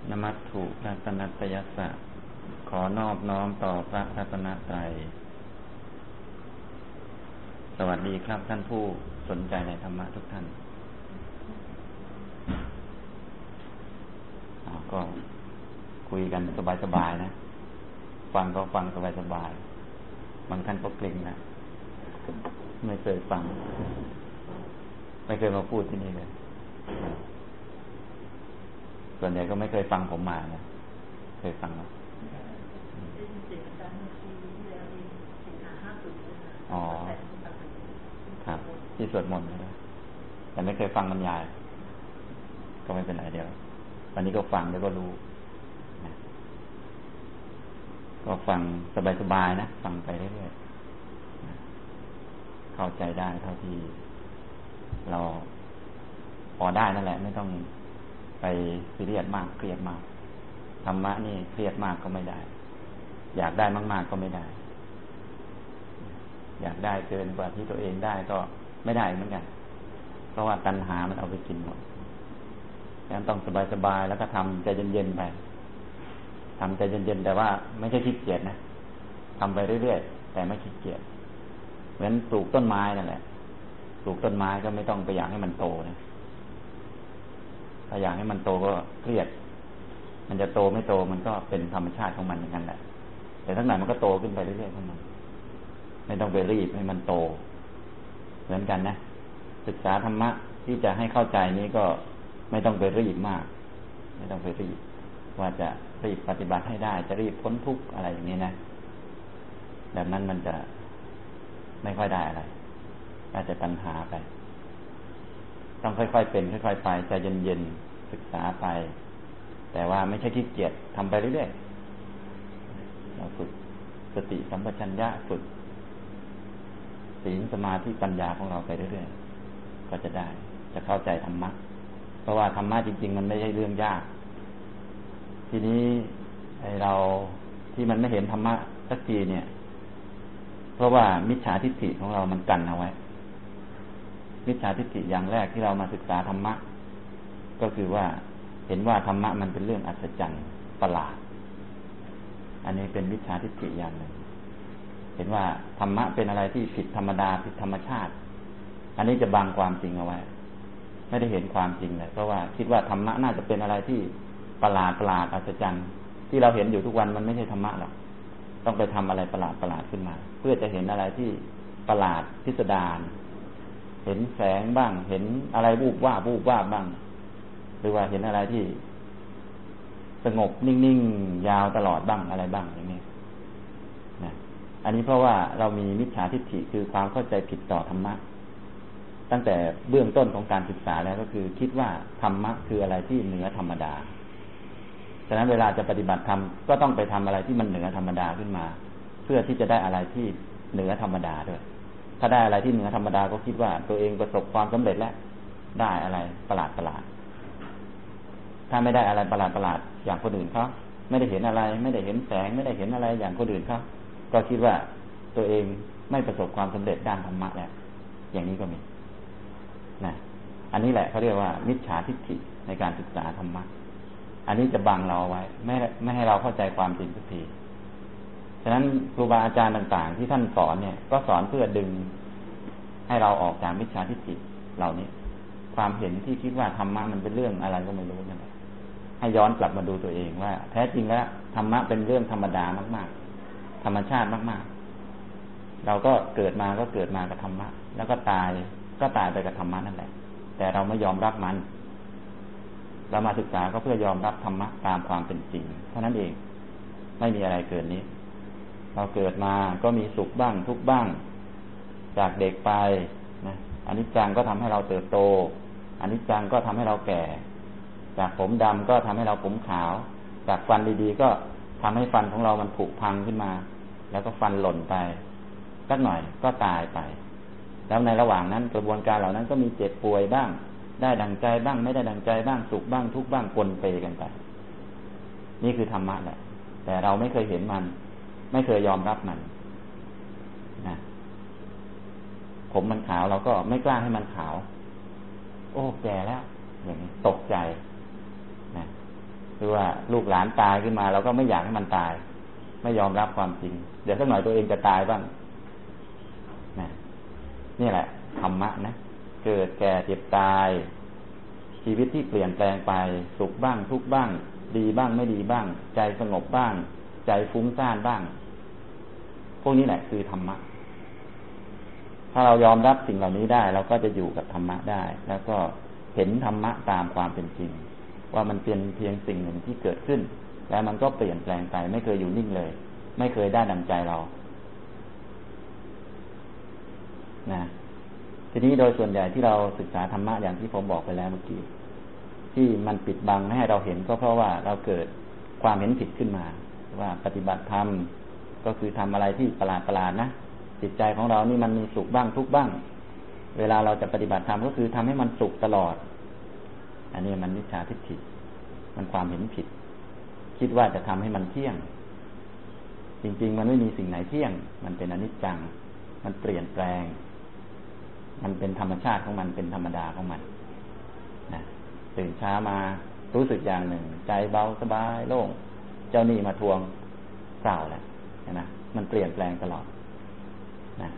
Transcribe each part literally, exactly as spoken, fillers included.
นมัสถุรัตนัตยัสสะขอนอบน้อมต่อพระรัตนตรัยสวัสดีครับท่านผู้สนใจในธรรมะทุกท่านก็คุยกันสบายๆนะฟังก็ฟังสบายๆบางท่านก็เกรงนะไม่เคยฟังไม่เคยมาพูดที่นี่เลยส่วนใหญ่ก็ไม่เคยฟังผมมานะเคยฟังไหมอ๋อครับที่สวดมนต์นะแต่ไม่เคยฟังบรรยายก็ไม่เป็นไรเดียววันนี้ก็ฟังแล้วก็รู้นะก็ฟังสบายๆนะฟังไปเรื่อยๆเข้าใจได้เท่าที่เราพอได้นั่นแหละไม่ต้องไปซีเรียสมากเครียดมากธรรมะนี่เครียดมากก็ไม่ได้อยากได้มากๆก็ไม่ได้อยากได้เกินกว่าที่ตัวเองได้ก็ไม่ได้เหมือนกันเพราะว่าตัณหามันเอาไปกินหมดดังนั้นต้องสบายๆแล้วก็ทำใจเย็นๆไปทำใจเย็นๆแต่ว่าไม่ใช่ขี้เกียจนะทำไปเรื่อยๆแต่ไม่ขี้เกียจเหมือนปลูกต้นไม้นั่นแหละปลูกต้นไม้ก็ไม่ต้องไปอยากให้มันโตนะถ้าอยากให้มันโตก็เครียดมันจะโตไม่โตมันก็เป็นธรรมชาติของมันอย่างนั้นแหละแต่ทั้งไหนมันก็โตขึ้นไปเรื่อยๆของมันไม่ต้องไปรีบให้มันโตเหมือนกันนะศึกษาธรรมะที่จะให้เข้าใจนี้ก็ไม่ต้องไปรีบมากไม่ต้องไปรีบว่าจะรีบปฏิบัติให้ได้จะรีบพ้นทุกข์อะไรอย่างนี้นะแบบนั้นมันจะไม่ค่อยได้อะไรอาจจะตัณหาไปต้องค่อยๆเป็นค่อยๆไปใจเย็นๆศึกษาไปแต่ว่าไม่ใช่ขี้เกียจทำไปเรื่อยๆเราฝึกสติสัมปชัญญะฝึกศีลสมาธิปัญญาของเราไปเรื่อยๆก็จะได้จะเข้าใจธรรมะเพราะว่าธรรมะจริงๆมันไม่ใช่เรื่องยากทีนี้ไอ้เราที่มันไม่เห็นธรรมะสักทีเนี่ยเพราะว่ามิจฉาทิฏฐิของเรามันกันเอาไว้มิจฉาทิฏฐิอย่างแรกที่เรามาศึกษาธรรมะก็คือว่าเห็นว่าธรรมะมันเป็นเรื่องอัศจรรย์ประหลาดอันนี้เป็นมิจฉาทิฏฐิอย่างหนึ่งเห็นว่าธรรมะเป็นอะไรที่ผิดธรรมดาผิดธรรมชาติอันนี้จะบังความจริงเอาไว้ไม่ได้เห็นความจริงเลยเพราะว่าคิดว่าธรรมะน่าจะเป็นอะไรที่ประหลาดประหลาดอัศจรรย์ที่เราเห็นอยู่ทุกวันมันไม่ใช่ธรรมะหรอกต้องไปทำอะไรประหลาดประหลาดขึ้นมาเพื่อจะเห็นอะไรที่ประหลาดพิสดารเห็นแสงบ้างเห็นอะไรวูบว่าบวูบว่าบบ้างหรือว่าเห็นอะไรที่สงบนิ่งๆยาวตลอดบ้างอะไรบ้างอย่างนี้นะอันนี้เพราะว่าเรามีมิจฉาทิฏฐิคือความเข้าใจผิดต่อธรรมะตั้งแต่เบื้องต้นของการศึกษาแล้วก็คือคิดว่าธรรมะคืออะไรที่เหนือธรรมดาฉะนั้นเวลาจะปฏิบัติธรรมก็ต้องไปทำอะไรที่มันเหนือธรรมดาขึ้นมาเพื่อที่จะได้อะไรที่เหนือธรรมดาด้วยถ้าได้อะไรที่เหนือธรรมดาก็คิดว่าตัวเองประสบความสำเร็จแล้วได้อะไรประหลาดประหลาดถ้าไม่ได้อะไรประหลาดประหลาดอย่างคนอื่นเขาไม่ได้เห็นอะไรไม่ได้เห็นแสงไม่ได้เห็นอะไรอย่างคนอื่นเขาก็คิดว่าตัวเองไม่ประสบความสำเร็จด้านธรรมะแล้วอย่างนี้ก็มีนะอันนี้แหละเขาเรียกว่ามิจฉาทิฏฐิในการศึกษาธรรมะอันนี้จะบังเราไว้ไม่ไม่ให้เราเข้าใจความจริงสักทีฉะนั้นครูบาอาจารย์ต่างๆที่ท่านสอนเนี่ยก็สอนเพื่อดึงให้เราออกจากมิจฉาทิฏฐิเหล่านี้ความเห็นที่คิดว่าธรรมะมันเป็นเรื่องอะไรก็ไม่รู้นั่นแหละให้ย้อนกลับมาดูตัวเองว่าแท้จริงแล้วธรรมะเป็นเรื่องธรรมดามากๆธรรมชาติมากๆเราก็เกิดมาก็เกิดมากับธรรมะแล้วก็ตายก็ตายไปกับธรรมะนั่นแหละแต่เราไม่ยอมรับมันเรามาศึกษาก็เพื่อยอมรับธรรมะตามความเป็นจริงเท่านั้นเองไม่มีอะไรเกินนี้เราเกิดมาก็มีสุขบ้างทุกข์บ้างจากเด็กไปนะอนิจจังก็ทำให้เราเติบโตอนิจจังก็ทำให้เราแก่จากผมดำก็ทำให้เราผมขาวจากฟันดีๆก็ทำให้ฟันของเรามันผุพังขึ้นมาแล้วก็ฟันหล่นไปสักหน่อยก็ตายไปแล้วในระหว่างนั้นกระบวนการเหล่านั้นก็มีเจ็บป่วยบ้างได้ดั่งใจบ้างไม่ได้ดั่งใจบ้างสุขบ้างทุกข์บ้างปนเปกันไปนี่คือธรรมะแหละแต่เราไม่เคยเห็นมันไม่เคยยอมรับมันนะผมมันขาวเราก็ไม่กล้าให้มันขาวโอ้แก่แล้วอย่างนี้ตกใจนะหรือว่าลูกหลานตายขึ้นมาเราก็ไม่อยากให้มันตายไม่ยอมรับความจริงเดี๋ยวสักหน่อยตัวเองจะตายบ้างนะนี่แหละธรรมะนะเกิดแก่เจ็บตายชีวิตที่เปลี่ยนแปลงไปสุขบ้างทุกข์บ้างดีบ้างไม่ดีบ้างใจสงบบ้างใจฟุ้งซ่านบ้างพวกนี้แหละคือธรรมะถ้าเรายอมรับสิ่งเหล่านี้ได้เราก็จะอยู่กับธรรมะได้แล้วก็เห็นธรรมะตามความเป็นจริงว่ามันเป็นเพียงสิ่งหนึ่งที่เกิดขึ้นแล้วมันก็เปลี่ยนแปลงไปไม่เคยอยู่นิ่งเลยไม่เคยได้ดังใจเรานะทีนี้โดยส่วนใหญ่ที่เราศึกษาธรรมะอย่างที่ผมบอกไปแล้วเมื่อกี้ที่มันปิดบังไม่ให้เราเห็นก็เพราะว่าเราเกิดความเห็นผิดขึ้นมาว่าปฏิบัติธรรมก็คือทำอะไรที่ประหลาดประหลาดนะจิตใจของเรานี่มันมีสุขบ้างทุกข์บ้างเวลาเราจะปฏิบัติธรรมก็คือทำให้มันสุขตลอดอันนี้มันมิจฉาทิฏฐิมันความเห็นผิดคิดว่าจะทำให้มันเที่ยงจริงๆมันไม่มีสิ่งไหนเที่ยงมันเป็นอนิจจังมันเปลี่ยนแปลงมันเป็นธรรมชาติของมันเป็นธรรมดาของมันนะตื่นเช้ามารู้สึกอย่างหนึ่งใจเบาสบายโล่งเจ้าหนี้มาทวงเศร้าแหละนะมันเปลี่ยนแปลงตลอดนะ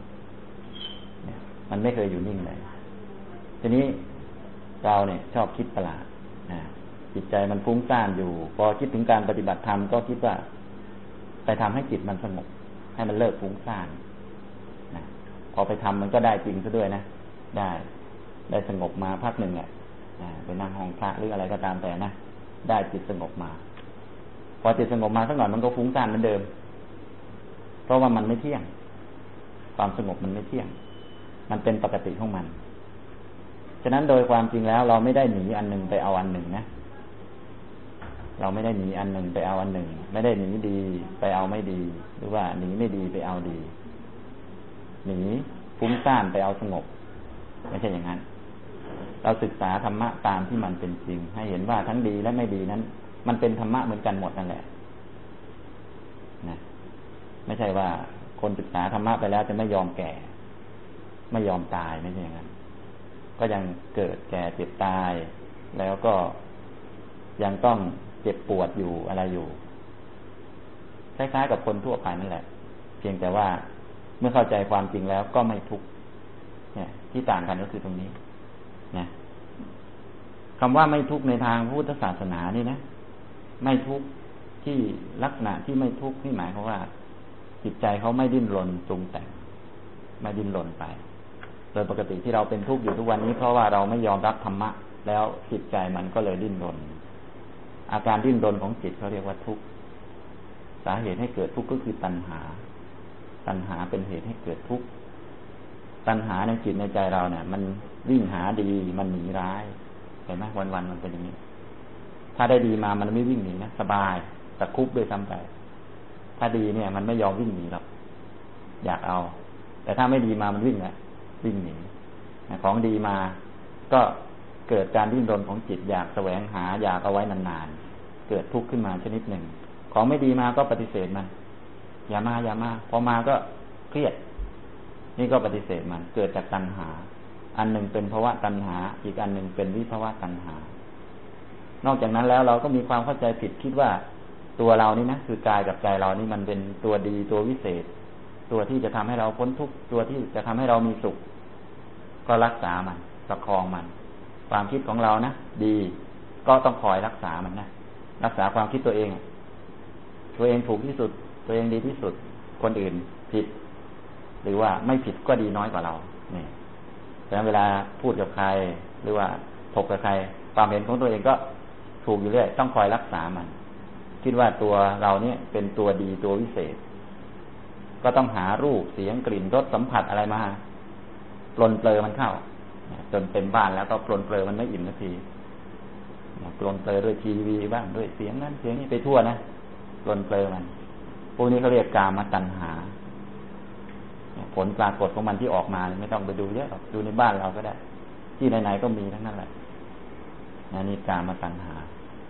มันไม่เคยอยู่นิ่งเลยทีนี้เราเนี่ยชอบคิดประหลาดนะจิตใจมันฟุ้งซ่านอยู่พอคิดถึงการปฏิบัติธรรมก็คิดว่าไปทำให้จิตมันสงบให้มันเลิกฟุ้งซ่านนะพอไปทำมันก็ได้จริงซะด้วยนะได้ได้สงบมาพักหนึ่งแหละไปนั่งห้องพระหรืออะไรก็ตามแต่นะได้จิตสงบมาพอจิตสงบมาสักหน่อยมันก็ฟุ้งซ่านเหมือนเดิมเพราะว่ามันไม่เที่ยงความสงบมันไม่เที่ยงมันเป็นปกติของมันฉะนั้นโดยความจริงแล้วเราไม่ได้หนีอันหนึ่งไปเอาอันหนึ่งนะเราไม่ได้หนีอันหนึ่งไปเอาอันหนึ่งไม่ได้หนีดีไปเอาไม่ดีหรือว่าหนีไม่ดีไปเอาดีหนีฟุ้งซ่านไปเอาสงบไม่ใช่อย่างนั้นเราศึกษาธรรมะตามที่มันเป็นจริงให้เห็นว่าทั้งดีและไม่ดีนั้นมันเป็นธรรมะเหมือนกันหมดนั่นแหละนะไม่ใช่ว่าคนศึกษาธรรมะไปแล้วจะไม่ยอมแก่ไม่ยอมตายไม่ใช่อย่างนั้นก็ยังเกิดแก่เจ็บตายแล้วก็ยังต้องเจ็บปวดอยู่อะไรอยู่คล้ายๆกับคนทั่วไปนั่นแหละเพียงแต่ว่าเมื่อเข้าใจความจริงแล้วก็ไม่ทุกข์เนี่ยที่ต่างกันก็คือตรงนี้นะคำว่าไม่ทุกข์ในทางพุทธศาสนานี่นะไม่ทุกข์ที่ลักษณะที่ไม่ทุกข์นี่หมายความว่าจิตใจเขาไม่ดิ้นรนปรุงแต่งไม่ดิ้นรนไปโดยปกติที่เราเป็นทุกข์อยู่ทุกวันนี้เพราะว่าเราไม่ยอมรับธรรมะแล้วจิตใจมันก็เลยดิ้นรนอาการดิ้นรนของจิตเขาเรียกว่าทุกข์สาเหตุให้เกิดทุกข์ก็คือตัณหาตัณหาเป็นเหตุให้เกิดทุกข์ตัณหาในจิตในใจเราเนี่ยมันวิ่งหาดีมันหนีร้ายเห็นไหมวันๆมันเป็นอย่างนี้ถ้าได้ดีมามันไม่วิ่งหนีนะสบายตะคุบด้วยซ้ำไปถ้าดีเนี่ยมันไม่ยอมวิ่งหนีหรอกอยากเอาแต่ถ้าไม่ดีมามันวิ่งแหละวิ่งหนีของดีมาก็เกิดการดิ้นรนของจิตอยากแสวงหาอยากเอาไว้นานๆเกิดทุกข์ขึ้นมาชนิดหนึ่งของไม่ดีมาก็ปฏิเสธมันอย่ามาอย่ามาพอมาก็เครียดนี่ก็ปฏิเสธมันเกิดจากตัณหาอันหนึ่งเป็นภาวะตัณหาอีกอันหนึ่งเป็นวิภาวะตัณหานอกจากนั้นแล้วเราก็มีความเข้าใจผิดคิดว่าตัวเรานี่นะคือกายกับใจเรานี่มันเป็นตัวดีตัววิเศษตัวที่จะทำให้เราพ้นทุกข์ตัวที่จะทำให้เรามีสุขก็รักษามันประคองมันความคิดของเรานะดีก็ต้องคอยรักษามันนะรักษาความคิดตัวเองตัวเองถูกที่สุดตัวเองดีที่สุดคนอื่นผิดหรือว่าไม่ผิดก็ดีน้อยกว่าเราเนี่ยดังนั้นเวลาพูดกับใครหรือว่าถกกับใครความเห็นของตัวเองก็ถูกอยู่เรื่อยต้องคอยรักษามันคิดว่าตัวเราเนี่ยเป็นตัวดีตัววิเศษก็ต้องหารูปเสียงกลิ่นรสสัมผัสอะไรมาปลนเปลือมันเข้าจนเต็มบ้านแล้วก็ปลนเปลือมันไม่อิ่มสักทีปลนเปลือด้วยทีวีบ้างด้วยเสียงนั้นเสียงนี้ไปทั่วนะปลนเปลือมันพวกนี้เขาเรียกกามตัณหาผลปรากฏของมันที่ออกมาไม่ต้องไปดูเยอะดูในบ้านเราก็ได้ที่ไหนๆก็มีทั้งนั้นแหละนี่กามตัณหา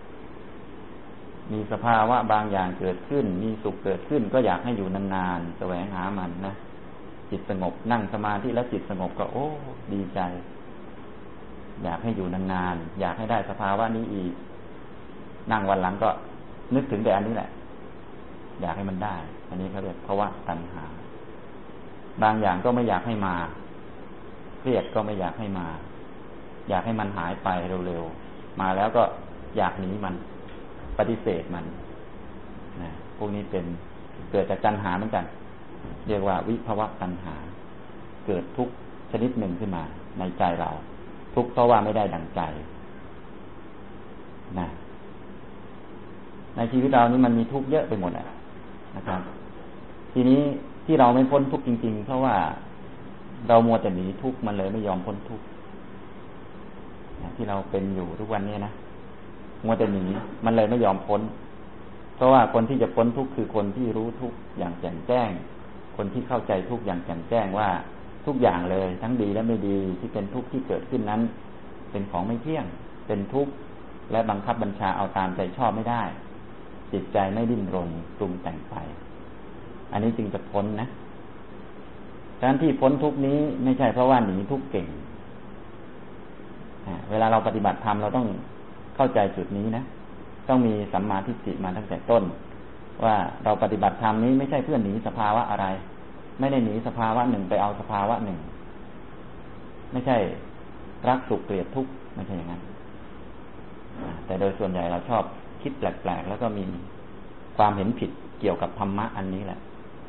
มีสภาวะบางอย่างเกิดขึ้นมีสุขเกิดขึ้นก็อยากให้อยู่นานๆแสวงหามันนะจิตสงบนั่งสมาธิแล้วจิตสงบก็โอ้ดีใจอยากให้อยู่นานๆอยากให้ได้สภาวะนี้อีกนั่งวันหลังก็นึกถึงแต่อันนี้แหละอยากให้มันได้อันนี้เขาเรียกภาวะตัณหาบางอย่างก็ไม่อยากให้มาเครียดก็ไม่อยากให้มาอยากให้มันหายไปเร็วๆมาแล้วก็อยากหนีมันปฏิเสธมันนะพวกนี้เป็นเกิดจากตัณหาเหมือนกันเรียกว่าวิภวะตัณหาเกิดทุกข์ชนิดหนึ่งขึ้นมาในใจเราทุกข์เพราะว่าไม่ได้ดั่งใจนะในชีวิตเรานี่มันมีทุกข์เยอะไปหมดนะครับทีนี้ที่เราไม่พ้นทุกข์จริงๆเพราะว่าเรามัวแต่หนีทุกข์มันเลยไม่ยอมพ้นทุกข์ที่เราเป็นอยู่ทุกวันนี้นะมัวแต่หนีมันเลยไม่ยอมพ้นเพราะว่าคนที่จะพ้นทุกข์คือคนที่รู้ทุกข์อย่างแจ่มแจ้งคนที่เข้าใจทุกข์อย่างแจ่มแจ้งว่าทุกอย่างเลยทั้งดีและไม่ดีที่เป็นทุกข์ที่เกิดขึ้นนั้นเป็นของไม่เที่ยงเป็นทุกข์และบังคับบัญชาเอาตามใจชอบไม่ได้จิตใจไม่ดิ้นรนปรุงแต่งไปอันนี้จึงจะพ้นนะการที่พ้นทุกข์นี้ไม่ใช่เพราะว่าหนีทุกข์เก่งเวลาเราปฏิบัติธรรมเราต้องเข้าใจจุดนี้นะต้องมีสัมมาทิฏฐิมาตั้งแต่ต้นว่าเราปฏิบัติธรรมนี้ไม่ใช่เพื่อหนีสภาวะอะไรไม่ได้หนีสภาวะหนึ่งไปเอาสภาวะหนึ่งไม่ใช่รักสุขเกลียดทุกข์ไม่ใช่อย่างนั้นแต่โดยส่วนใหญ่เราชอบคิดแปลกๆแล้วก็มีความเห็นผิดเกี่ยวกับธรรมะอันนี้แหละ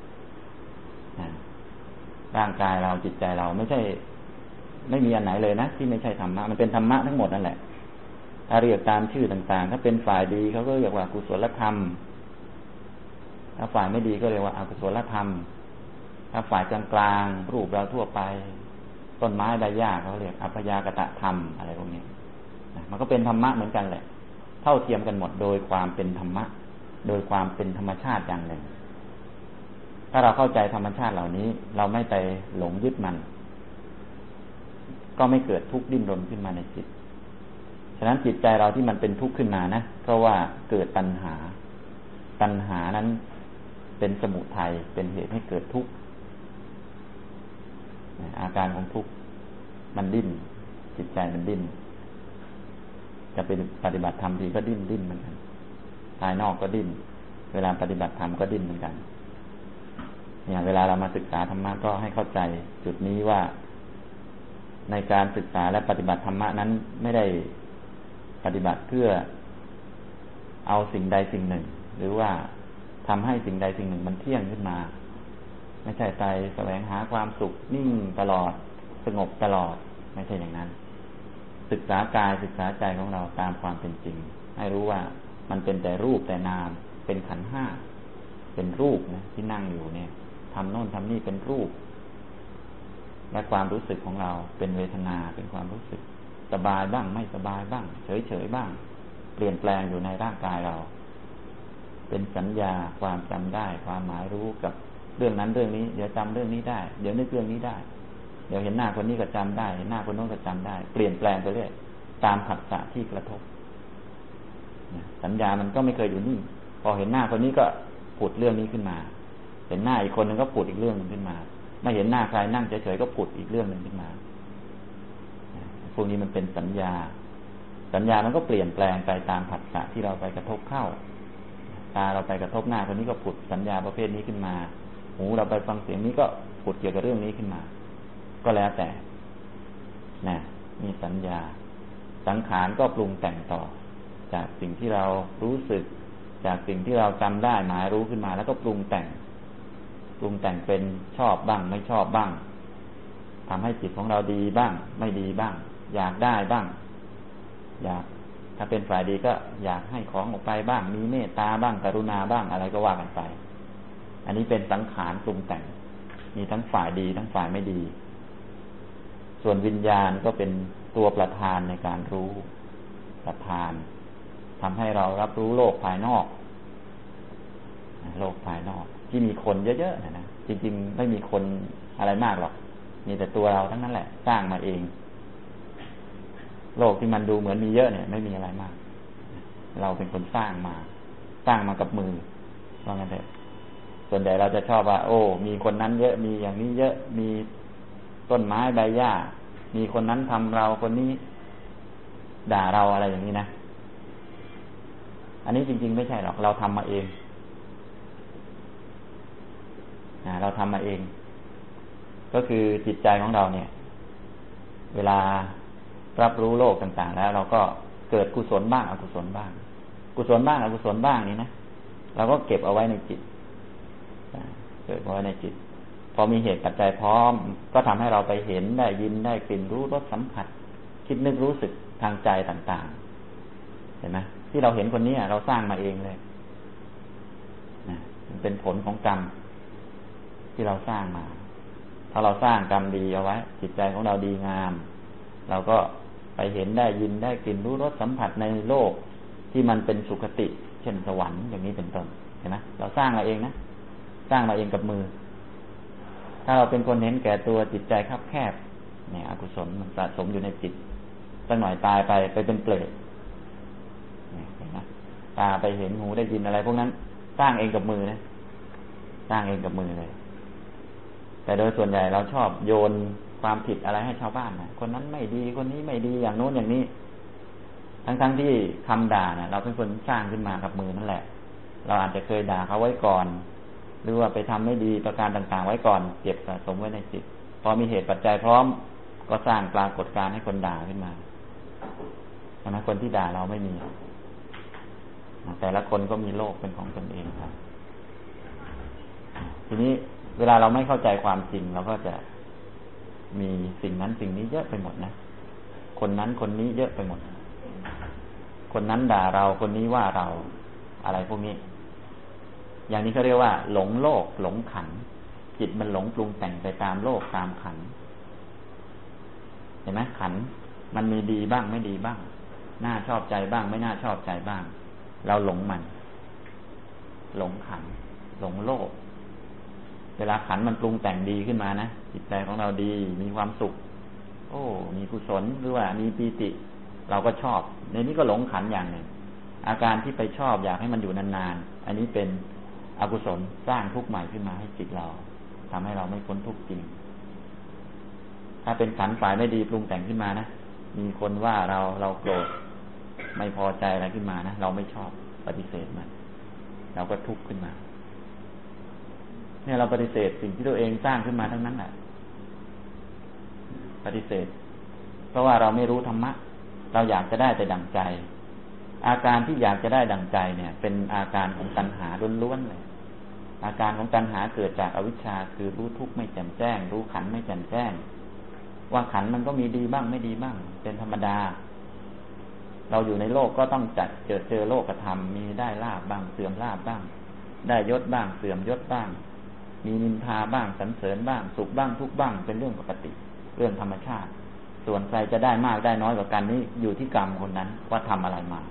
ร่างกายเราจิตใจเราไม่ใช่ไม่มีอันไหนเลยนะที่ไม่ใช่ธรรมะมันเป็นธรรมะทั้งหมดนั่นแหละถ้าเรียกตามชื่อต่างๆถ้าเป็นฝ่ายดีเขาก็เรียกว่ากุศลธรรมถ้าฝ่ายไม่ดีก็เรียกว่าอกุศลธรรมถ้าฝ่ายกลางๆรูปเราทั่วไปต้นไม้ใบหญ้าเขาเรียกอัพยากตธรรมอะไรพวกนี้มันก็เป็นธรรมะเหมือนกันแหละเท่าเทียมกันหมดโดยความเป็นธรรมะโดยความเป็นธรรมชาติอย่างหนึ่งถ้าเราเข้าใจธรรมชาติเหล่านี้เราไม่ไปหลงยึดมันก็ไม่เกิดทุกข์ดิ้นรนขึ้นมาในจิตฉะนั้นจิตใจเราที่มันเป็นทุกข์ขึ้นมานะเพราะว่าเกิดตัณหาตัณหานั้นเป็นสมุทัยเป็นเหตุให้เกิดทุกข์อาการของทุกข์มันดิ้นจิตใจมันดิ้นจะเป็นปฏิบัติธรรมทีก็ดิ้นดิ้นเหมือนกันภายนอกก็ดิ้นเวลาปฏิบัติธรรมก็ดิ้นเหมือนกันเนี่ยเวลาเรามาศึกษาธรรมะก็ให้เข้าใจจุดนี้ว่าในการศึกษาและปฏิบัติธรรมะนั้นไม่ได้ปฏิบัติเพื่อเอาสิ่งใดสิ่งหนึ่งหรือว่าทำให้สิ่งใดสิ่งหนึ่งมันเที่ยงขึ้นมาไม่ใช่ใจแสวงหาความสุขนิ่งตลอดสงบตลอดไม่ใช่อย่างนั้นศึกษากายศึกษาใจของเราตามความเป็นจริงให้รู้ว่ามันเป็นแต่รูปแต่นามเป็นขันธ์ห้าเป็นรูปนะที่นั่งอยู่เนี่ยทำโน่นทำนี่เป็นรูปและความรู้สึกของเราเป็นเวทนาเป็นความรู้สึกสบายบ้างไม่สบายบ้างเฉยเฉยบ้างเปลี่ยนแปลงอยู่ในร่างกายเราเป็นสัญญาความจำได้ความหมายรู้กับเรื่องนั้นเรื่องนี้เดี๋ยวจำเรื่องนี้ได้เดี๋ยวนึกเรื่องนี้ได้เดี๋ยวเห็นหน้าคนนี้ก็จำได้เห็นหน้าคนโน้นก็จำได้เปลี่ยนแปลงไปเรื่อยตามผัสสะที่กระทบสัญญามันก็ไม่เคยอยู่นิ่งพอเห็นหน้าคนนี้ก็ผุดเรื่องนี้ขึ้นมาเห็นหน้าอีกคนนึงก็ผุดอีกเรื่องนึงขึ้นมาไม่เห็นหน้าใครนั่งเฉยๆก็ผุดอีกเรื่องนึงขึ้นมาพวกนี้มันเป็นสัญญาสัญญามันก็เปลี่ยนแปลงไปตามผัสสะที่เราไปกระทบเข้าตาเราไปกระทบหน้าคนนี้ก็ผุดสัญญาประเภทนี้ขึ้นมาหูเราไปฟังเสียงนี้ก็ผุดเกี่ยวกับเรื่องนี้ขึ้นมาก็แล้วแต่นะมีสัญญาสังขารก็ปรุงแต่งต่อจากสิ่งที่เรารู้สึกจากสิ่งที่เราจำได้หมายรู้ขึ้นมาแล้วก็ปรุงแต่งปรุงแต่งเป็นชอบบ้างไม่ชอบบ้างทำให้จิตของเราดีบ้างไม่ดีบ้างอยากได้บ้างอยากถ้าเป็นฝ่ายดีก็อยากให้ของออกไปบ้างมีเมตตาบ้างกรุณาบ้างอะไรก็ว่ากันไปอันนี้เป็นสังขารปรุงแต่งมีทั้งฝ่ายดีทั้งฝ่ายไม่ดีส่วนวิญญาณก็เป็นตัวประธานในการรู้ประธานทำให้เรารับรู้โลกภายนอกโลกภายนอกที่มีคนเยอะๆนะนะจริงๆไม่มีคนอะไรมากหรอกมีแต่ตัวเราทั้งนั้นแหละสร้างมาเองโลกที่มันดูเหมือนมีเยอะเนี่ยไม่มีอะไรมากเราเป็นคนสร้างมาสร้างมากับมือว่างั้นเถอะส่วนใหญ่เราจะชอบว่าโอ้มีคนนั้นเยอะมีอย่างนี้เยอะมีต้นไม้ใบหญ้ามีคนนั้นทำเราคนนี้ด่าเราอะไรอย่างนี้นะอันนี้จริงๆไม่ใช่หรอกเราทำมาเองนะเราทำมาเอง ก็คือจิตใจของเราเนี่ยเวลารับรู้โลกต่างๆแล้วเราก็เกิดกุศลบ้างอกุศลบ้างกุศลบ้างอกุศลบ้างนี่นะเราก็เก็บเอาไว้ในจิตเกิดเอาไว้ในจิตพอมีเหตุปัจจัยพร้อมก็ทำให้เราไปเห็นได้ยินได้กลิ่นรู้รสสัมผัสคิดนึกรู้สึกทางใจต่างๆเห็นไหมที่เราเห็นคนนี้เราสร้างมาเองเลยนะมันเป็นผลของกรรมที่เราสร้างมาถ้าเราสร้างกรรมดีเอาไว้จิตใจของเราดีงามเราก็ไปเห็นได้ยินได้กลิ่นรู้รสสัมผัสในโลกที่มันเป็นสุคติเช่นสวรรค์อย่างนี้เป็นต้นเห็นไหมเราสร้างมาเองนะสร้างมาเองกับมือถ้าเราเป็นคนเห็นแก่ตัวจิตใจคับแคบเนี่ยอกุศลมันสะสมอยู่ในจิตสักหน่อยตายไปไปเป็นเปรตเนี่ยเห็นไหมตาไปเห็นหูได้ยินอะไรพวกนั้นสร้างเองกับมือนะสร้างเองกับมือเลยแต่โดยส่วนใหญ่เราชอบโยนความผิดอะไรให้ชาวบ้านนะคนนั้นไม่ดีคนนี้ไม่ดีอย่างโน้นอย่างนี้ทั้งๆ ท, ที่คำด่านะเราเป็นคนสร้างขึ้นมากับมือนั่นแหละเราอาจจะเคยด่าเขาไว้ก่อนหรือว่าไปทำไม่ดีประการต่างๆไว้ก่อนเก็บสะสมไว้ในจิตพอมีเหตุปัจจัยพร้อมก็สร้างปรากฏการณ์ให้คนด่าขึ้นมาใช่ไหมคนที่ด่าเราไม่มีแต่ละคนก็มีโลกเป็นของตนเองครับทีนี้เวลาเราไม่เข้าใจความจริงเราก็จะมีสิ่งนั้นสิ่งนี้เยอะไปหมดนะคนนั้นคนนี้เยอะไปหมดคนนั้นด่าเราคนนี้ว่าเราอะไรพวกนี้อย่างนี้เขาเรียกว่าหลงโลกหลงขันจิตมันหลงปรุงแต่งไปตามโลกตามขันเห็นไหมขันมันมีดีบ้างไม่ดีบ้างน่าชอบใจบ้างไม่น่าชอบใจบ้างเราหลงมันหลงขันหลงโลกเวลาขันมันปรุงแต่งดีขึ้นมานะจิตใจของเราดีมีความสุขโอ้มีกุศลหรือว่ามีปีติเราก็ชอบในนี้ก็หลงขันอย่างหนึ่งอาการที่ไปชอบอยากให้มันอยู่นานๆอันนี้เป็นอกุศลสร้างทุกข์ใหม่ขึ้นมาให้จิตเราทำให้เราไม่พ้นทุกข์จริงถ้าเป็นขันฝ่ายไม่ดีปรุงแต่งขึ้นมานะมีคนว่าเราเราโกรธไม่พอใจอะไรขึ้นมานะเราไม่ชอบปฏิเสธมันเราก็ทุกข์ขึ้นมาเนี่ยเราปฏิเสธสิ่งที่ตัวเองสร้างขึ้นมาทั้งนั้นแหละปฏิเสธเพราะว่าเราไม่รู้ธรรมะเราอยากจะได้แต่ดั่งใจอาการที่อยากจะได้ดั่งใจเนี่ยเป็นอาการของตัณหาล้วนๆเลยอาการของตัณหาเกิดจากอวิชชาคือรู้ทุกข์ไม่แจ่มแจ้งรู้ขันธ์ไม่แจ่มแจ้งว่าขันธ์มันก็มีดีบ้างไม่ดีบ้างเป็นธรรมดาเราอยู่ในโลกก็ต้องจัดเจอเจอโลกธรรมมีได้ลาภบ้างเสื่อมลาภบ้างได้ยศบ้างเสื่อมยศบ้างมีนินทาบ้างสรรเสริญบ้างสุขบ้างทุกข์บ้างเป็นเรื่องปกติเรื่องธรรมชาติส่วนใครจะได้มากได้น้อยกว่ากันนี้อยู่ที่กรรมคนนั้นว่าทำอะไรมา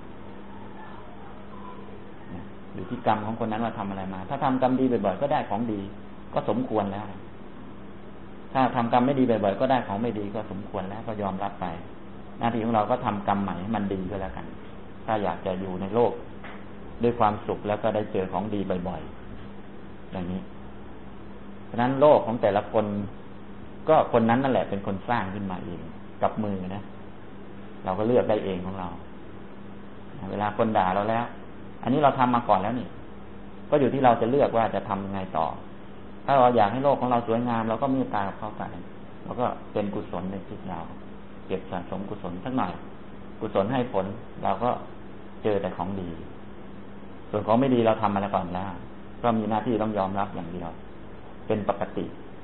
อยู่ที่กรรมของคนนั้นว่าทำอะไรมาถ้าทำกรรมดีบ่อยๆก็ได้ของดีก็สมควรแล้วถ้าทำกรรมไม่ดีบ่อยๆก็ได้ของไม่ดีก็สมควรแล้วก็ยอมรับไปหน้าที่ของเราก็ทำกรรมใหม่ให้มันดีก็แล้วกันถ้าอยากจะอยู่ในโลกด้วยความสุขแล้วก็ได้เจอของดีบ่อยๆอย่างนี้ฉะนั้นโลกของแต่ละคนก็คนนั้นนั่นแหละเป็นคนสร้างขึ้นมาเองกับมือนะเราก็เลือกได้เองของเราเวลาคนด่าเราแล้วอันนี้เราทำมาก่อนแล้วนี่ก็อยู่ที่เราจะเลือกว่าจะทำยังไงต่อถ้าเราอยากให้โลกของเราสวยงามเราก็เมตตาเข้าไปเราก็เป็นกุศลในจิตเราเก็บสะสมกุศลสักหน่อยกุศลให้ผลเราก็เจอแต่ของดีส่วนของไม่ดีเราทำมาแล้วก่อนแล้วก็มีหน้าที่ต้องยอมรับอย่างเดียวเป็นปกติ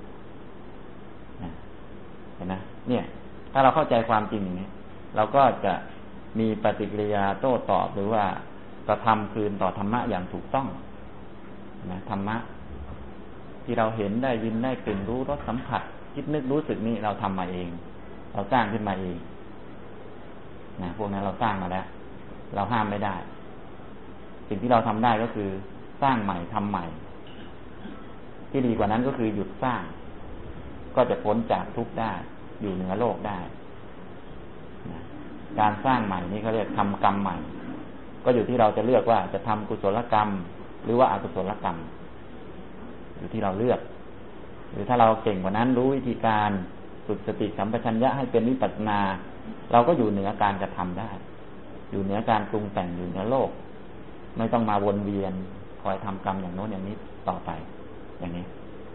เห็นไหมเนี่ยถ้าเราเข้าใจความจริงอย่างนี้เราก็จะมีปฏิกิริยาโต้ตอบหรือว่ากระทำคืนต่อธรรมะอย่างถูกต้องนะธรรมะที่เราเห็นได้ยินได้กลิ่นรู้รสสัมผัสคิดนึกรู้สึกนี่เราทำมาเองเราสร้างขึ้นมาเองนะพวกนั้นเราสร้างมาแล้วเราห้ามไม่ได้สิ่งที่เราทำได้ก็คือสร้างใหม่ทำใหม่ที่ดีกว่านั้นก็คือหยุดสร้างก็จะพ้นจากทุกข์ได้อยู่เหนือโลกได้นะการสร้างใหม่นี่เขาเรียกทำกรรมใหม่ก็อยู่ที่เราจะเลือกว่าจะทำกุศลกรรมหรือว่าอกุศลกรรมอยู่ที่เราเลือกหรือถ้าเราเก่งกว่านั้นรู้วิธีการฝึกสติสัมปชัญญะให้เป็นวิปัสสนาเราก็อยู่เหนือการกระทำได้อยู่เหนือการปรุงแต่งอยู่เหนือโลกไม่ต้องมาวนเวียนคอยทำกรรมอย่างโน้นอย่างนี้ต่อไปอย่างนี้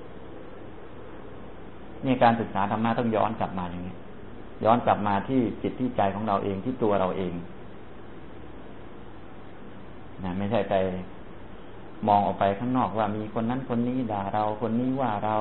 นี่การศึกษาธรรมะต้องย้อนกลับมาอย่างนี้ย้อนกลับมาที่จิตที่ใจของเราเองที่ตัวเราเองนะไม่ใช่ไปมองออกไปข้างนอกว่ามีคนนั้นคนนี้ด่าเราคนนี้ว่าเรา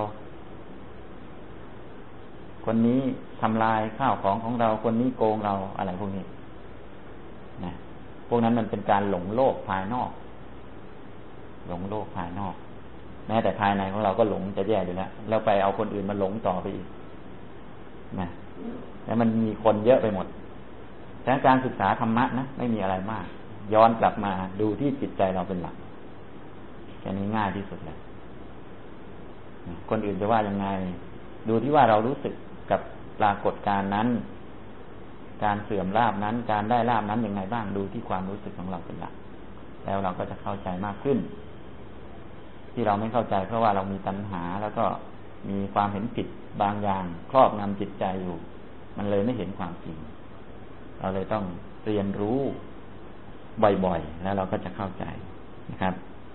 คนนี้ทำลายข้าวของของเราคนนี้โกงเราอะไรพวกนี้นะพวกนั้นมันเป็นการหลงโลกภายนอกหลงโลกภายนอกแม้แต่ภายในของเราก็หลงจะแย่อยู่แล้วแล้วไปเอาคนอื่นมาหลงต่อไปอีกนะแล้วมันมีคนเยอะไปหมดแต่การศึกษาธรรมะนะไม่มีอะไรมากย้อนกลับมาดูที่จิตใจเราเป็นหลักแค่นี้ง่ายที่สุดแล้วคนอื่นจะว่ายังไงดูที่ว่าเรารู้สึกกับปรากฏการณ์นั้นการเสื่อมลาภนั้นการได้ลาภนั้นยังไงบ้างดูที่ความรู้สึกของเราเป็นหลักแล้วเราก็จะเข้าใจมากขึ้นที่เราไม่เข้าใจเพราะว่าเรามีตัณหาแล้วก็มีความเห็นผิดบางอย่างครอบงำจิตใจอยู่มันเลยไม่เห็นความจริงเราเลยต้องเรียนรู้บ่อยๆแล้วเราก็จะเข้าใจนะครับ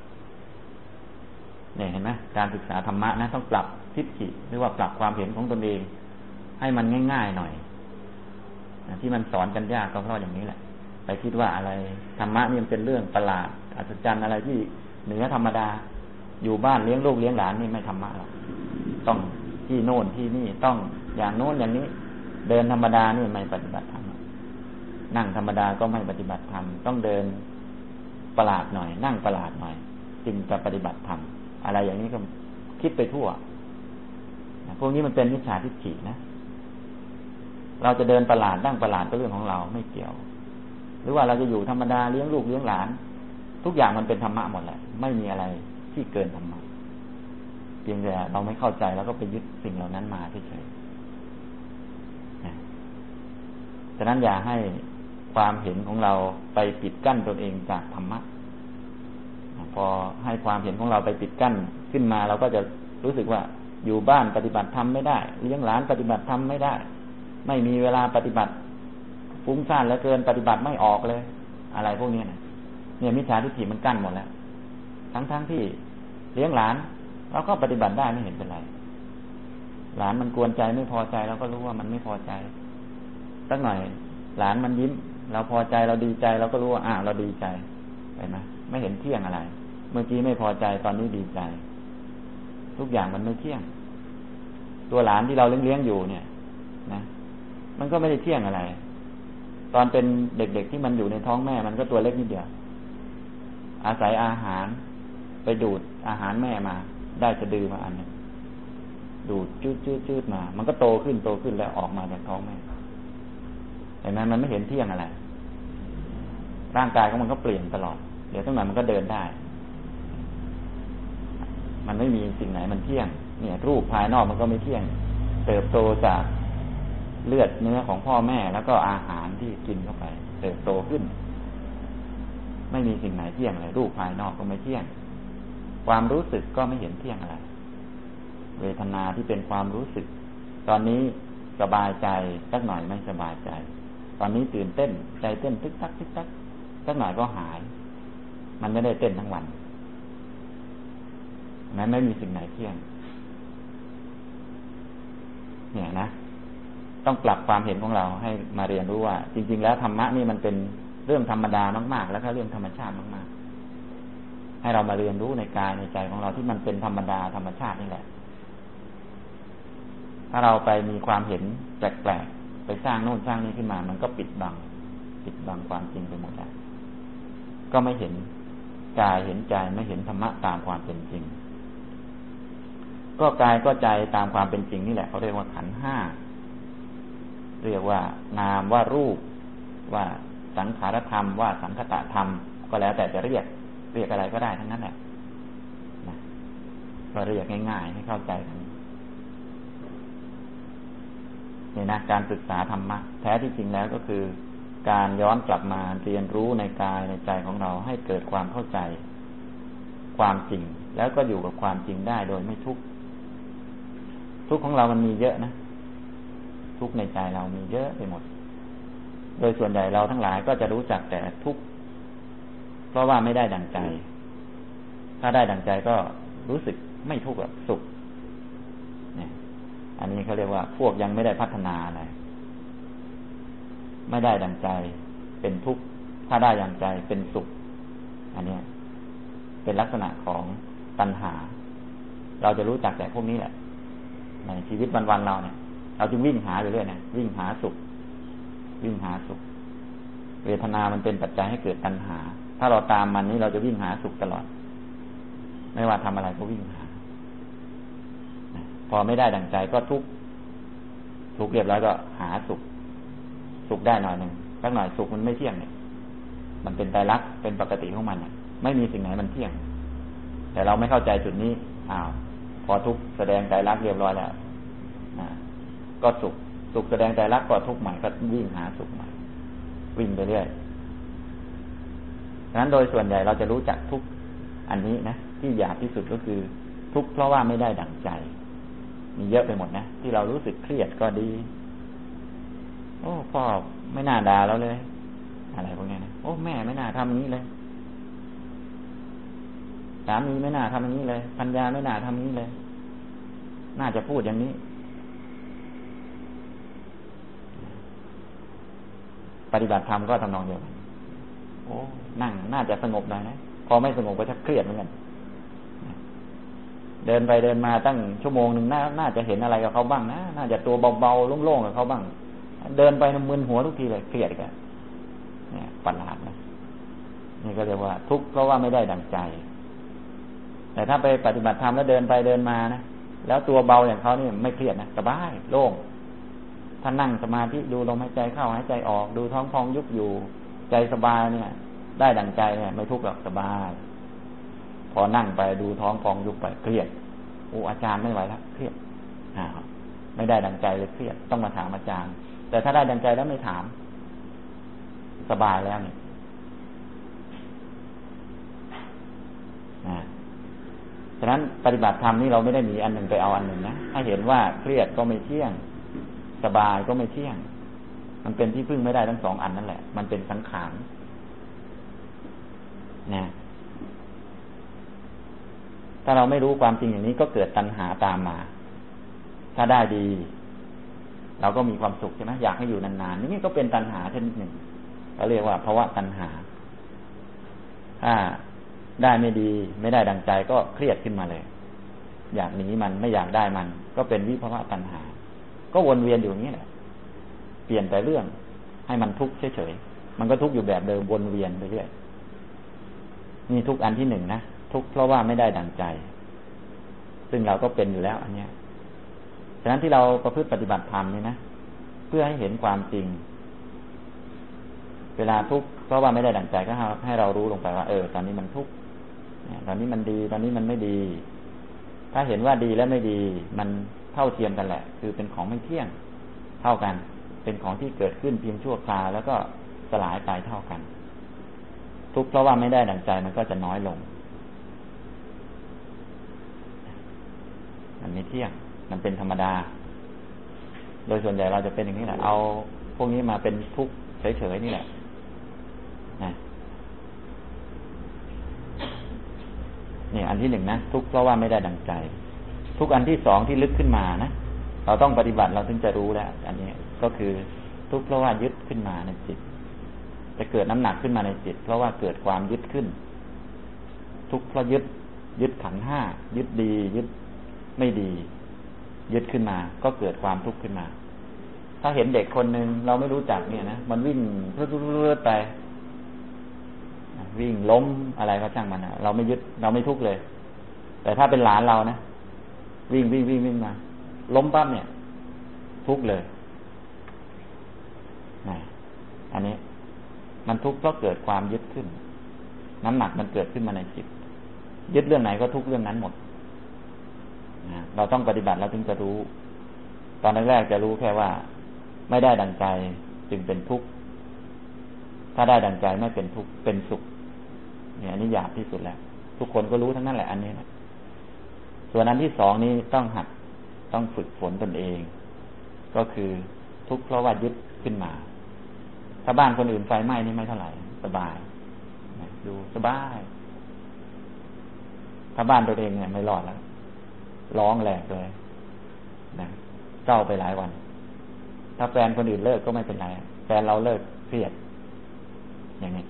เนี่ยเห็นไหมการศึกษาธรรมะนะต้องปรับทิฏฐิหรือว่าปรับความเห็นของตนเองให้มันง่ายๆหน่อยที่มันสอนกันยากก็เพราะอย่างนี้แหละไปคิดว่าอะไรธรรมะนี่มันเป็นเรื่องประหลาดอัศจรรย์อะไรที่เหนือธรรมดาอยู่บ้านเลี้ยงลูกเลี้ยงหลานนี่ไม่ธรรมะหรอกต้องที่โน่นที่นี่ต้องอย่างโน้นอย่างนี้เดินธรรมดานี่ไม่ปฏิบัติธรรมนั่งธรรมดาก็ไม่ปฏิบัติธรรมต้องเดินประหลาดหน่อยนั่งประหลาดหน่อยจึงจะปฏิบัติธรรมอะไรอย่างนี้ก็คิดไปทั่วพวกนี้มันเป็นมิจฉาทิฏฐินะเราจะเดินประหลาดนั่งประหลาดก็เรื่องของเราไม่เกี่ยวหรือว่าเราจะอยู่ธรรมดาเลี้ยงลูกเลี้ยงหลานทุกอย่างมันเป็นธรรมะหมดแหละไม่มีอะไรที่เกินธรรมะเพียงแต่เราไม่เข้าใจแล้วก็ไปยึดสิ่งเหล่านั้นมาเฉยๆฉะนั้นอย่าให้ความเห็นของเราไปปิดกั้นตนเองจากธรรมะพอให้ความเห็นของเราไปปิดกั้นขึ้นมาเราก็จะรู้สึกว่าอยู่บ้านปฏิบัติธรรมไม่ได้เลี้ยงหลานปฏิบัติธรรมไม่ได้ไม่มีเวลาปฏิบัติฟุ้งซ่านเหลือเกินปฏิบัติไม่ออกเลยอะไรพวกนี้นะเนี่ยมิจฉาทิฏฐิมันกั้นหมดแล้วทั้งๆที่เลี้ยงหลานเราก็ปฏิบัติได้ไม่เห็นเป็นไรหลานมันกวนใจไม่พอใจเราก็รู้ว่ามันไม่พอใจสักหน่อยหลานมันยิ้มเราพอใจเราดีใจเราก็รู้ว่าอ่าเราดีใจเห็นไหมไม่เห็นเที่ยงอะไรเมื่อกี้ไม่พอใจตอนนี้ดีใจทุกอย่างมันไม่เที่ยงตัวหลานที่เราเลี้ยงๆอยู่เนี่ยนะมันก็ไม่ได้เที่ยงอะไรตอนเป็นเด็กๆที่มันอยู่ในท้องแม่มันก็ตัวเล็กนิดเดียวอาศัยอาหารไปดูดอาหารแม่มาได้จะดื้อมาอันนึงดูดจืดๆๆมามันก็โตขึ้นโตขึ้นแล้วออกมาจากท้องแม่เห็นไหมมันไม่เห็นเที่ยงอะไรร่างกายของมันก็เปลี่ยนตลอดเดี๋ยวตั้งแต่มันก็เดินได้มันไม่มีสิ่งไหนมันเที่ยงเนี่ยรูปภายนอกมันก็ไม่เที่ยงเติบโตจากเลือดเนื้อของพ่อแม่แล้วก็อาหารที่กินเข้าไปเติบโตขึ้นไม่มีสิ่งไหนเที่ยงเลยรูปภายนอกก็ไม่เที่ยงความรู้สึกก็ไม่เห็นเที่ยงอะไรเวทนาที่เป็นความรู้สึกตอนนี้สบายใจสักหน่อยไม่สบายใจตอนนี้ตื่นเต้นใจเต้นตึกตักตึกตักสักหน่อยก็หายมันไม่ได้เต้นทั้งวันนั้นไม่มีสิ่งไหนเที่ยงเนี่ยนะต้องปรับความเห็นของเราให้มาเรียนรู้ว่าจริงๆแล้วธรรมะนี่มันเป็นเรื่องธรรมดามากๆแล้วก็เรื่องธรรมชาติมากๆให้เรามาเรียนรู้ในกายในใจของเราที่มันเป็นธรรมดาธรรมชาตินี่แหละถ้าเราไปมีความเห็นแปลกๆไปสร้างโน่นสร้างนี่ขึ้นมามันก็ปิดบังปิดบังความจริงไปหมดแล้วก็ไม่เห็นกายเห็นใจไม่เห็นธรรมะตามความเป็นจริงก็กายก็ใจตามความเป็นจริงนี่แหละเขาเรียกว่าขันธ์ห้าเรียกว่านามว่ารูปว่าสังขารธรรมว่าสังคตธรรมก็แล้วแต่จะเรียกเรียกอะไรก็ได้ทั้งนั้นแหละนะก็เรียกง่ายๆให้เข้าใจกันนี่นะการศึกษาธรรมะแท้ที่จริงแล้วก็คือการย้อนกลับมาเรียนรู้ในกายในใจของเราให้เกิดความเข้าใจความจริงแล้วก็อยู่กับความจริงได้โดยไม่ทุกข์ทุกข์ของเรามันมีเยอะนะทุกข์ในใจเรามีเยอะไปหมดโดยส่วนใหญ่เราทั้งหลายก็จะรู้จักแต่ทุกข์เพราะว่าไม่ได้ดังใจถ้าได้ดังใจก็รู้สึกไม่ทุกข์หรอกสุขเนี่ยอันนี้เขาเรียกว่าพวกยังไม่ได้พัฒนาอะไรไม่ได้ดังใจเป็นทุกข์ถ้าได้ดังใจเป็นสุขอันนี้เป็นลักษณะของตัณหาเราจะรู้จักแต่พวกนี้แหละในชีวิตวันๆเราเนี่ยเราจึงวิ่งหาไปเรื่อยนะวิ่งหาสุขวิ่งหาสุขเวทนามันเป็นปัจจัยให้เกิดตัณหาถ้าเราตามมันนี้เราจะวิ่งหาสุขตลอดไม่ว่าทำอะไรก็วิ่งหาพอไม่ได้ดังใจก็ทุกข์ทุกข์เรียบร้อยก็หาสุขสุขได้หน่อยหนึ่งสักหน่อยสุขมันไม่เที่ยงเนี่ยมันเป็นไตรลักษณ์เป็นปกติของมันไม่มีสิ่งไหนมันเที่ยงแต่เราไม่เข้าใจจุดนี้อ้าวพอทุกข์แสดงไตรลักษณ์เรียบร้อยแล้วนะก็สุขสุขแสดงไตรลักษณ์ก็ทุกข์ใหม่ก็วิ่งหาสุขใหม่วิ่งไปเรื่อยฉะนั้นโดยส่วนใหญ่เราจะรู้จักทุกข์อันนี้นะที่หยาบที่สุดก็คือทุกข์เพราะว่าไม่ได้ดั่งใจมีเยอะไปหมดนะที่เรารู้สึกเครียดก็ดีโอ้พ่อไม่น่าด่าเราเลยอะไรพวกนี้นะโอ้แม่ไม่น่าทำอย่างนี้เลยสามีไม่น่าทำอย่างนี้เลยภรรยาไม่น่าทำอย่างนี้เลยน่าจะพูดอย่างนี้ปฏิบัติธรรมก็ทำนองเดียวกันโอ้นั่งน่าจะสงบหน่อยนะพอไม่สงบก็จะเครียดเหมือนกันเดินไปเดินมาตั้งชั่วโมงหนึ่งน่าน่าจะเห็นอะไรกับเขาบ้างนะน่าจะตัวเบาๆโล่งๆกับเขาบ้างเดินไปมึนหัวทุกทีเลยเครียดกันเนี่ยปัญหานะนี่ก็เรียกว่าทุกข์เพราะว่าไม่ได้ดั่งใจแต่ถ้าไปปฏิบัติธรรมแล้วเดินไปเดินมานะแล้วตัวเบาอย่างเขานี่ไม่เครียดนะสบายโล่งถ้านั่งสมาธิดูลมหายใจเข้าหายใจออกดูท้องพองยุบอยู่ใจสบายเนี่ยได้ดั่งใจเนี่ยไม่ทุกข์หรอกสบายพอนั่งไปดูท้องพองยุบไปเครียดโอ้อาจารย์ไม่ไหวแล้วเครียดอ้าวไม่ได้ดั่งใจเลยเครียดต้องมาถามอาจารย์แต่ถ้าได้ดั่งใจแล้วไม่ถามสบายแล้วเนี่ยนะฉะนั้นปฏิบัติธรรมนี่เราไม่ได้มีอันหนึ่งไปเอาอันหนึ่งนะให้เห็นว่าเครียดก็ไม่เที่ยงสบายก็ไม่เที่ยงมันเป็นที่พึ่งไม่ได้ทั้งสองอันนั่นแหละมันเป็นสังขารนะถ้าเราไม่รู้ความจริงอย่างนี้ก็เกิดตัณหาตามมาถ้าได้ดีเราก็มีความสุขใช่ไหมอยากให้อยู่นานๆนี่ก็เป็นตัณหาชนิดหนึ่งเราเรียกว่าภาวะตัณหาถ้าได้ไม่ดีไม่ได้ดังใจก็เครียดขึ้นมาเลยอยากหนีมันไม่อยากได้มันก็เป็นวิภวะตัณหาก็วนเวียนอยู่อย่างนี้แหละเปลี่ยนแต่เรื่องให้มันทุกข์เฉยๆมันก็ทุกข์อยู่แบบเดิมวนเวียนไปเรื่อยนี่ทุกอันที่หนึ่งนะทุกข์เพราะว่าไม่ได้ดังใจซึ่งเราก็เป็นอยู่แล้วอันเนี้ยฉะนั้นที่เราประพฤติปฏิบัติธรรมนี่นะเพื่อให้เห็นความจริงเวลาทุกข์เพราะว่าไม่ได้ดั่งใจก็ให้เรารู้ลงไปว่าเออตอนนี้มันทุกข์ตอนนี้มันดีตอนนี้มันไม่ดีถ้าเห็นว่าดีและไม่ดีมันเท่าเทียมกันแหละคือเป็นของไม่เที่ยงเท่ากันเป็นของที่เกิดขึ้นเพียงชั่วคราวแล้วก็สลายไปเท่ากันทุกข์เพราะว่าไม่ได้ดั่งใจมันก็จะน้อยลงมันไม่เที่ยงมันเป็นธรรมดาโดยส่วนใหญ่เราจะเป็นอย่างนี้แหละเอาพวกนี้มาเป็นทุกข์เฉยๆนี่แหละนะนี่อันที่หนึ่งนะทุกข์เพราะว่าไม่ได้ดั่งใจทุกอันที่สองที่ลึกขึ้นมานะเราต้องปฏิบัติเราถึงจะรู้แล้วอันนี้ก็คือทุกข์เพราะว่ายึดขึ้นมาในจิตจะเกิดน้ำหนักขึ้นมาในจิตเพราะว่าเกิดความยึดขึ้นทุกข์เพราะยึดยึดขันธ์ห้ายึดดียึดไม่ดียึดขึ้นมาก็เกิดความทุกข์ขึ้นมาถ้าเห็นเด็กคนหนึ่งเราไม่รู้จักเนี่ยนะมันวิ่งเรื่อยๆไปวิ่งล้มอะไรก็ช่างมันนะเราไม่ยึดเราไม่ทุกข์เลยแต่ถ้าเป็นหลานเรานะวิ่งวิ่งวิ่งวิ่งมาล้มปั๊บเนี่ยทุกข์เลยนะอันนี้มันทุกข์เพราะเกิดความยึดขึ้นน้ำหนักมันเกิดขึ้นมาในจิตยึดเรื่องไหนก็ทุกข์เรื่องนั้นหมดนะเราต้องปฏิบัติเราถึงจะรู้ตอนแรกๆจะรู้แค่ว่าไม่ได้ดั่งใจจึงเป็นทุกข์ถ้าได้ดั่งใจไม่เป็นทุกข์เป็นสุขเนี่ยอันนี้หยาบที่สุดแล้วทุกคนก็รู้ทั้งนั้นแหละอันนี้นะส่วนอันที่สองนี้ต้องหัดต้องฝึกฝนตนเองก็คือทุกข์เพราะว่ายึดขึ้นมาถ้าบ้านคนอื่นไฟไหม้นี่ไม่เท่าไหร่สบายอยู่สบายถ้าบ้านตัวเองเนี่ยไม่รอดแล้วร้องแหลกเลยนะเศร้าไปหลายวันถ้าแฟนคนอื่นเลิกก็ไม่เป็นไรแฟนเราเลิกเครียดอย่างนี้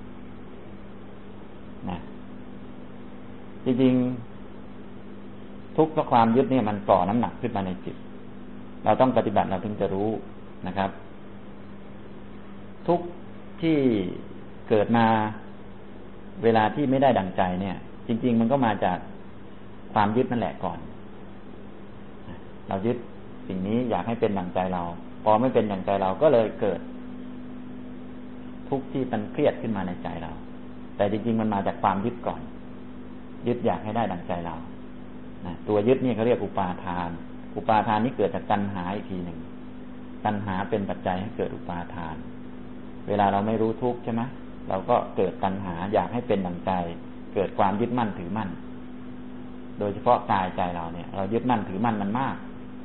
นะจริงๆทุกข์เพราะความยึดเนี่ยมันก่อน้ำหนักขึ้นมาในจิตเราต้องปฏิบัติเราถึงจะรู้นะครับ ทุกข์ที่เกิดมาเวลาที่ไม่ได้ดั่งใจเนี่ยจริงๆมันก็มาจากความยึดนั่นแหละก่อนเรายึดสิ่งนี้อยากให้เป็นดั่งใจเราพอไม่เป็นดั่งใจเราก็เลยเกิดทุกข์ที่มันเครียดขึ้นมาในใจเราแต่จริงๆมันมาจากความยึดก่อนยึดอยากให้ได้ดั่งใจเรานะตัวยึดนี่เขาเรียกอุปาทานอุปาทานนี้เกิดจากตัณหาอีกทีหนึ่งตัณหาเป็นปัจจัยให้เกิดอุปาทานเวลาเราไม่รู้ทุกข์ใช่ไหมเราก็เกิดตัณหาอยากให้เป็นดั่งใจเกิดความยึดมั่นถือมั่นโดยเฉพาะกายใจเราเนี่ยเรายึดมั่นถือมั่นมันมาก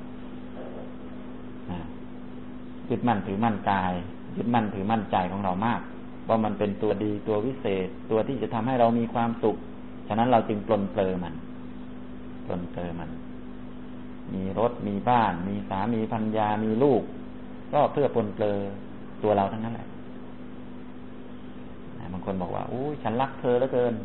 นะยึดมั่นถือมั่นกายยึดมั่นถือมั่นใจของเรามากว่ามันเป็นตัวดีตัววิเศษตัวที่จะทำให้เรามีความสุขฉะนั้นเราจึงปลนเปลือมันปลนเปลือมันมีรถมีบ้านมีสามีภรรยามีลูกก็เพื่อปลนเปลือตัวเราทั้งนั้นแหละบางคนบอกว่าโอ้ยฉันรักเธอเหลือเกิน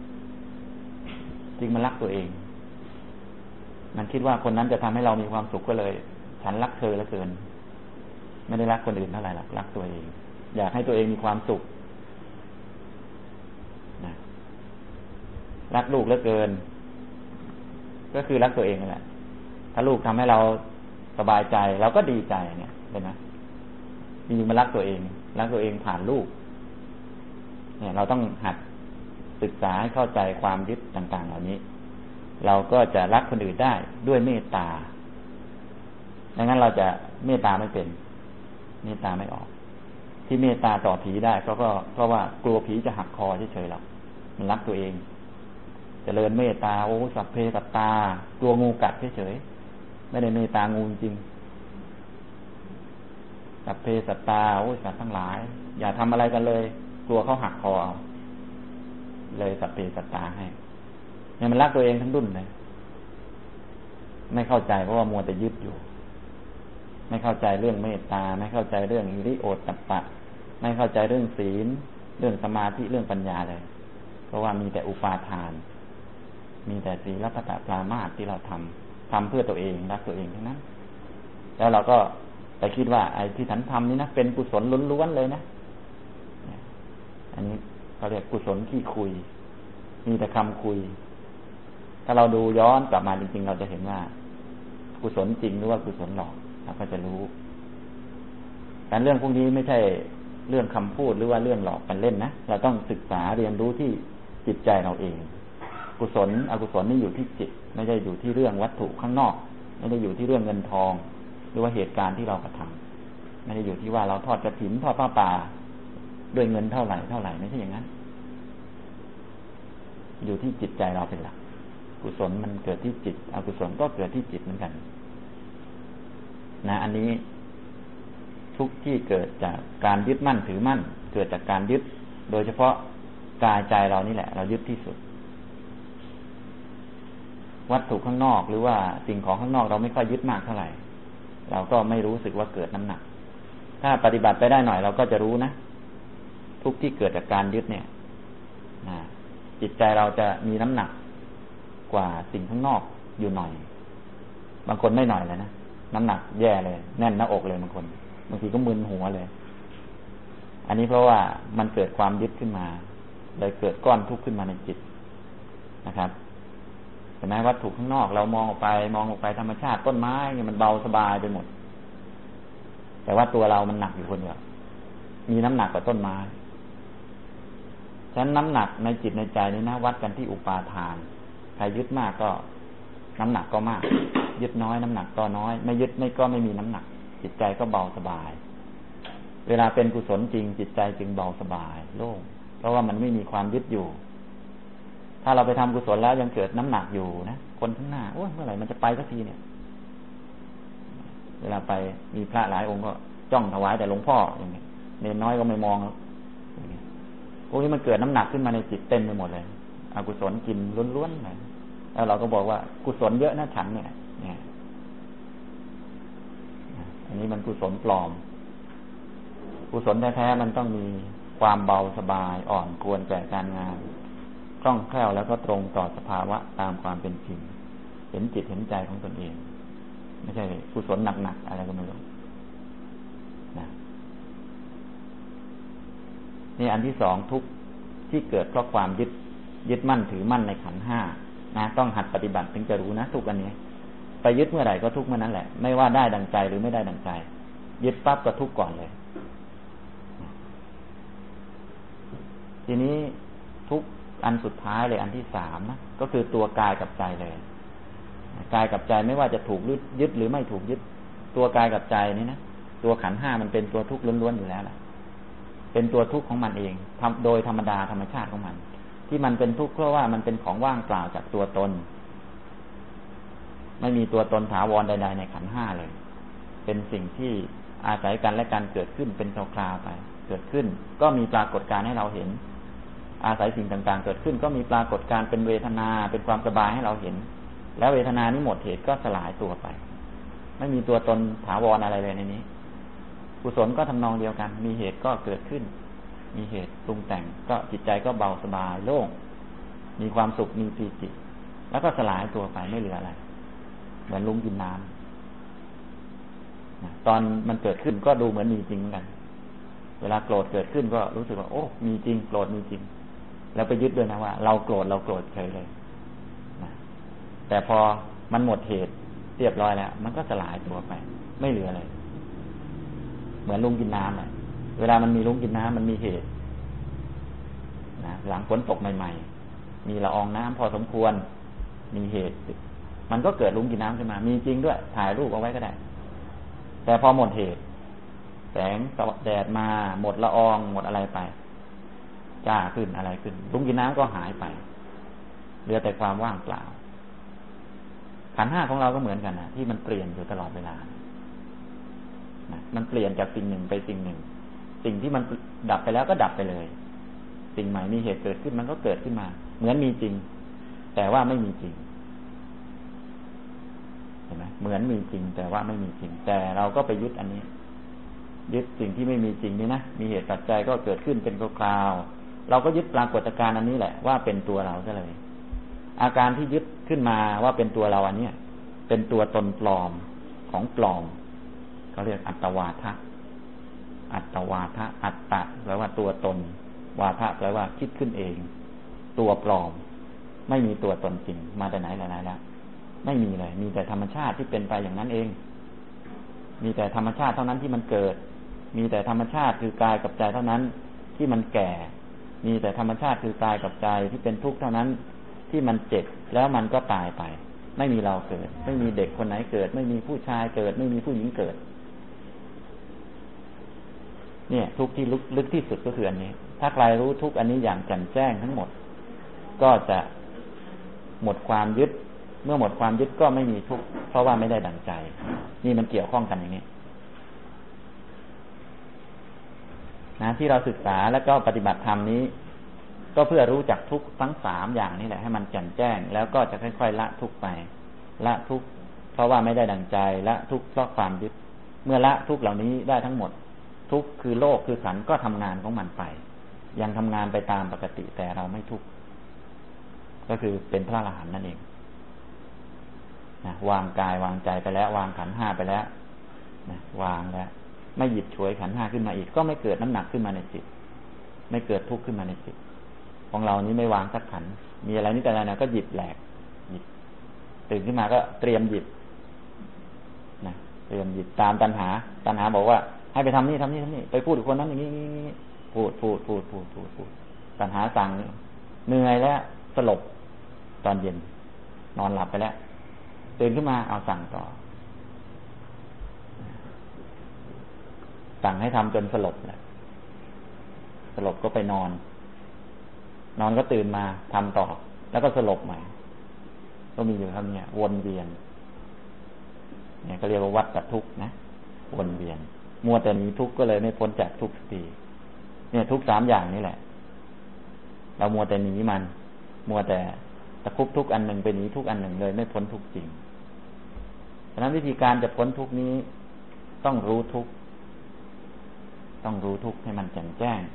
จริงมันรักตัวเองมันคิดว่าคนนั้นจะทำให้เรามีความสุขก็เลยฉันรักเธอเหลือเกินไม่ได้รักคนอื่นเท่าไหร่หรอกรักตัวเองอยากให้ตัวเองมีความสุขนะรักลูกเหลือเกินก็คือรักตัวเองนั่นแหละถ้าลูกทำให้เราสบายใจเราก็ดีใจเนี่ยเห็นไหมจริงๆมันรักตัวเองรักตัวเองผ่านลูกเนี่ยเราต้องหัดศึกษาให้เข้าใจความยึดต่างๆเหล่านี้เราก็จะรักคนอื่นได้ด้วยเมตตาดังนั้นเราจะเมตตาไม่เป็นเมตตาไม่ออกที่เมตตาต่อผีได้เพราะก็เพราะว่ากลัวผีจะหักคอเฉยๆหรอกมันรักตัวเองเจริญเมตตาโอ้สัพเพสัตตากลัวงูกัดเฉยๆไม่ได้เมตตางูจริงสัพเพสัตตาโอ้สัตว์ทั้งหลายอย่าทำอะไรกันเลยกลัวเขาหักคอเอาเลยสัพเพสัตตาให้เนี่ยมันรักตัวเองทั้งดุ่นเลยไม่เข้าใจเพราะว่ามัวแต่ยึดอยู่ไม่เข้าใจเรื่องเมตตาไม่เข้าใจเรื่องหิริโอตตัปปะไม่เข้าใจเรื่องศีลเรื่องสมาธิเรื่องปัญญาเลยเพราะว่ามีแต่อุปาทานมีแต่ศีลพัตตปรามาสที่เราทำทำเพื่อตัวเองรักตัวเองทั้งนั้นแล้วเราก็ไปคิดว่าไอ้ที่ฉันทำนี่นะเป็นกุศลล้วนๆเลยนะอันนี้เขาเรียกกุศลขี้คุยมีแต่คำคุยถ้าเราดูย้อนกลับมาจริงๆเราจะเห็นว่ากุศลจริงหรือว่ากุศลหลอกเราก็จะรู้แต่เรื่องพวกนี้ไม่ใช่เรื่องคำพูดหรือว่าเรื่องหลอกกันเล่นนะเราต้องศึกษาเรียนรู้ที่จิตใจเราเองกุศลอกุศลนี่อยู่ที่จิตไม่ได้อยู่ที่เรื่องวัตถุข้างนอกไม่ได้อยู่ที่เรื่องเงินทองหรือว่าเหตุการณ์ที่เรากระทำไม่ได้อยู่ที่ว่าเราทอดกฐินทอดผ้าป่าด้วยเงินเท่าไหร่เท่าไหร่ไม่ใช่อย่างนั้นอยู่ที่จิตใจเราเป็นหลักกุศลมันเกิดที่จิตอกุศลก็เกิดที่จิตเหมือนกันนะอันนี้ทุกที่เกิดจากการยึดมั่นถือมั่นเกิดจากการยึดโดยเฉพาะกายใจเรานี่แหละเรายึดที่สุดวัตถุข้างนอกหรือว่าสิ่งของข้างนอกเราไม่ค่อยยึดมากเท่าไหร่เราก็ไม่รู้สึกว่าเกิดน้ำหนักถ้าปฏิบัติไปได้หน่อยเราก็จะรู้นะทุกที่เกิดจากการยึดเนี่ยนะจิตใจเราจะมีน้ำหนักกว่าสิ่งข้างนอกอยู่หน่อยบางคนไม่หน่อยเลยนะน้ำหนักแย่เลยแน่นหน้าอกเลยบางคนบางทีก็มึนหัวเลยอันนี้เพราะว่ามันเกิดความยึดขึ้นมาเลยเกิดก้อนทุกข์ขึ้นมาในจิตนะครับเห็นไหมวัตถุข้างนอกเรามองออกไปมองออกไปธรรมชาติต้นไม้เนี่ยมันเบาสบายไปหมดแต่ว่าตัวเรามันหนักอยู่คนเดียวมีน้ำหนักกว่าต้นไม้ฉะนั้นน้ำหนักในจิตในใจนี่นะวัดกันที่อุปาทานใครยึดมากก็น้ำหนักก็มากยึดน้อยน้ำหนักก็น้อยไม่ยึดไม่ก็ไม่มีน้ำหนักจิตใจก็เบาสบายเวลาเป็นกุศลจริงจิตใจจึงเบาสบายโล่งเพราะว่ามันไม่มีความยึดอยู่ถ้าเราไปทำกุศลแล้วยังเกิดน้ำหนักอยู่นะคนข้างหน้าโอ้ยเมื่อไหร่มันจะไปสักทีเนี่ยเวลาไปมีพระหลายองค์ก็จ้องถวายแต่หลวงพ่ออย่างเงี้ยเนรน้อยก็ไม่มองอย่างเงี้ยพวกนี้มันเกิดน้ำหนักขึ้นมาในจิตเต็มไปหมดเลยอกุศลกินล้วนๆเลยแล้วเราก็บอกว่ากุศลเยอะนะฉันเนี่ยเนี่ยอันนี้มันกุศลปลอมกุศลแท้ๆมันต้องมีความเบาสบายอ่อนควรแก่การงานคล่องแคล่วแล้วก็ตรงต่อสภาวะตามความเป็นจริงเห็นจิตเห็นใจของตนเองไม่ใช่กุศลหนักๆอะไรก็ไม่รู้นะนี่อันที่สองทุกข์ที่เกิดเพราะความยึดยึดมั่นถือมั่นในขันธ์ห้านะต้องหัดปฏิบัติถึงจะรู้นะทุกอันนี้ไปยึดเมื่อไหร่ก็ทุกเมื่อนั้นแหละไม่ว่าได้ดังใจหรือไม่ได้ดังใจยึดปั๊บก็ทุกก่อนเลยทีนี้ทุกอันสุดท้ายเลยอันที่สามนะก็คือตัวกายกับใจเลยกายกับใจไม่ว่าจะถูกยึดหรือไม่ถูกยึดตัวกายกับใจนี่นะตัวขันธ์ห้ามันเป็นตัวทุกข์ล้วนๆอยู่แล้วแหละเป็นตัวทุกข์ของมันเองทำโดยธรรมดาธรรมชาติของมันที่มันเป็นทุกข์เพราะว่ามันเป็นของว่างเปล่าจากตัวตนไม่มีตัวตนถาวรใดๆในขันธ์ห้าเลยเป็นสิ่งที่อาศัยกันและการเกิดขึ้นเป็นคราวๆไปเกิดขึ้นก็มีปรากฏการณ์ให้เราเห็นอาศัยสิ่งต่างๆเกิดขึ้นก็มีปรากฏการณ์เป็นเวทนาเป็นความสบายให้เราเห็นแล้วเวทนานี้หมดเหตุก็สลายตัวไปไม่มีตัวตนถาวรอะไรเลยในนี้กุศลก็ทำนองเดียวกันมีเหตุก็เกิดขึ้นมีเหตุปรุงแต่งก็จิตใจก็เบาสบายโล่งมีความสุขมีปีติแล้วก็สลายตัวไปไม่เหลืออะไรเหมือนลุงกินน้ำตอนมันเกิดขึ้นก็ดูเหมือนมีจริงเหมือนกันเวลาโกรธเกิดขึ้นก็รู้สึกว่าโอ้มีจริงโกรธมีจริงแล้วไปยึดด้วยนะว่าเราโกรธเราโกรธเฉยเลยนะแต่พอมันหมดเหตุเรียบร้อยแล้วมันก็สลายตัวไปไม่เหลืออะไรเหมือนลุงกินน้ำอ่ะเวลามันมีลุงกินน้ำมันมีเหตุนะหลังฝนตกใหม่ๆมีละอองน้ำพอสมควรมีเหตุมันก็เกิดลุงกินน้ำขึ้นมามีจริงด้วยถ่ายรูปเอาไว้ก็ได้แต่พอหมดเหตุแสงแดดมาหมดละอองหมดอะไรไปจ้าขึ้นอะไรขึ้นลุงกินน้ำก็หายไปเหลือแต่ความว่างเปล่าขันธ์ห้าของเราก็เหมือนกันนะที่มันเปลี่ยนอยู่ตลอดเวลานะมันเปลี่ยนจากสิ่งหนึ่งไปสิ่งหนึ่งสิ่งที่มันดับไปแล้วก็ดับไปเลยสิ่งใหม่มีเหตุเกิดขึ้นมันก็เกิดขึ้นมาเหมือนมีจริงแต่ว่าไม่มีจริงเห็นไหมเหมือนมีจริงแต่ว่าไม่มีจริงแต่เราก็ไปยึดอันนี้ยึดสิ่งที่ไม่มีจริงนี่นะมีเหตุปัจจัยก็เกิดขึ้นเป็นคราวๆเราก็ยึดปรากฏการณ์อันนี้แหละว่าเป็นตัวเราซะเลยอาการที่ยึดขึ้นมาว่าเป็นตัวเราอันนี้เป็นตัวตนปลอมของปลอมเขาเรียกอัตวาทะอัตวาทะอัตตะแปลว่าตัวตนวาทะแปลว่าคิดขึ้นเองตัวปลอมไม่มีตัวตนจริงมาแต่ไหนแต่ไหนแล้วไม่มีเลยมีแต่ธรรมชาติที่เป็นไปอย่างนั้นเองมีแต่ธรรมชาติเท่านั้นที่มันเกิดมีแต่ธรรมชาติคือกายกับใจเท่านั้นที่มันแก่มีแต่ธรรมชาติคือกายกับใจที่เป็นทุกข์เท่านั้นที่มันเจ็บแล้วมันก็ตายไปไม่มีเราเกิดไม่มีเด็กคนไหนเกิดไม่มีผู้ชายเกิดไม่มีผู้หญิงเกิดเนี่ยทุกข์ที่ลึกลึกที่สุดก็คืออันนี้ถ้าใครรู้ทุกข์อันนี้อย่างแจ่มแจ้งทั้งหมดก็จะหมดความยึดเมื่อหมดความยึดก็ไม่มีทุกข์เพราะว่าไม่ได้ดั่งใจนี่มันเกี่ยวข้องกันอย่างนี้นะที่เราศึกษาแล้วก็ปฏิบัติธรรมนี้ก็เพื่อรู้จักทุกข์ทั้งสามอย่างนี้แหละให้มันแจ่มแจ้งแล้วก็จะค่อยๆละทุกข์ไปละทุกข์เพราะว่าไม่ได้ดั่งใจละทุกข์เพราะความยึดเมื่อละทุกข์เหล่านี้ได้ทั้งหมดทุกข์คือโลกคือขันธ์ก็ทำงานของมันไปยังทำงานไปตามปกติแต่เราไม่ทุกข์ก็คือเป็นพระอรหันต์นั่นเองนะวางกายวางใจไปแล้ววางขันธ์ห้าไปแล้วนะวางแล้วไม่หยิบฉวยขันธ์ห้าขึ้นมาอีกก็ไม่เกิดน้ำหนักขึ้นมาในจิตไม่เกิดทุกข์ขึ้นมาในจิตของเรานี้ไม่วางสักขันธ์มีอะไรนี่แต่อะไรนะก็หยิบแหลกหยิบตื่นขึ้นมาก็เตรียมหยิบนะเตรียมหยิบตามตัณหาตัณหาบอกว่าให้ไปทำนี่ทำนี่ทำนี่ไปพูดกับคนนั้นอย่างนี้พูดพูดพูดพูดพูดพูดตัณหาสั่งเหนื่อยแล้วสลบตอนเย็นนอนหลับไปแล้วตื่นขึ้นมาเอาสั่งต่อสั่งให้ทำจนสลบแหละสลบก็ไปนอนนอนก็ตื่นมาทำต่อแล้วก็สลบใหม่ก็มีอยู่ครับเนี่ยวนเวียนเนี่ยก็เรียกว่าวัฏฏทุกข์นะวนเวียนมัวแต่มีทุกข์ก็เลยไม่พ้นจากทุกข์สักทีเนี่ยทุกข์สามอย่างนี่แหละเรามัวแต่หนีมันมัวแต่ตะคุบทุกอันหนึ่งไปหนีทุกอันหนึ่งเลยไม่พ้นทุกจริงฉะนั้นวิธีการจะพ้นทุกนี้ต้องรู้ทุกต้องรู้ทุกให้มันแจ่มแจ้ง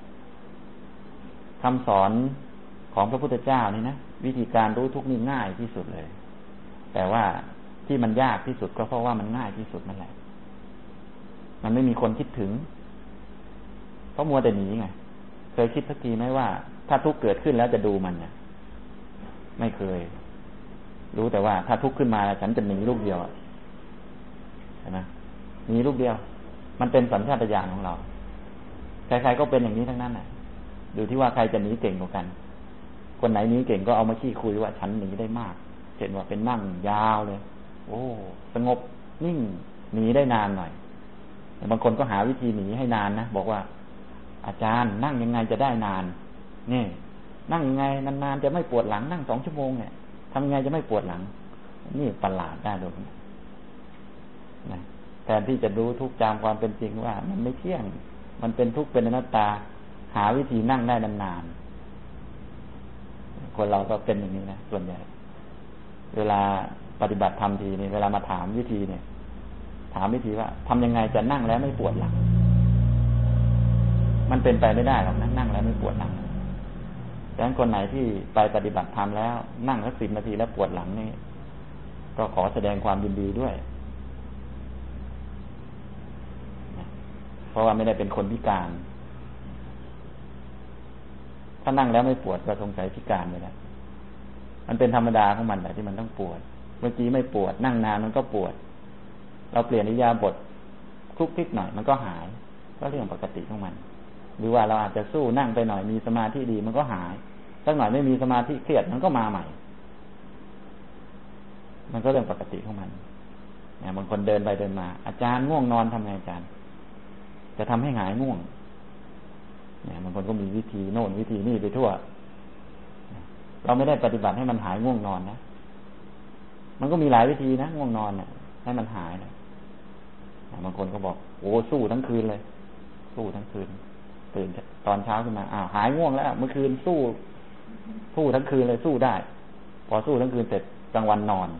คำสอนของพระพุทธเจ้านี่นะวิธีการรู้ทุกนี่ง่ายที่สุดเลยแต่ว่าที่มันยากที่สุดก็เพราะว่ามันง่ายที่สุดนั่นแหละมันไม่มีคนคิดถึงเพราะมัวแต่หนีไงเคยคิดสักทีไหมว่าถ้าทุกข์เกิดขึ้นแล้วจะดูมันเนี่ยไม่เคยรู้แต่ว่าถ้าทุกข์ขึ้นมาฉันจะหนีลูกเดียวใช่ไหมหนีลูกเดียวมันเป็นสัญชาตญาณของเราใครๆก็เป็นอย่างนี้ทั้งนั้นน่ะดูที่ว่าใครจะหนีเก่งกว่ากันคนไหนหนีเก่งก็เอามาขี้คุยว่าฉันหนีได้มากเช่นว่าเป็นนั่งยาวเลยโอ้สงบนิ่งหนีได้นานหน่อยแต่บางคนก็หาวิธีหนีให้นานนะบอกว่าอาจารย์นั่งยังไงจะได้นานนี่นั่งยังไงนานๆจะไม่ปวดหลังนั่งสองชั่วโมงเนี่ยทำยังไงจะไม่ปวดหลังนี่ประหลาดได้เลยนะแทนที่จะรู้ทุกข์ตามความเป็นจริงว่ามันไม่เที่ยงมันเป็นทุกข์เป็นอนัตตาหาวิธีนั่งได้นานๆคนเราก็เป็นอย่างนี้นะส่วนใหญ่เวลาปฏิบัติธรรมทีนี่เวลามาถามวิธีเนี่ยถามวิธีว่าทำยังไงจะนั่งแล้วไม่ปวดหลังมันเป็นไปไม่ได้หรอกนะนั่งแล้วไม่ปวดหลังดังนั้นคนไหนที่ไปปฏิบัติธรรมแล้วนั่งสักสิบนาทีแล้วปวดหลังนี่ก็ขอแสดงความยินดีด้วยเพราะว่าไม่ได้เป็นคนพิการถ้านั่งแล้วไม่ปวดก็สงสัยพิการไปแล้วมันเป็นธรรมดาของมันแหละที่มันต้องปวดเมื่อกี้ไม่ปวดนั่งนานมันก็ปวดเราเปลี่ยนอิริยาบถคลุกคลิกหน่อยมันก็หายก็เรื่องปกติของมันหรือว่าเราอาจจะสู้นั่งไปหน่อยมีสมาธิดีมันก็หายสักหน่อยไม่มีสมาธิเครียดมันก็มาใหม่มันก็เรื่องปกติของมันเนี่ยบางคนเดินไปเดินมาอาจารย์ง่วงนอนทำไงอาจารย์จะทำให้หายง่วงเนี่ยบางคนก็มีวิธีโน่นวิธีนี่ไปทั่วเราไม่ได้ปฏิบัติให้มันหายง่วงนอนนะมันก็มีหลายวิธีนะง่วงนอนเนี่ยให้มันหายนะบางคนก็บอกโอ้สู้ทั้งคืนเลยสู้ทั้งคืนตื่นตอนเช้าขึ้นมาอ้าวหายง่วงแล้วเมื่อคืนสู้สู้ทั้งคืนเลยสู้ได้พอสู้ทั้งคืนเสร็จกลางวันนอน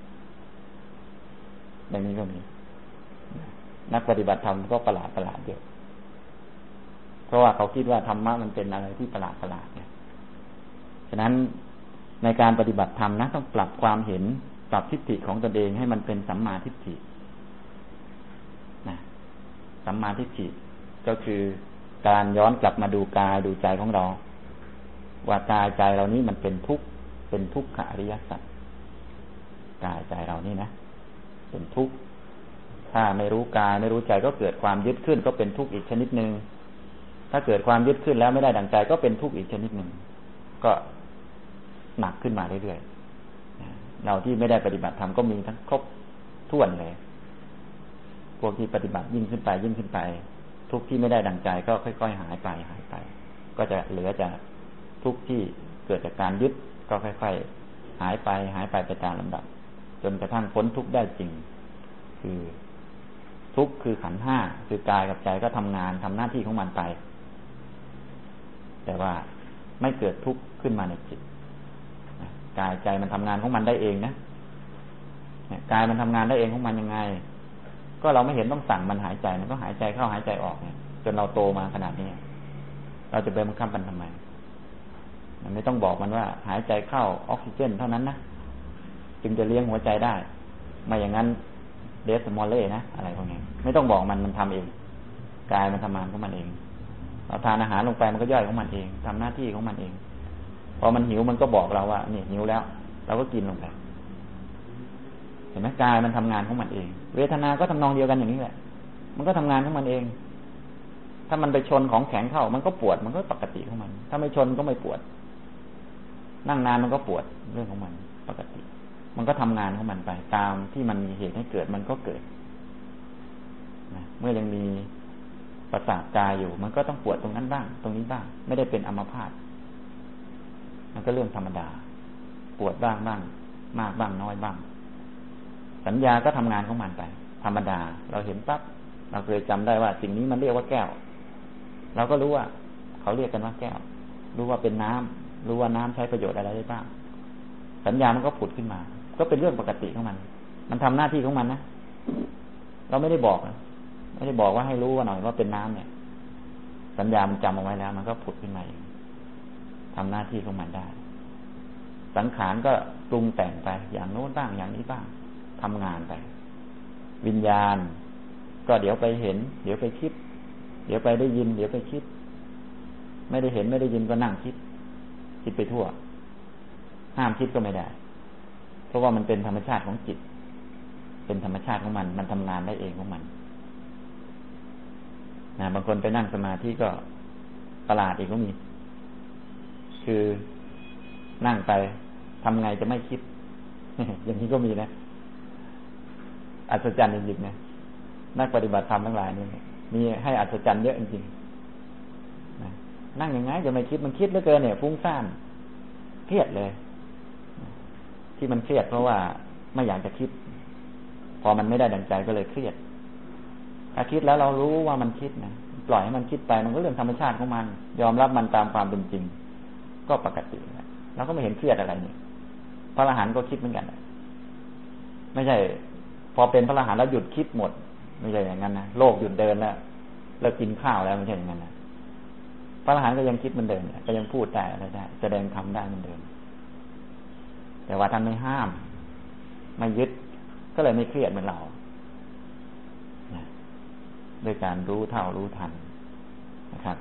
อย่างนี้ก็มีนักปฏิบัติธรรมก็ประหลาดประหลาดเยอะเพราะว่าเขาคิดว่าธรรมะมันเป็นอะไรที่ประหลาดประหลาดเนี่ยฉะนั้นในการปฏิบัติธรรมนะต้องปรับความเห็นปรับทิฏฐิของตนเองให้มันเป็นสัมมาทิฏฐินะสัมมาทิฏฐิก็คือการย้อนกลับมาดูกายดูใจของเราว่ากายใจเรานี้มันเป็นทุกข์เป็นทุกขอริยสัจกายใจเรานี่นะเป็นทุกข์ถ้าไม่รู้กายไม่รู้ใจก็เกิดความยึดขึ้นก็เป็นทุกข์อีกชนิดนึงถ้าเกิดความยึดขึ้นแล้วไม่ได้ดังใจก็เป็นทุกข์อีกชนิดนึงก็หนักขึ้นมาเรื่อยๆเราที่ไม่ได้ปฏิบัติธรรมก็มีทั้งครบถ้วนเลยพวกที่ปฏิบัติยิ่งขึ้นไปยิ่งขึ้นไปทุกข์ที่ไม่ได้ดังใจก็ค่อยๆหายไปหายไปก็จะเหลือจะทุกข์ที่เกิดจากการยึดก็ค่อยๆหายไปหายไปไปตามลำดับจนกระทั่งพ้นทุกข์ได้จริงคือทุกข์คือขันธ์ห้าคือกายกับใจก็ทำงานทำหน้าที่ของมันไปแต่ว่าไม่เกิดทุกข์ขึ้นมาในจิตกายใจมันทำงานของมันได้เองนะกายมันทำงานได้เองของมันยังไงก็เราไม่เห็นต้องสั่งมันหายใจมันก็หายใจเข้าหายใจออกเนี่ยจนเราโตมาขนาดนี้เราจะไปบังคับมันทำไมมันไม่ต้องบอกมันว่าหายใจเข้าออกซิเจนเท่านั้นนะจึงจะเลี้ยงหัวใจได้ไม่อย่างนั้นเดสมอลเล่นะอะไรพวกนี้ไม่ต้องบอกมันมันทำเองกายมันทำงานของมันเองเราทานอาหารลงไปมันก็ย่อยของมันเองทำหน้าที่ของมันเองพอมันหิวมันก็บอกเราว่านี่หิวแล้วเราก็กินลงไปเห็นไหมกายมันทำงานของมันเองเวทนาก็ทำนองเดียวกันอย่างนี้แหละมันก็ทำงานของมันเองถ้ามันไปชนของแข็งเข้ามันก็ปวดมันก็ปกติของมันถ้าไม่ชนก็ไม่ปวดนั่งนานมันก็ปวดเรื่องของมันปกติมันก็ทำงานของมันไปตามที่มันมีเหตุให้เกิดมันก็เกิดนะเมื่อยังมีประสาทกายอยู่มันก็ต้องปวดตรงนั้นบ้างตรงนี้บ้างไม่ได้เป็นอัมพาตมันก็เรื่องธรรมดาปวดบ้างบ้างมากบ้างน้อยบ้างสัญญาก็ทำงานของมันไปธรรมดาเราเห็นปั๊บเราเคยจำได้ว่าสิ่งนี้มันเรียกว่าแก้วเราก็รู้ว่าเขาเรียกกันว่าแก้วรู้ว่าเป็นน้ำรู้ว่าน้ำใช้ประโยชน์อะไรได้บ้างสัญญามันก็ผุดขึ้นมาก็เป็นเรื่องปกติของมันมันทำหน้าที่ของมันนะเราไม่ได้บอกไม่ได้บอกว่าให้รู้ว่าหน่อยว่าเป็นน้ำเนี่ยสัญญามันจำเอาไว้แล้วมันก็ผุดขึ้นมาเองทำหน้าที่ของมันได้สังขารก็ปรุงแต่งไปอย่างโน้นบ้างอย่างนี้บ้างทำงานไปวิญญาณก็เดี๋ยวไปเห็นเดี๋ยวไปคิดเดี๋ยวไปได้ยินเดี๋ยวไปคิดไม่ได้เห็นไม่ได้ยินก็นั่งคิดคิดไปทั่วห้ามคิดก็ไม่ได้เพราะว่ามันเป็นธรรมชาติของจิตเป็นธรรมชาติของมันมันทำงานได้เองของมันนะบางคนไปนั่งสมาธิก็ประหลาดอีกก็มีคือนั่งไปทำไงจะไม่คิด อย่างนี้ก็มีนะอัศจรรย์จริงๆนะนักปฏิบัติธรรมทั้งหลายนี่มีให้อัศจรรย์เยอะจริงๆนะนั่งยังไงจะไม่คิดมันคิดเหลือเกินเนี่ยฟุ้งซ่านเครียดเลยที่มันเครียดเพราะว่าไม่อยากจะคิดพอมันไม่ได้ดังใจก็เลยเครียดถ้าคิดแล้วเรารู้ว่ามันคิดนะปล่อยให้มันคิดไปมันก็เรื่องธรรมชาติของมันยอมรับมันตามความเป็นจริงก็ปกติเราก็ไม่เห็นเครียดอะไรนี่พระอรหันต์ก็คิดเหมือนกันไม่ใช่พอเป็นพระอรหันต์แล้วหยุดคิดหมดไม่ใช่อย่างนั้นนะโลกหยุดเดินแล้วเลิกกินข้าวแล้วไม่ใช่อย่างนั้นนะพระอรหันต์ก็ยังคิดเหมือนเดิมก็ยังพูดได้อะไรได้แสดงธรรมได้เหมือนเดิมแต่ว่าท่านไม่ห้ามไม่ยึดก็เลยไม่เครียดเหมือนเราด้วยการรู้เท่ารู้ทันนะครับ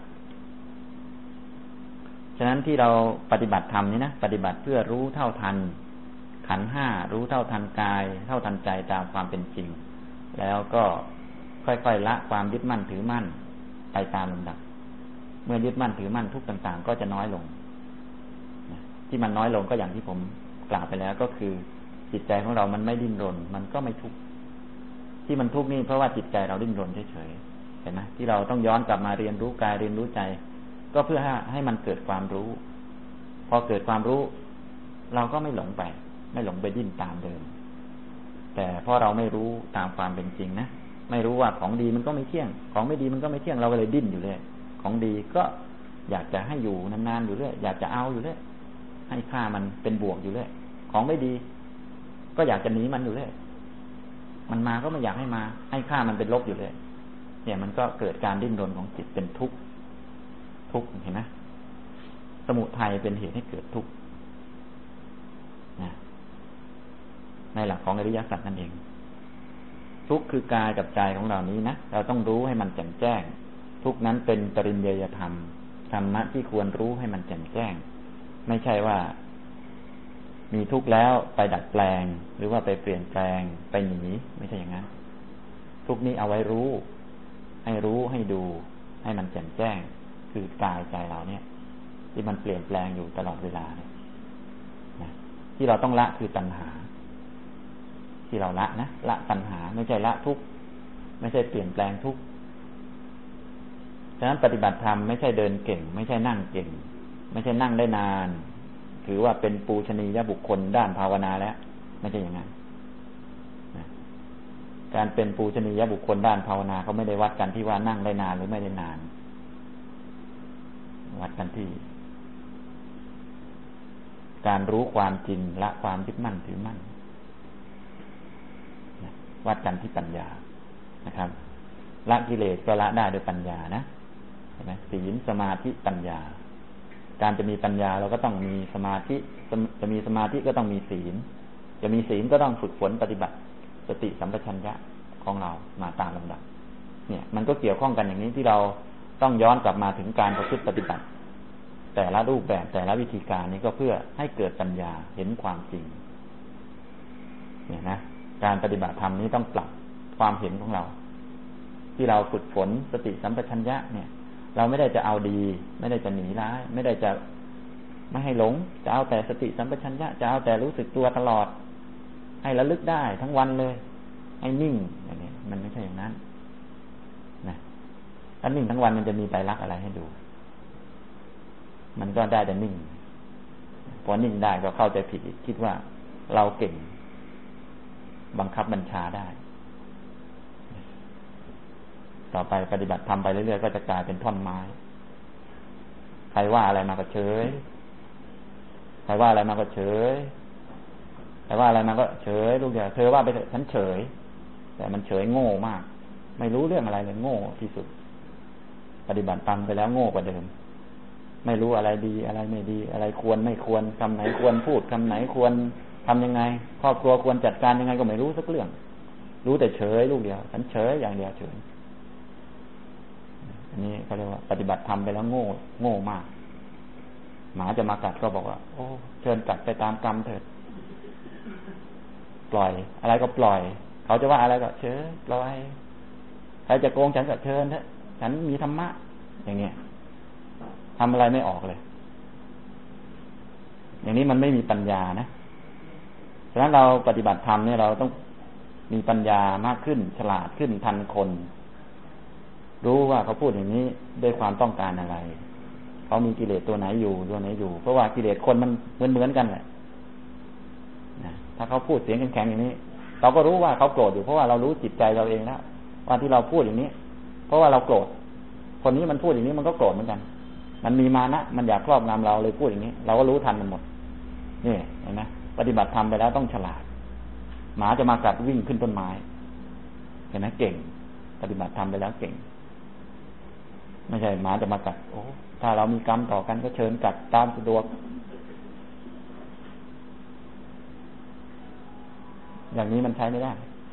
ฉะนั้นที่เราปฏิบัติธรรมนี้นะปฏิบัติเพื่อรู้เท่าทันขันธ์ห้ารู้เท่าทันกายเท่าทันใจตามความเป็นจริงแล้วก็ค่อยๆละความยึดมั่นถือมั่นไปตามลำดับเมื่อยึดมั่นถือมั่นทุกต่างๆก็จะน้อยลงที่มันน้อยลงก็อย่างที่ผมกล่าวไปแล้วก็คือจิตใจของเรามันไม่ดิ้นรนมันก็ไม่ทุกข์ที่มันทุกข์นี่เพราะว่าจิตใจเราดิ้นรนเฉยๆเห็นไหมที่เราต้องย้อนกลับมาเรียนรู้กายเรียนรู้ใจก็เพื่อให้ให้มันเกิดความรู้พอเกิดความรู้เราก็ไม่หลงไปไม่หลงไปดิ้นตามเดิมแต่เพราะเราไม่รู้ตามความเป็นจริงนะไม่รู้ว่าของดีมันก็ไม่เที่ยงของไม่ดีมันก็ไม่เที่ยงเราก็เลยดิ้นอยู่เรื่อยของดีก็อยากจะให้อยู่นานๆอยู่เรื่อยอยากจะเอาอยู่เรื่อยให้ค่ามันเป็นบวกอยู่เรื่อยของไม่ดีก็อยากจะหนีมันอยู่เรื่อยมันมาก็ไม่อยากให้มาให้ค่ามันเป็นลบอยู่เลยเนี่ยมันก็เกิดการดิ้นรนของจิตเป็นทุกข์ทุกข์เห็นไหมสมุทัยเป็นเหตุให้เกิดทุกข์นะในหลักของอริยสัจนั่นเองทุกข์คือกายกับใจของเรานี้นะเราต้องรู้ให้มันแจ่มแจ้งทุกข์นั้นเป็นปริญญาธรรมธรรมะที่ควรรู้ให้มันแจ่มแจ้งไม่ใช่ว่ามีทุกข์แล้วไปดัดแปลงหรือว่าไปเปลี่ยนแปลงไปหนีไม่ใช่อย่างนั้นทุกข์นี้เอาไว้รู้ให้รู้ให้ดูให้มันแจ่มแจ้งคือกายใจเราเนี่ยที่มันเปลี่ยนแปลงอยู่ตลอดเวลาเนี่ยนะที่เราต้องละคือตัณหาที่เราละนะละตัณหาไม่ใช่ละทุกข์ไม่ใช่เปลี่ยนแปลงทุกข์ฉะนั้นปฏิบัติธรรมไม่ใช่เดินเก่งไม่ใช่นั่งเก่งไม่ใช่นั่งได้นานถือว่าเป็นปูชนียบุคคลด้านภาวนาแล้วไม่ใช่อย่างนั้นการเป็นปูชนียบุคคลด้านภาวนาเขาไม่ได้วัดกันที่ว่านั่งได้นานหรือไม่ได้นานวัดกันที่การรู้ความจริงละความยึดมั่นถือมั่นวัดกันที่ปัญญานะครับละกิเลสก็ละได้โดยปัญญานะเห็นไหมศีลสมาธิปัญญาการจะมีปัญญาเราก็ต้องมีสมาธิจะมีสมาธิก็ต้องมีศีลจะมีศีลก็ต้องฝึกฝนปฏิบัติสติสัมปชัญญะของเรามาตามลำดับเนี่ยมันก็เกี่ยวข้องกันอย่างนี้ที่เราต้องย้อนกลับมาถึงการประพฤติปฏิบัติแต่ละรูปแบบแต่ละวิธีการนี้ก็เพื่อให้เกิดปัญญาเห็นความจริงเนี่ยนะการปฏิบัติธรรมนี้ต้องปรับความเห็นของเราที่เราฝึกฝนสติสัมปชัญญะเนี่ยเราไม่ได้จะเอาดีไม่ได้จะหนีร้ายไม่ได้จะไม่ให้หลงจะเอาแต่สติสัมปชัญญะจะเอาแต่รู้สึกตัวตลอดให้ระลึกได้ทั้งวันเลยให้นิ่งอย่างนี้มันไม่ใช่อย่างนั้นนะถ้านิ่งทั้งวันมันจะมีไตรลักษณ์อะไรให้ดูมันก็ได้แต่นิ่งพอนิ่งได้ก็เข้าใจผิดคิดว่าเราเก่งบังคับบัญชาได้ต่อไปปฏิบัติทำไปเรื่อยๆก็จะกลายเป็นท่อนไม้รว่าอะไรมาก็เฉยใครว่าอะไรมาก็เฉยใครว่าอะไรมาก็เฉยลูกเดียวเธอว่าไปเถอะฉันเฉยแต่มันเฉยโง่มากไม่รู้เรื่องอะไรเลยโง่ที่สุดปฏิบัติตามไปแล้วโง่กว่าเดิมไม่รู้อะไรดีอะไรไม่ดีอะไรควรไม่ควรคำไหนควรพูดคำไหนควรทำยังไงครอบครัวควรจัดการยังไงก็ไม่รู้สักเรื่องรู้แต่เฉยลูกเดียวฉันเฉยอย่างเดียวเฉยอันนี้เขาเรียกว่าปฏิบัติทำไปแล้วโง่โง่มากหมาจะมากัดก็บอกว่าโอ้เชิญกัดไปตามกรรมเถิดปล่อยอะไรก็ปล่อยเขาจะว่าอะไรก็เชิญปล่อยใครจะโกงฉันก็เชิญเถอะฉันมีธรรมะอย่างเงี้ยทำอะไรไม่ออกเลยอย่างนี้มันไม่มีปัญญานะฉะนั้นเราปฏิบัติธรรมเนี่ยเราต้องมีปัญญามากขึ้นฉลาดขึ้นทันคนรู้ว่าเขาพูดอย่างนี้ด้วยความต้องการอะไรเขามีกิเลสตัวไหนอยู่ตัวไหนอยู่เพราะว่ากิเลสคนมันเหมือนเหมือนกันแหละนะถ้าเขาพูดเสียงแข็งๆอย่างนี้เราก็รู้ว่าเขาโกรธอยู่เพราะว่าเรารู้จิตใจเราเองแล้วว่าที่เราพูดอย่างนี้เพราะว่าเราโกรธคนนี้มันพูดอย่างนี้มันก็โกรธเหมือนกันมันมีมานะมันอยากครอบงำเราเลยพูดอย่างนี้เราก็รู้ทันมันหมดนี่เห็นไหมปฏิบัติธรรมไปแล้วต้องฉลาดหมาจะมากัดวิ่งขึ้นต้นไม้เห็นไหมเก่งปฏิบัติธรรมไปแล้วเก่งไม่ใช่หมาจะมากัดโอ้ถ้าเรามีกรรมต่อกันก็เชิญกัดตามสะดวกอย่างนี้มันใช้ไม่ได้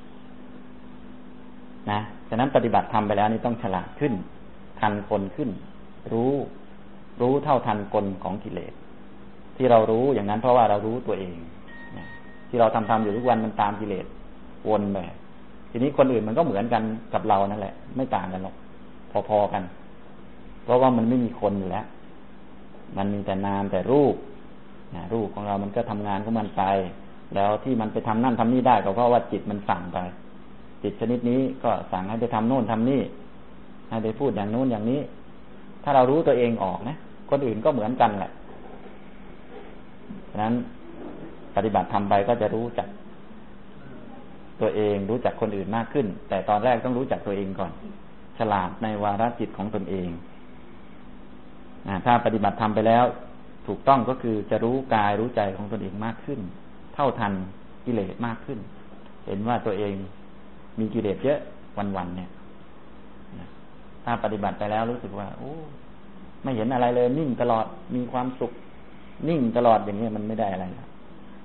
นะฉะนั้นปฏิบัติธรรมไปแล้วนี่ต้องฉลาดขึ้นทันคนขึ้นรู้รู้เท่าทันกลของกิเลสที่เรารู้อย่างนั้นเพราะว่าเรารู้ตัวเองนะที่เราทำทำอยู่ทุกวันมันตามกิเลสวนไปทีนี้คนอื่นมันก็เหมือนกันกับเรานั่นแหละไม่ต่างกันหรอกพอๆกันเพราะว่ามันไม่มีคนอยู่แล้วมันมีแต่นามแต่รูปนะรูปของเรามันก็ทำงานของมันไปแล้วที่มันไปทำนั่นทำนี่ได้ก็เพราะว่าจิตมันสั่งไปจิตชนิดนี้ก็สั่งให้ไปทำโน่นทำนี่ให้ไปพูดอย่างโน้นอย่างนี้ถ้าเรารู้ตัวเองออกนะคนอื่นก็เหมือนกันแหละฉะนั้นปฏิบัติทำไปก็จะรู้จักตัวเองรู้จักคนอื่นมากขึ้นแต่ตอนแรกต้องรู้จักตัวเองก่อนฉลาดในวาระจิตของตนเองถ้าปฏิบัติทำไปแล้วถูกต้องก็คือจะรู้กายรู้ใจของตนเองมากขึ้นเท่าทันกิเลสมากขึ้นเห็นว่าตัวเองมีกิเลสเยอะวันๆเนี่ยถ้าปฏิบัติไปแล้วรู้สึกว่าโอ้ไม่เห็นอะไรเลยนิ่งตลอดมีความสุขนิ่งตลอดอย่างนี้มันไม่ได้อะไรนะ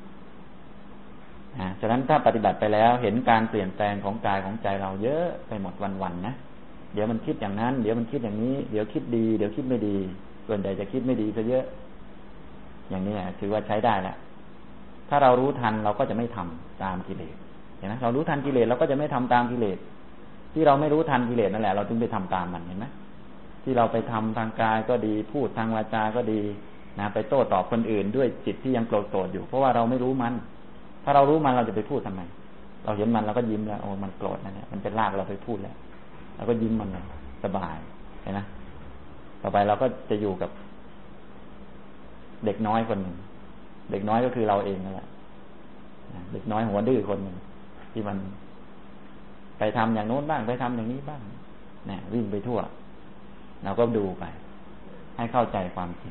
ฉะนั้นถ้าปฏิบัติไปแล้วเห็นการเปลี่ยนแปลงของกายของใจเราเยอะไปหมดวันๆนะเดี๋ยวมันคิดอย่างนั้นเดี๋ยวมันคิดอย่างนี้เดี๋ยวคิดดีเดี๋ยวคิดไม่ดีส่วนใหญ่จะคิดไม่ดีซะเยอะอย่างนี้ถือว่าใช้ได้แล้วถ้าเรารู้ทันเราก็จะไม่ทำตามกิเลสเห็นไหมเรารู้ทันกิเลสเราก็จะไม่ทำตามกิเลสที่เราไม่รู้ทันกิเลสนั่นแหละเราถึงไปทำตามมันเห็นไหมที่เราไปทำทางกายก็ดีพูดทางวาจาก็ดีนะไปโต้ตอบคนอื่นด้วยจิตที่ยังโกรธโกรธอยู่เพราะว่าเราไม่รู้มันถ้าเรารู้มันเราจะไปพูดทำไมเราเห็นมันเราก็ยิ้มแล้วโอ้มันโกรธนะเนี่ยมันจะลากเราไปพูดแล้วเราก็ยิ้มมันเลยสบายเห็นไหมต่อไปเราก็จะอยู่กับเด็กน้อยคนหนึ่งเด็กน้อยก็คือเราเองนั่นแหละเด็กน้อยหัวดื้อคนหนึ่งที่มันไปทำอย่างโน้นบ้างไปทำอย่างนี้บ้างเนี่ยวิ่งไปทั่วเราก็ดูไปให้เข้าใจความจริง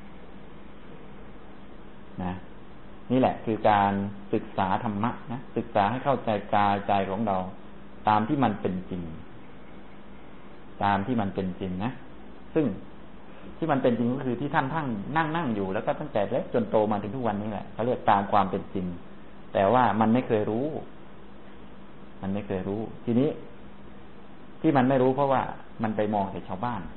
นะนี่แหละคือการศึกษาธรรมะนะศึกษาให้เข้าใจกายใจของเราตามที่มันเป็นจริงตามที่มันเป็นจริงนะซึ่งที่มันเป็นจริงก็คือที่ท่านทั้งนั่งนั่งอยู่แล้วก็ตั้งแต่เล็กจนโตมาถึงทุกวันนี้แหละเขาเรียกตามความเป็นจริงแต่ว่ามันไม่เคยรู้มันไม่เคยรู้ทีนี้ที่มันไม่รู้เพราะว่ามันไปมองแต่ชาวบ้าน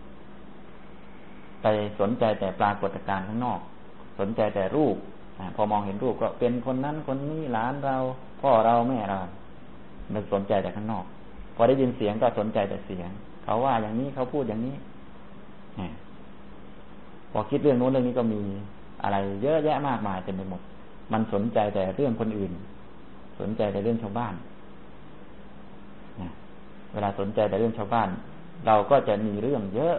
ไปสนใจแต่ปรากฏการณ์ข้างนอกสนใจแต่รูปพอมองเห็นรูปก็เป็นคนนั้นคนนี้หลานเราพ่อเราแม่เรามันสนใจแต่ข้างนอกพอได้ยินเสียงก็สนใจแต่เสียงเขาว่าอย่างนี้เขาพูดอย่างนี้พอคิดเรื่องโน้นเรื่องนี้ก็มีอะไรเยอะแยะมากมายเต็มไปหมดมันสนใจแต่เรื่องคนอื่นสนใจแต่เรื่องชาวบ้านเวลาสนใจแต่เรื่องชาวบ้านเราก็จะมีเรื่องเยอะ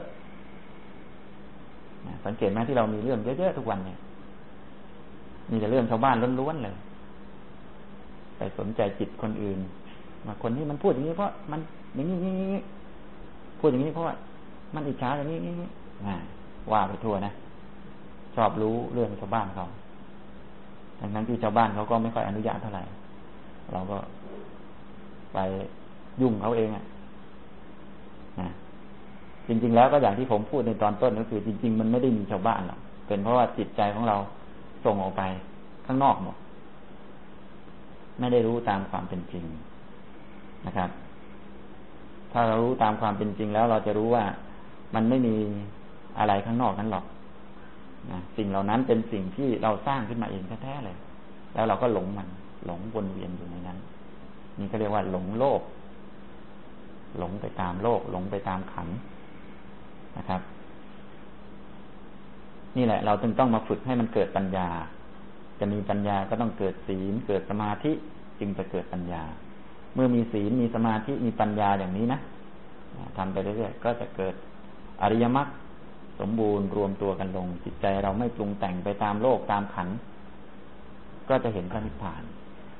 สังเกตไหมที่เรามีเรื่องเยอะๆทุกวันเนี่ยมีแต่เรื่องชาวบ้านล้วนๆเลยไปสนใจจิตคนอื่นมาคนนี้มันพูดอย่างนี้เพราะมันอย่างนี้พูดอย่างนี้เพราะว่ามันอิจฉาอย่างนี้ว่าไปทั่วนะชอบรู้เรื่องชาวบ้านเขาทั้งนั้นที่ชาวบ้านเขาก็ไม่ค่อยอนุญาตเท่าไหร่เราก็ไปยุ่งเขาเองอ่ะนะจริงๆแล้วก็อย่างที่ผมพูดในตอนต้นก็คือจริงๆมันไม่ได้มีชาวบ้านหรอกเป็นเพราะว่าจิตใจของเราส่งออกไปข้างนอกหมดไม่ได้รู้ตามความเป็นจริงนะครับถ้าเรารู้ตามความเป็นจริงแล้วเราจะรู้ว่ามันไม่มีอะไรข้างนอกนั้นหรอกนะสิ่งเหล่านั้นเป็นสิ่งที่เราสร้างขึ้นมาเองแท้ๆเลยแล้วเราก็หลงมันหลงวนเวียนอยู่ในนั้นนี่ก็เรียกว่าหลงโลกหลงไปตามโลกหลงไปตามขันธ์นะครับนี่แหละเราจึงต้องมาฝึกให้มันเกิดปัญญาจะมีปัญญาก็ต้องเกิดศีลเกิดสมาธิจึงจะเกิดปัญญาเมื่อมีศีลมีสมาธิมีปัญญาอย่างนี้นะทำไปเรื่อยๆก็จะเกิดอริยมรรคสมบูรณ์รวมตัวกันลงจิตใจเราไม่ปรุงแต่งไปตามโลกตามขันธ์ก็จะเห็นพระนิพพาน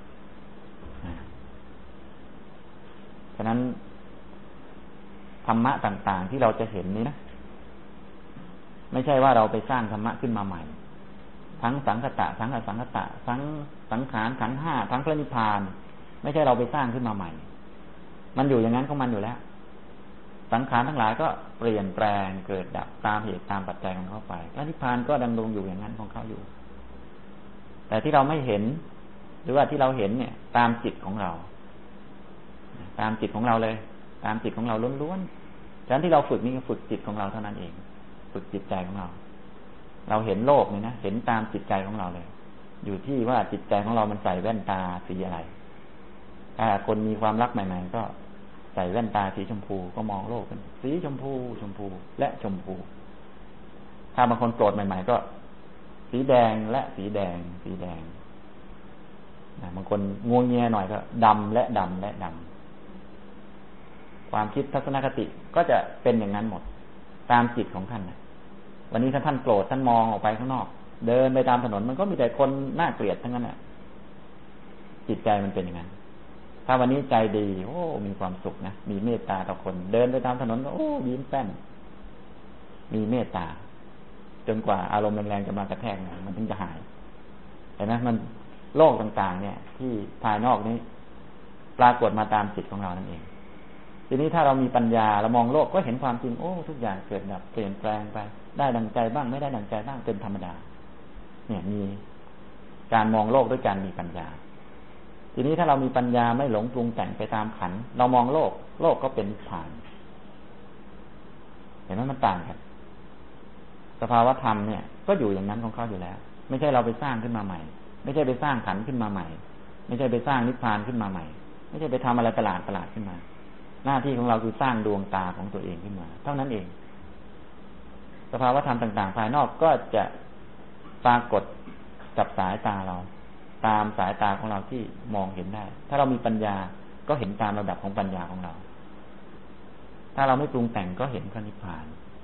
ฉะนั้นธรรมะต่างๆที่เราจะเห็นนี้นะไม่ใช่ว่าเราไปสร้างธรรมะขึ้นมาใหม่ทั้งสังคตะทั้งอสังคตะทั้งสังขารขันธ์ห้าทั้งพระนิพพานไม่ใช่เราไปสร้างขึ้นมาใหม่มันอยู่อย่างนั้นของมันอยู่แล้วสังขารทั้งหลายก็เปลี่ยนแปลงเกิดดับตามเหตุตามปัจจัยของเขาไปพระนิพพานก็ดำรงอยู่อย่างนั้นของเขาอยู่แต่ที่เราไม่เห็นหรือว่าที่เราเห็นเนี่ยตามจิตของเราตามจิตของเราเลยตามจิตของเราล้วนๆฉะนั้นที่เราฝึกนี่ก็ฝึกจิตของเราเท่านั้นเองฝึกจิตใจของเราเราเห็นโลกนี่นะเห็นตามจิตใจของเราเลยอยู่ที่ว่าจิตใจของเรามันใส่แว่นตาสีอะไรถ้าคนมีความรักใหม่ๆก็ใส่แว่นตาสีชมพูก็มองโลกเป็นสีชมพูชมพูและชมพูถ้าบางคนโกรธใหม่ๆก็สีแดงและสีแดงสีแดงบางคนงวงเงียหน่อยก็ดำและดำและดำความคิดทัศนคติก็จะเป็นอย่างนั้นหมดตามจิตของท่านนะวันนี้ถ้าท่านโกรธท่านมองออกไปข้างนอกเดินไปตามถนนมันก็มีแต่คนน่าเกลียดทั้งนั้นน่ะจิตใจมันเป็นอย่างนั้นถ้าวันนี้ใจดีโอ้มีความสุขนะมีเมตตาต่อคนเดินไปตามถนนก็โอ้ยิ้มแป้นมีเมตตาจนกว่าอารมณ์แรงๆจะมากระแทกมันถึงจะหายเห็นไหมมันโลกต่างๆเนี่ยที่ภายนอกนี้ปรากฏมาตามจิตของเรานั่นเองทีนี้ถ้าเรามีปัญญาเรามองโลกก็เห็นความจริงโอ้ทุกอย่างเกิดดับเปลี่ยนแปลงไปได้ดังใจบ้างไม่ได้ดังใจบ้างเป็นธรรมดาเนี่ยมีการมองโลกด้วยการมีปัญญาทีนี้ถ้าเรามีปัญญาไม่หลงปรุงแต่งไปตามขันธ์เรามองโลกโลกก็เป็นนิพพานเห็นไหมมันต่างกันสภาวธรรมเนี่ยก็อยู่อย่างนั้นของเขาอยู่แล้วไม่ใช่เราไปสร้างขึ้นมาใหม่ไม่ใช่ไปสร้างขันธ์ขึ้นมาใหม่ไม่ใช่ไปสร้างนิพพานขึ้นมาใหม่ไม่ใช่ไปทำอะไรประหลาดประหลาดขึ้นมาหน้าที่ของเราคือสร้างดวงตาของตัวเองขึ้นมาเท่านั้นเองสภาวธรรมต่างๆภายนอกก็จะปรากฏกับสายตาเราตามสายตาของเราที่มองเห็นได้ถ้าเรามีปัญญาก็เห็นตามระดับของปัญญาของเราถ้าเราไม่ปรุงแต่งก็เห็นพระนิพพาน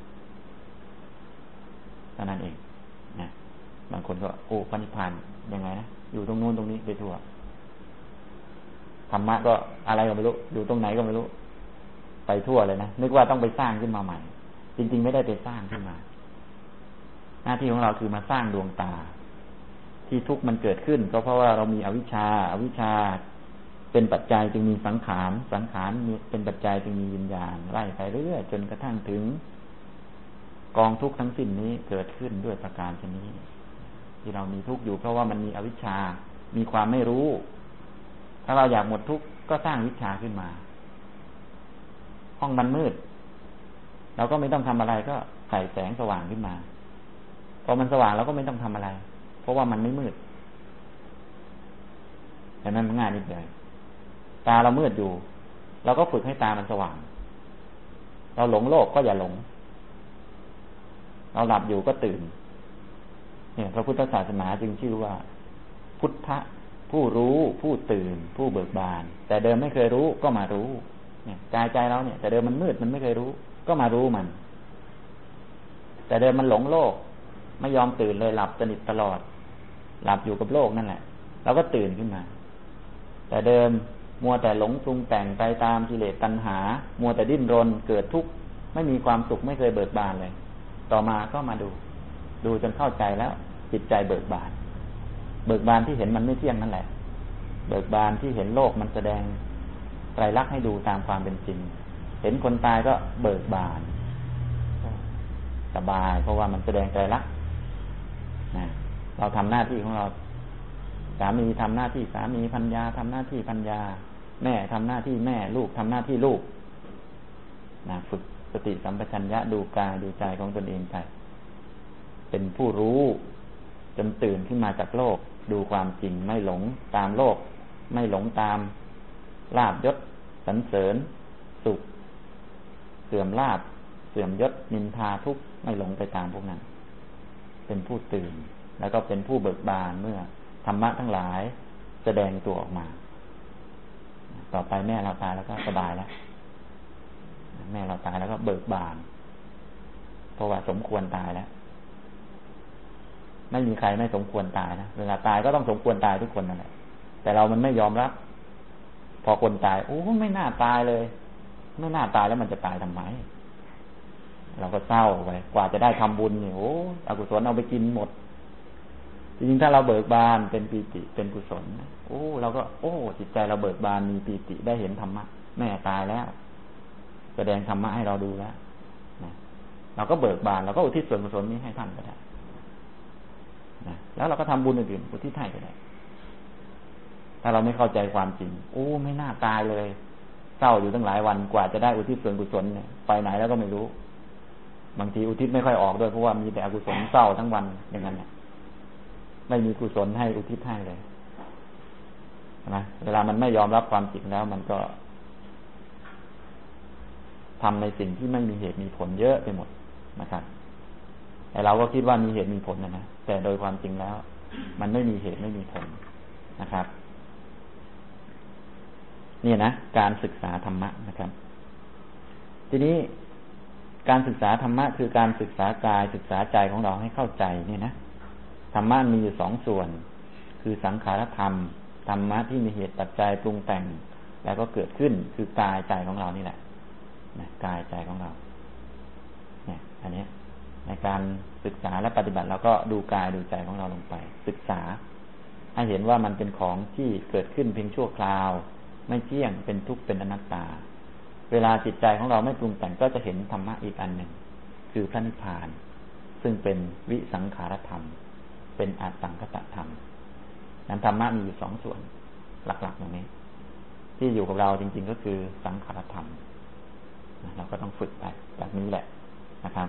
เท่านั้นเองนะบางคนก็โอ้พระนิพพานยังไงนะอยู่ตรงนู้นตรงนี้ไปทั่วธรรมะก็อะไรก็ไม่รู้อยู่ตรงไหนก็ไม่รู้ไปทั่วเลยนะนึกว่าต้องไปสร้างขึ้นมาใหม่จริงๆไม่ได้ไปสร้างขึ้นมาหน้าที่ของเราคือมาสร้างดวงตาที่ทุกข์มันเกิดขึ้นก็เพราะว่าเรามีอวิชชาอวิชชาเป็นปัจจัยจึงมีสังขารสังขารเป็นปัจจัยจึงมีวิญญาณไล่ไปเรื่อยๆจนกระทั่งถึงกองทุกข์ทั้งสิ้นนี้เกิดขึ้นด้วยประการชนี้ที่เรามีทุกข์อยู่เพราะว่ามันมีอวิชชามีความไม่รู้ถ้าเราอยากหมดทุกข์ก็สร้างวิชชาขึ้นมาห้องมันมืดเราก็ไม่ต้องทำอะไรก็ใส่แสงสว่างขึ้นมาพอมันสว่างเราก็ไม่ต้องทำอะไรเพราะว่ามันไม่มืดแต่นั้นมันง่ายนิดเดียวตาเรามืดอยู่เราก็ฝึกให้ตามันสว่างเราหลงโลกก็อย่าหลงเราหลับอยู่ก็ตื่นเนี่ยพระพุทธศาสนาจึงชื่อว่าพุทธะผู้รู้ผู้ตื่นผู้เบิกบานแต่เดิมไม่เคยรู้ก็มารู้เนี่ยกายใจเราเนี่ยแต่เดิมมันมืดมันไม่เคยรู้ก็มารู้มันแต่เดิมมันหลงโลกไม่ยอมตื่นเลยหลับสนิทตลอดหลับอยู่กับโลกนั่นแหละเราก็ตื่นขึ้นมาแต่เดิมมัวแต่หลงปรุงแต่งไปตามกิเลสตัณหามัวแต่ดิ้นรนเกิดทุกข์ไม่มีความสุขไม่เคยเบิกบานเลยต่อมาก็มาดู ดูจนเข้าใจแล้วจิตใจเบิกบานเบิกบานที่เห็นมันไม่เที่ยงนั่นแหละเบิกบานที่เห็นโลกมันแสดงไตรลักษณ์ให้ดูตามความเป็นจริงเห็นคนตายก็เบิกบานสบายเพราะว่ามันแสดงไตรลักษณ์นะเราทำหน้าที่ของเราสามีทำหน้าที่สามีภรรยาทำหน้าที่ภรรยาแม่ทำหน้าที่แม่ลูกทำหน้าที่ลูกนะฝึกสติสัมปชัญญะดูกายดูใจของตนเองไปเป็นผู้รู้จนตื่นขึ้นมาจากโลกดูความจริงไม่หลงตามโลกไม่หลงตามลาภยศสรรเสริญสุขเสื่อมลาภเสื่อมยศนินทาทุกข์ไม่หลงไปตามพวกนั้นเป็นผู้ตื่นแล้วก็เป็นผู้เบิกบานเมื่อธรรมะทั้งหลายแสดงตัวออกมาต่อไปแม่เราตายแล้วก็สบายแล้วแม่เราตายแล้วก็เบิกบานเพราะว่าสมควรตายแล้วไม่มีใครไม่สมควรตายนะเวลาตายก็ต้องสมควรตายทุกคนนั่นแหละแต่เรามันไม่ยอมรับพอคนตายโอ้ไม่น่าตายเลยไม่น่าตายแล้วมันจะตายทำไมเราก็เศร้าไปกว่าจะได้ทำบุญเนี่ยโอ้อกุศลเอาไปกินหมดจริงๆถ้าเราเบิกบานเป็นปีติเป็นกุศลโอ้เราก็โอ้จิตใจเราเบิกบานมีปีติได้เห็นธรรมะแม่ตายแล้วแสดงธรรมะให้เราดูแล้วนะเราก็เบิกบานเราก็อุทิศส่วนกุศลนี้ให้ท่านก็ได้นะแล้วเราก็ทำบุญอื่นๆอุทิศให้ก็ได้ถ้าเราไม่เข้าใจความจริงโอ้ไม่น่าตายเลยเศร้าอยู่ตั้งหลายวันกว่าจะได้อุทิศส่วนกุศลเนี่ยไปไหนแล้วก็ไม่รู้บางทีอุทิศไม่ค่อยออกด้วยเพราะว่ามีแต่อกุศลเศร้าทั้งวันอย่างนั้นเนี่ยไม่มีกุศลให้อุทิศให้เลยนะเวลามันไม่ยอมรับความจริงแล้วมันก็ทำในสิ่งที่ไม่มีเหตุมีผลเยอะไปหมดนะครับแต่เราก็คิดว่ามีเหตุมีผลนะนะแต่โดยความจริงแล้วมันไม่มีเหตุไม่มีผลนะครับนี่นะการศึกษาธรรมะนะครับทีนี้การศึกษาธรรมะคือการศึกษากายศึกษาใจของเราให้เข้าใจนี่นะธรรมะมีอยู่สองส่วนคือสังขารธรรมธรรมะที่มีเหตุปัจจัยปรุงแต่งแล้วก็เกิดขึ้นคือกายใจของเรานี่แหละนะกายใจของเราเนี่ยอันนี้ในการศึกษาและปฏิบัติเราก็ดูกายดูใจของเราลงไปศึกษาให้เห็นว่ามันเป็นของที่เกิดขึ้นเพียงชั่วคราวไม่เที่ยงเป็นทุกข์เป็นอนัตตาเวลาจิตใจของเราไม่ปรุงแต่งก็จะเห็นธรรมะอีกอันหนึ่งคือพระนิพพานซึ่งเป็นวิสังขารธรรมเป็นอสังคตธรรมนั้นธรรมะมีอยู่สองส่วนหลักๆอย่างนี้ที่อยู่กับเราจริงๆก็คือสังขารธรรมเราก็ต้องฝึกไปแบบนี้แหละนะครับ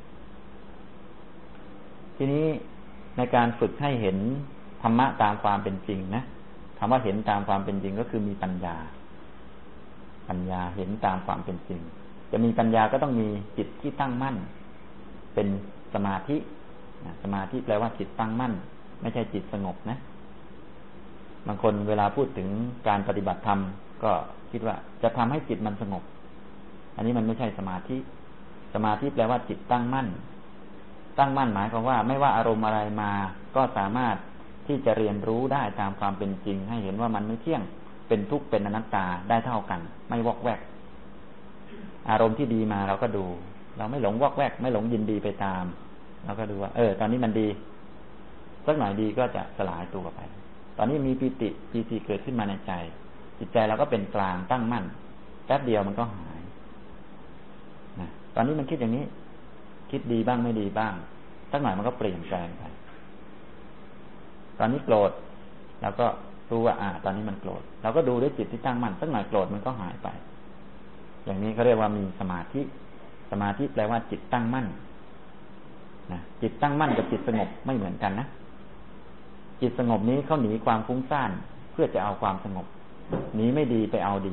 ทีนี้ในการฝึกให้เห็นธรรมะตามความเป็นจริงนะคำว่าเห็นตามความเป็นจริงก็คือมีปัญญาปัญญาเห็นตามความเป็นจริงจะมีปัญญาก็ต้องมีจิตที่ตั้งมั่นเป็นสมาธิสมาธิแปลว่าจิตตั้งมั่นไม่ใช่จิตสงบนะบางคนเวลาพูดถึงการปฏิบัติธรรมก็คิดว่าจะทำให้จิตมันสงบอันนี้มันไม่ใช่สมาธิสมาธิแปลว่าจิตตั้งมั่นตั้งมั่นหมายความว่าไม่ว่าอารมณ์อะไรมาก็สามารถที่จะเรียนรู้ได้ตามความเป็นจริงให้เห็นว่ามันไม่เที่ยงเป็นทุกข์เป็นอนัตตาได้เท่ากันไม่วอกแวกอารมณ์ที่ดีมาเราก็ดูเราไม่หลงวอกแวกไม่หลงยินดีไปตามเราก็ดูว่าเออตอนนี้มันดีสักหน่อยดีก็จะสลายตัวไปตอนนี้มีปีติปีติเกิดขึ้นมาในใจจิตใจเราก็เป็นกลางตั้งมั่นแป๊บเดียวมันก็หายนะตอนนี้มันคิดอย่างนี้คิดดีบ้างไม่ดีบ้างสักหน่อยมันก็เปลี่ยนแปลงไปตอนนี้โกรธเราก็รู้ว่าอ่าตอนนี้มันโกรธเราก็ดูด้วยจิตที่ตั้งมั่นสักหน่อยโกรธมันก็หายไปอย่างนี้เขาเรียกว่ามีสมาธิสมาธิแปลว่าจิตตั้งมั่นนะจิตตั้งมั่นกับจิตสงบไม่เหมือนกันนะจิตสงบนี้เขาหนีความฟุ้งซ่านเพื่อจะเอาความสงบหนีไม่ดีไปเอาดี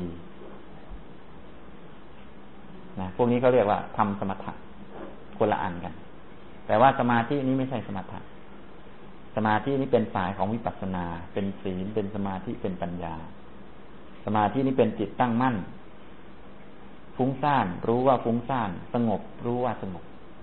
นะพวกนี้เขาเรียกว่าทำสมถะคนละอันกันแต่ว่าสมาธินี้ไม่ใช่สมถะสมาธินี้เป็นสายของวิปัสสนาเป็นศีลเป็นสมาธิเป็นปัญญาสมาธินี้เป็นจิตตั้งมั่นฟุ้งซ่านรู้ว่าฟุ้งซ่านสงบรู้ว่าสงบ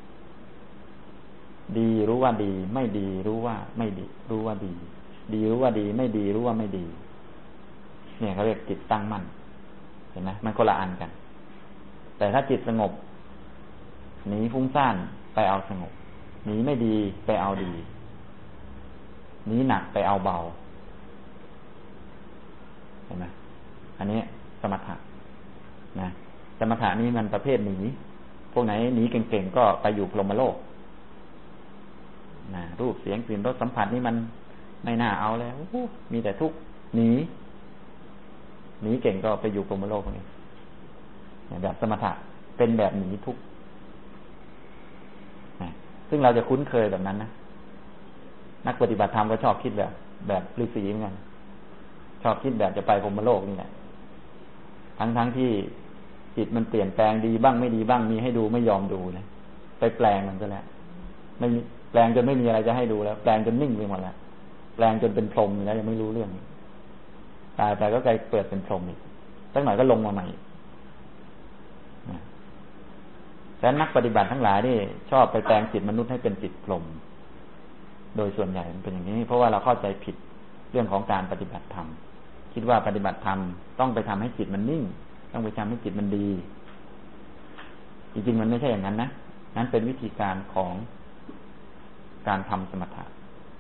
ดีรู้ว่าดีไม่ดีรู้ว่าไม่ดีรู้ว่าดีดีรู้ว่าดีไม่ดีรู้ว่าไม่ดีเนี่ยเขาเรียกจิตตั้งมั่นเห็นไหมมันคนละอันกันแต่ถ้าจิตสงบหนีฟุ้งซ่านไปเอาสงบหนีไม่ดีไปเอาดีหนีหนักไปเอาเบาเห็นไหมอันนี้สมถะนะสมถะนี้มันประเภทหนีพวกไหนหนีเก่งๆก็ไปอยู่พรหมโลกนะรูปเสียงกลิ่นรสสัมผัสนี่มันไม่น่าเอาแล้วมีแต่ทุกข์หนีหนีเก่งก็ไปอยู่พรหมโลกนี่แบบสมถะเป็นแบบหนีทุกข์ซึ่งเราจะคุ้นเคยแบบนั้นนะนักปฏิบัติธรรมก็ชอบคิดแบบแบบฤาษีเหมือนกันชอบคิดแบบจะไปพรหมโลกนี่แหละทั้งทั้งที่จิตมันเปลี่ยนแปลงดีบ้างไม่ดีบ้างมีให้ดูไม่ยอมดูเลยไปแปลงมันก็แล้วไม่แปลงจนไม่มีอะไรจะให้ดูแล้วแปลงจนนิ่งไปหมดแล้วแปลงจนเป็นพรหมแล้วยังไม่รู้เรื่องตายไปก็กลายเปิดเป็นพรหมอีกสักหน่อยก็ลงมาใหม่แต่นักปฏิบัติทั้งหลายนี่ชอบไปแปลงจิตมนุษย์ให้เป็นจิตพรหมโดยส่วนใหญ่มันเป็นอย่างนี้เพราะว่าเราเข้าใจผิดเรื่องของการปฏิบัติธรรมคิดว่าปฏิบัติธรรมต้องไปทำให้จิตมันนิ่งต้องไปทำให้จิตมันดีจริงๆมันไม่ใช่อย่างนั้นนะนั้นเป็นวิธีการของการทำสมถะ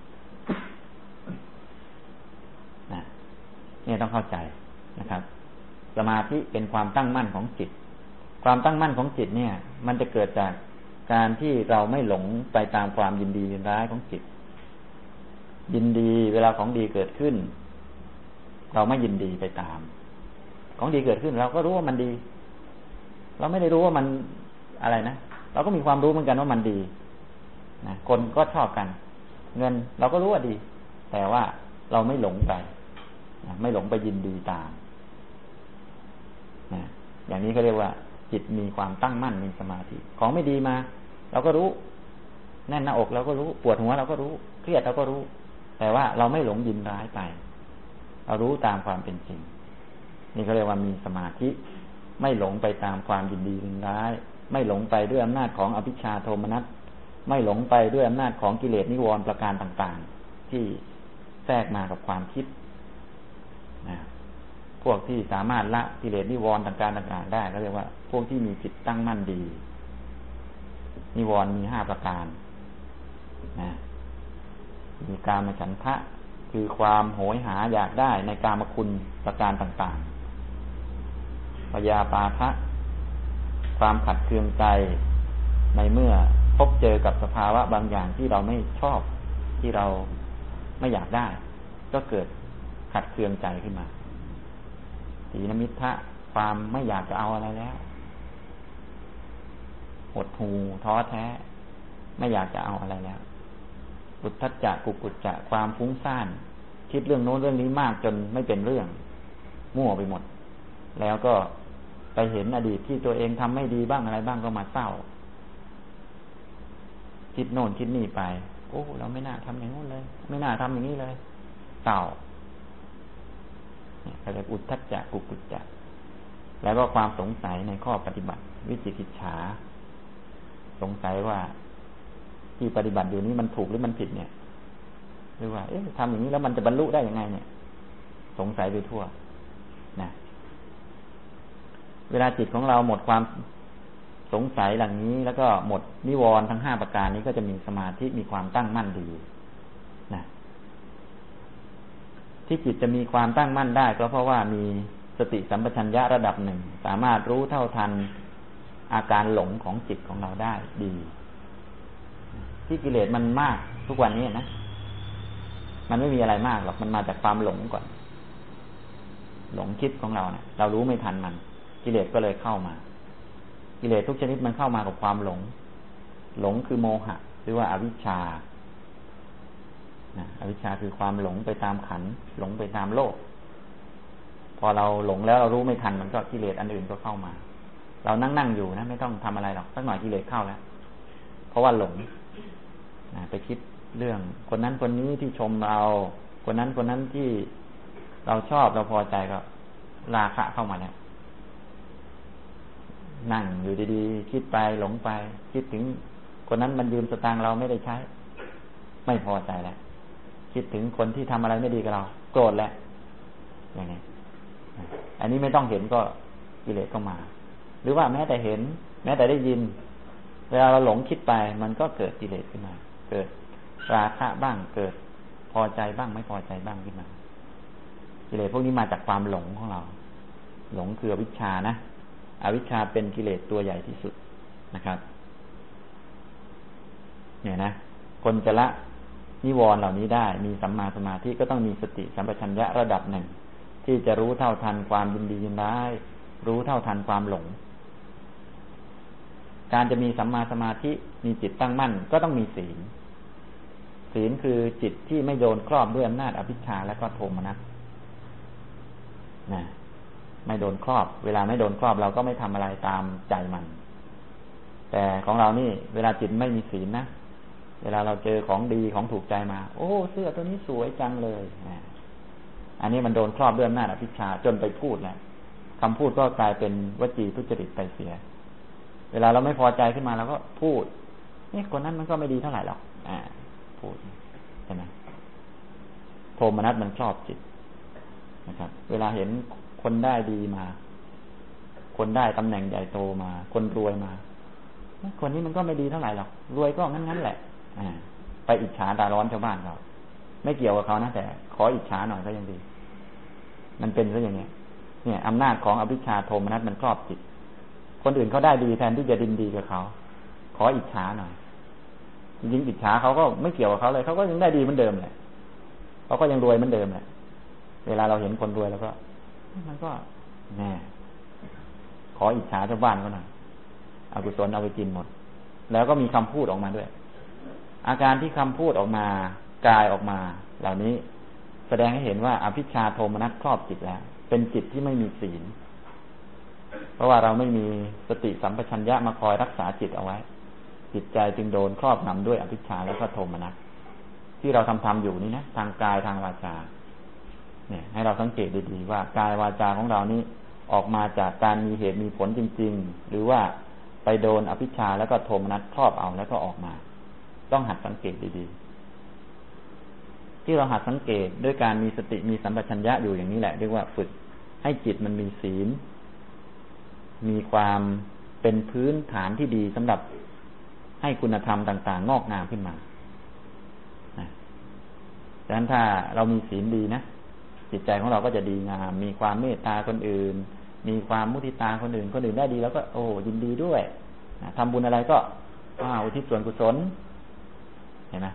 นะนี่ต้องเข้าใจนะครับสมาธิเป็นความตั้งมั่นของจิตความตั้งมั่นของจิตเนี่ยมันจะเกิดจากการที่เราไม่หลงไปตามความยินดียินร้ายของจิตยินดีเวลาของดีเกิดขึ้นเราไม่ยินดีไปตามของดีเกิดขึ้นเราก็รู้ว่ามันดีเราไม่ได้รู้ว่ามันอะไรนะเราก็มีความรู้เหมือนกันว่ามันดีนะคนก็ชอบกันเงินเราก็รู้ว่าดีแต่ว่าเราไม่หลงไปนะไม่หลงไปยินดีตามนะอย่างนี้เขาเรียกว่าจิตมีความตั้งมั่นมีสมาธิของไม่ดีมาเราก็รู้แน่นหน้าอกเราก็รู้ปวดหัวเราก็รู้เครียดเราก็รู้แต่ว่าเราไม่หลงยินร้ายไปเรารู้ตามความเป็นจริงนี่เขาเรียกว่ามีสมาธิไม่หลงไปตามความยินดียินร้ายไม่หลงไปด้วยอำนาจของอภิชฌาโทมนัสไม่หลงไปด้วยอำนาจของกิเลสนิวรณ์ประการต่างๆที่แทรกมากับความคิดนะพวกที่สามารถละกิเลสนิวรณ์ต่างๆต่างๆได้ก็เรียกว่าพวกที่มีจิตตั้งมั่นดีนิวรณ์มีห้าประการนะมีกามฉันทะคือความโหยหาอยากได้ในกามคุณประการต่างๆพยาปาทะความขัดเคืองใจในเมื่อพบเจอกับสภาวะบางอย่างที่เราไม่ชอบที่เราไม่อยากได้ก็เกิดขัดเคืองใจขึ้นมาถีนมิทธะความไม่อยากจะเอาอะไรแล้วหดหู่ท้อแท้ไม่อยากจะเอาอะไรแล้วอุทธัจจะกุกุจจะความฟุ้งซ่านคิดเรื่องโน้นเรื่องนี้มากจนไม่เป็นเรื่องมั่วไปหมดแล้วก็ไปเห็นอดีตที่ตัวเองทำไม่ดีบ้างอะไรบ้างก็มาเศร้าคิดโน่นคิดนี่ไปโอ้เราไม่น่าทำอย่างโน้นเลยไม่น่าทำอย่างนี้เลยเศร้าเนี่ยเขาเรียกอุทธัจจะกุกุจจะแล้วก็ความสงสัยในข้อปฏิบัติวิจิกิจฉาสงสัยว่าที่ปฏิบัติอยู่นี้มันถูกหรือมันผิดเนี่ยหรือว่าเอ๊ะทำอย่างนี้แล้วมันจะบรรลุได้ยังไงเนี่ยสงสัยไปทั่วนะเวลาจิตของเราหมดความสงสัยหลังนี้แล้วก็หมดนิวรณ์ทั้งห้าประการนี้ก็จะมีสมาธิมีความตั้งมั่นดีนะที่จิตจะมีความตั้งมั่นได้ก็เพราะว่ามีสติสัมปชัญญะระดับหนึ่งสามารถรู้เท่าทันอาการหลงของจิตของเราได้ดีที่กิเลสมันมากทุกวันนี้นะมันไม่มีอะไรมากหรอกมันมาจากความหลงก่อนหลงคิดของเราเนี่ยเรารู้ไม่ทันมันกิเลสก็เลยเข้ามากิเลสทุกชนิดมันเข้ามากับความหลงหลงคือโมหะหรือว่าอวิชชานะอวิชชาคือความหลงไปตามขันธ์หลงไปตามโลกพอเราหลงแล้วเรารู้ไม่ทันมันก็กิเลสอันอื่นก็เข้ามาเรานั่งนั่งอยู่นะไม่ต้องทำอะไรหรอกสักหน่อยกิเลสเข้าแล้วเพราะว่าหลงนะไปคิดเรื่องคนนั้นคนนี้ที่ชมเราคนนั้นคนนั้นที่เราชอบเราพอใจก็ราคะเข้ามาแล้วนั่งอยู่ดีๆคิดไปหลงไปคิดถึงคนนั้นมันยืมสตางค์เราไม่ได้ใช้ไม่พอใจแล้วคิดถึงคนที่ทำอะไรไม่ดีกับเราโกรธแล้วอย่างนี้อันนี้ไม่ต้องเห็นก็กิเลสก็มาหรือว่าแม้แต่เห็นแม้แต่ได้ยินเวลาเราหลงคิดไปมันก็เกิดกิเลสขึ้นมาเกิดราคะบ้างเกิดพอใจบ้างไม่พอใจบ้างขึ้นมากิเลสพวกนี้มาจากความหลงของเราหลงคืออวิชชานะอวิชชาเป็นกิเลสตัวใหญ่ที่สุดนะครับเนี่ยนะคนจะละนิวรณ์เหล่านี้ได้มีสัมมาสมาธิก็ต้องมีสติสัมปชัญญะระดับหนึ่งที่จะรู้เท่าทันความยินดียินร้ายรู้เท่าทันความหลงการจะมีสัมมาสมาธิมีจิตตั้งมั่นก็ต้องมีศีลศีลคือจิตที่ไม่โดนครอบด้วยอำนาจอวิชชาและก็โทมนัสนะไม่โดนครอบเวลาไม่โดนครอบเราก็ไม่ทำอะไรตามใจมันแต่ของเรานี่เวลาจิตไม่มีศีลนะเวลาเราเจอของดีของถูกใจมาโอ้เสื้อตัวนี้สวยจังเลยอันนี้มันโดนครอบด้วยอำนาจอวิชชาจนไปพูดแล้วคำพูดก็กลายเป็นวจีทุจริตไปเสียเวลาเราไม่พอใจขึ้นมาเราก็พูดนี่คนนั้นมันก็ไม่ดีเท่าไหร่หรอกอ่าพูดใช่ไหมโทมนัสมันครอบจิตนะครับเวลาเห็นคนได้ดีมาคนได้ตำแหน่งใหญ่โตมาคนรวยมาคนนี้มันก็ไม่ดีเท่าไหร่หรอกรวยก็งั้นๆแหละอ่าไปอิจฉาตาร้อนชาวบ้านเขาไม่เกี่ยวกับเขานะแต่ขออิจฉาหน่อยก็ยังดีมันเป็นซะอย่างนี้เนี่ยอำนาจของอวิชชาโทมนัสมันครอบจิตคนอื่นเขาได้ดีแทนที่จะดินดีกับเขาขออิจฉาหน่อยจริงๆอิจฉาเขาก็ไม่เกี่ยวกับเขาเลยเขาก็ยังได้ดีเหมือนเดิมแหละเขาก็ยังรวยเหมือนเดิมแหละเวลาเราเห็นคนรวยแล้วก็มันก็แน่ขออิจฉาชาวบ้านเขาหน่อยอกุศลเอาไปกินหมดแล้วก็มีคำพูดออกมาด้วยอาการที่คำพูดออกมากายออกมาเหล่านี้แสดงให้เห็นว่าอภิชาโทมนัสครอบจิตแล้วเป็นจิตที่ไม่มีศีลเพราะว่าเราไม่มีสติสัมปชัญญะมาคอยรักษาจิตเอาไว้จิตใจจึงโดนครอบงำด้วยอภิชาและก็โทมนัสที่เราทำทำอยู่นี้นะทางกายทางวาจาเนี่ยให้เราสังเกตดีๆว่ากายวาจาของเรานี้ออกมาจากการมีเหตุมีผลจริงๆหรือว่าไปโดนอภิชาแล้วก็โทมนัสครอบเอาแล้วก็ออกมาต้องหัดสังเกตดีๆที่เราหัดสังเกตด้วยการมีสติมีสัมปชัญญะอยู่อย่างนี้แหละเรียกว่าฝึกให้จิตมันมีศีลมีความเป็นพื้นฐานที่ดีสำหรับให้คุณธรรมต่างๆงอกงามขึ้นมาดังนั้นถ้าเรามีศีลดีนะจิตใจของเราก็จะดีงามมีความเมตตาคนอื่นมีความมุทิตาคนอื่นคนอื่นได้ดีแล้วก็โอ้ยินดีด้วยทำบุญอะไรก็อ้าวอุทิศส่วนกุศลเห็นไหม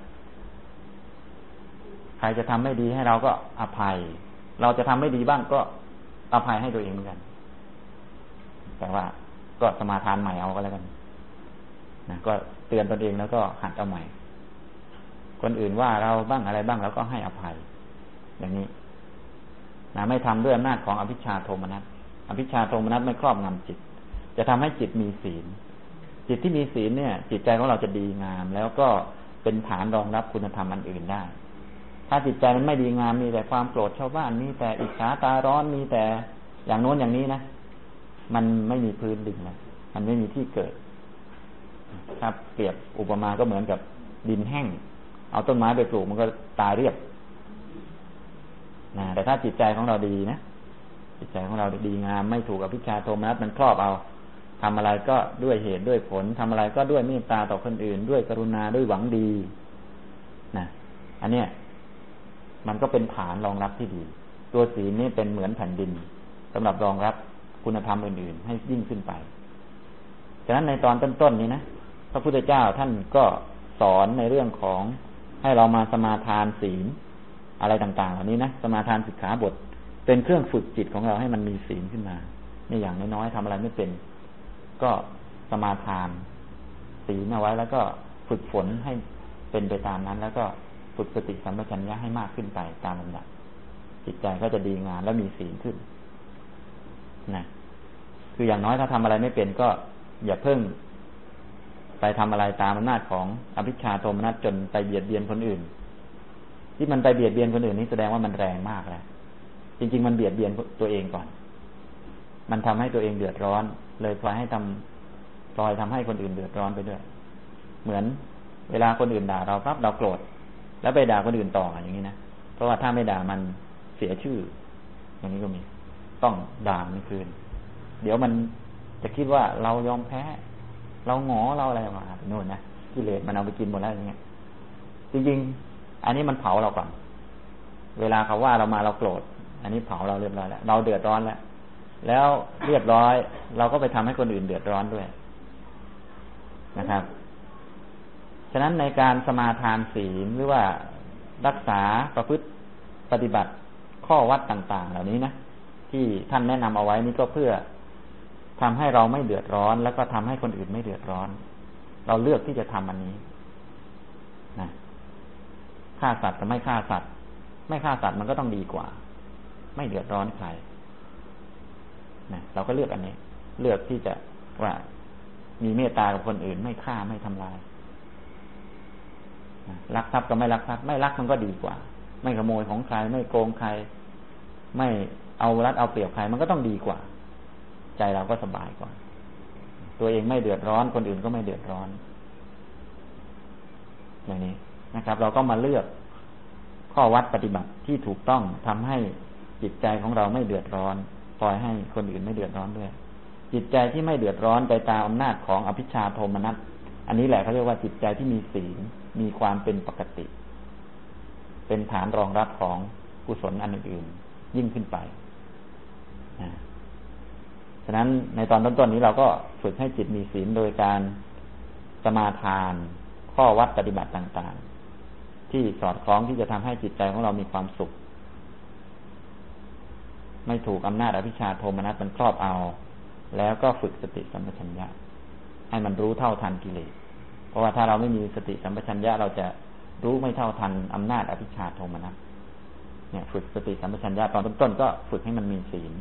ใครจะทำไม่ดีให้เราก็อภัยเราจะทำไม่ดีบ้างก็อภัยให้ตัวเองเหมือนกันแต่ว่าก็สมาทานใหม่เอาก็แล้วกันนะก็เตือนตนเองแล้วก็หัดเอาใหม่คนอื่นว่าเราบ้างอะไรบ้างแล้วก็ให้อภัยอย่างนี้นะไม่ทำด้วยอำนาจของอภิชาโทมนัสอภิชาโทมนัสไม่ครอบงำจิตจะทำให้จิตมีศีลจิตที่มีศีลเนี่ยจิตใจของเราจะดีงามแล้วก็เป็นฐานรองรับคุณธรรมอันอื่นได้ถ้าจิตใจมันไม่ดีงามมีแต่ความโกรธชาวบ้านมีแต่อิจฉาตาร้อนมีแต่อย่างโน้นอย่างนี้นะมันไม่มีพื้นดินนะมันไม่มีที่เกิดครับเปรียบอุปมาก็เหมือนกับดินแห้งเอาต้นไม้ไปปลูกมันก็ตายเรียบนะแต่ถ้าจิตใจของเราดีนะจิตใจของเราดีงามไม่ถูกอภิชาโทมนัสมันครอบเอาทำอะไรก็ด้วยเหตุด้วยผลทำอะไรก็ด้วยเมตตาต่อคนอื่นด้วยกรุณาด้วยหวังดีนะอันเนี้ยมันก็เป็นฐานรองรับที่ดีตัวศีลนี่เป็นเหมือนแผ่นดินสำหรับรองรับคุณธรรมอื่นๆให้ยิ่งขึ้นไปฉะนั้นในตอนต้นๆนี้นะพระพุทธเจ้าท่านก็สอนในเรื่องของให้เรามาสมาทานศีลอะไรต่างๆเหล่านี้นะสมาทานสิกขาบทเป็นเครื่องฝึกจิตของเราให้มันมีศีลขึ้นมานี่อย่างน้อยๆทำอะไรไม่เป็นก็สมาทานศีลเอาไว้แล้วก็ฝึกฝนให้เป็นไปตามนั้นแล้วก็ฝึกสติสัมปชัญญะให้มากขึ้นไปตามลำดับจิตใจก็จะดีงามและมีศีลขึ้นนะคืออย่างน้อยถ้าทำอะไรไม่เป็นก็อย่าเพิ่งไปทำอะไรตามอำนาจของอภิชาโทมนัสจนไปเบียดเบียนคนอื่นที่มันไปเบียดเบียนคนอื่นนี่แสดงว่ามันแรงมากแล้วจริงๆมันเบียดเบียนตัวเองก่อนมันทำให้ตัวเองเดือดร้อนเลยปล่อยให้ทำปล่อยทำให้คนอื่นเดือดร้อนไปด้วยเหมือนเวลาคนอื่นด่าเราปั๊บเราโกรธแล้วไปด่าคนอื่นต่ออย่างนี้นะเพราะว่าถ้าไม่ด่ามันเสียชื่ออย่างนี้ก็มีต้องด่ามันคืนเดี๋ยวมันจะคิดว่าเรายอมแพ้เราหงอเราอะไรมาโน่นนะกิเลสมันเอาไปกินหมดแล้วอย่างเงี้ยจริงๆอันนี้มันเผาเราก่อนเวลาเขาว่าเรามาเราโกรธอันนี้เผาเราเรียบร้อยแล้วเราเดือดร้อนแล้วแล้วเรียบร้อยเราก็ไปทำให้คนอื่นเดือดร้อนด้วยนะครับฉะนั้นในการสมาทานศีลหรือว่ารักษาประพฤติปฏิบัติข้อวัดต่างๆเหล่านี้นะที่ท่านแนะนำเอาไว้นี่ก็เพื่อทำให้เราไม่เดือดร้อนแล้วก็ทำให้คนอื่นไม่เดือดร้อนเราเลือกที่จะทำอันนี้นะฆ่าสัตว์กับไม่ฆ่าสัตว์ไม่ฆ่าสัตว์มันก็ต้องดีกว่าไม่เดือดร้อนใครนะเราก็เลือกอันนี้เลือกที่จะว่ามีเมตตากับคนอื่นไม่ฆ่าไม่ทำลายนะลักทรัพย์กับไม่ลักทรัพย์ไม่ลักมันก็ดีกว่าไม่ขโมยของใครไม่โกงใครไม่เอารัดเอาเปรียบใครมันก็ต้องดีกว่าใจเราก็สบายกว่าตัวเองไม่เดือดร้อนคนอื่นก็ไม่เดือดร้อนอย่างนี้นะครับเราก็มาเลือกข้อวัดปฏิบัติที่ถูกต้องทำให้จิตใจของเราไม่เดือดร้อนปล่อยให้คนอื่นไม่เดือดร้อนด้วยจิตใจที่ไม่เดือดร้อนไปตามอำนาจของอภิชฌาโทมนัสอันนี้แหละเขาเรียกว่าจิตใจที่มีศีลมีความเป็นปกติเป็นฐานรองรับของกุศลอันอื่นๆยิ่งขึ้นไปฉะนั้นในตอนต้นๆนี้เราก็ฝึกให้จิตมีศีลโดยการสมาทานข้อวัดปฏิบัติต่างๆที่สอดคล้องที่จะทำให้จิตใจของเรามีความสุขไม่ถูกอำนาจอภิชฌาโทมนัสมันครอบเอาแล้วก็ฝึกสติสัมปชัญญะให้มันรู้เท่าทันกิเลสเพราะว่าถ้าเราไม่มีสติสัมปชัญญะเราจะรู้ไม่เท่าทันอำนาจอภิชฌาโทมนัสเนี่ยฝึกสติสัมปชัญญะตอนต้นๆก็ฝึกให้มันมีศีล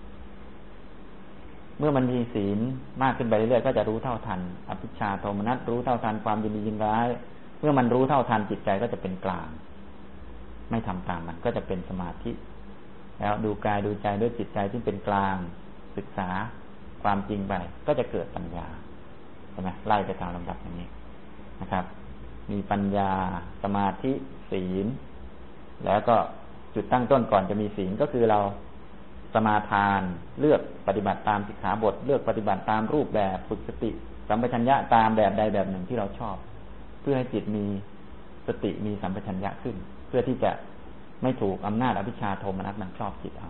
เมื่อมันมีศีลมากขึ้นไปเรื่อยๆก็จะรู้เท่าทันอภิชฌาโทมนัสรู้เท่าทันความยินดียินร้ายเมื่อมันรู้เท่าทันจิตใจก็จะเป็นกลางไม่ทำตามมันก็จะเป็นสมาธิแล้วดูกายดูใจด้วยจิตใจที่เป็นกลางศึกษาความจริงไปก็จะเกิดปัญญาใช่ไหมไล่ไปตามลำดับอย่างนี้นะครับมีปัญญาสมาธิศีลแล้วก็จุดตั้งต้นก่อนจะมีศีลก็คือเราสมาทานเลือกปฏิบัติตามสิกขาบทเลือกปฏิบัติตามรูปแบบฝึกสติสัมปชัญญะตามแบบใดแบบหนึ่งที่เราชอบเพื่อให้จิตมีสติมีสัมปชัญญะขึ้นเพื่อที่จะไม่ถูกอำนาจอภิชฌาโทมนัสมันครอบจิตเอา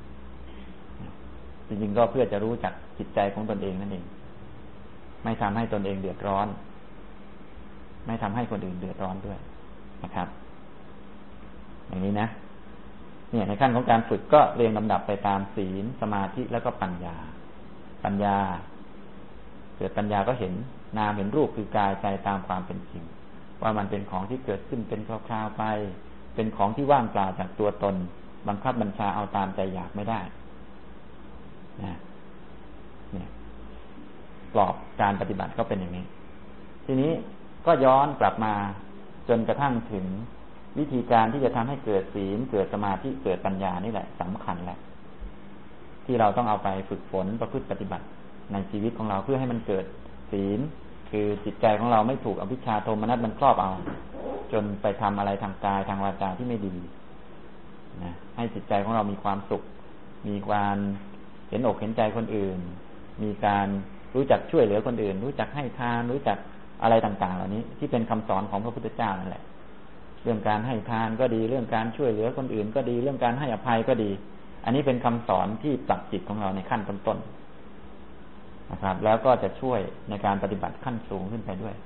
จริงๆก็เพื่อจะรู้จักจิตใจของตนเองนั่นเองไม่ทำให้ตนเองเดือดร้อนไม่ทำให้คนอื่นเดือดร้อนด้วยนะครับอย่างนี้นะเนี่ยในขั้นของการฝึกก็เรียงลำดับไปตามศีลสมาธิแล้วก็ปัญญาปัญญาเกิดปัญญาก็เห็นนามเห็นรูปคือกายใจตามความเป็นจริงว่ามันเป็นของที่เกิดขึ้นเป็นคราวๆไปเป็นของที่ว่างเปล่าจากตัวตนบังคับบัญชาเอาตามใจอยากไม่ได้นะเนี่ยกรอบการปฏิบัติก็เป็นอย่างนี้ทีนี้ก็ย้อนกลับมาจนกระทั่งถึงวิธีการที่จะทำให้เกิดศีลเกิดสมาธิเกิดปัญญานี่แหละสำคัญแหละที่เราต้องเอาไปฝึกฝนประพฤติปฏิบัติในชีวิตของเราเพื่อให้มันเกิดศีลคือจิตใจของเราไม่ถูกอภิชฌาโทมนัสมันครอบเอาจนไปทำอะไรทางกายทางวาจาที่ไม่ดีนะให้จิตใจของเรามีความสุขมีการเห็นอกเห็นใจคนอื่นมีการรู้จักช่วยเหลือคนอื่นรู้จักให้ทานรู้จักอะไรต่างๆเหล่านี้ที่เป็นคำสอนของพระพุทธเจ้านั่นแหละเรื่องการให้ทานก็ดีเรื่องการช่วยเหลือคนอื่นก็ดีเรื่องการให้อภัยก็ดีอันนี้เป็นคำสอนที่ปรับจิตของเราในขั้นต้นๆนะครับแล้วก็จะช่วยในการปฏิบัติขั้นสูงขึ้นไปด้วย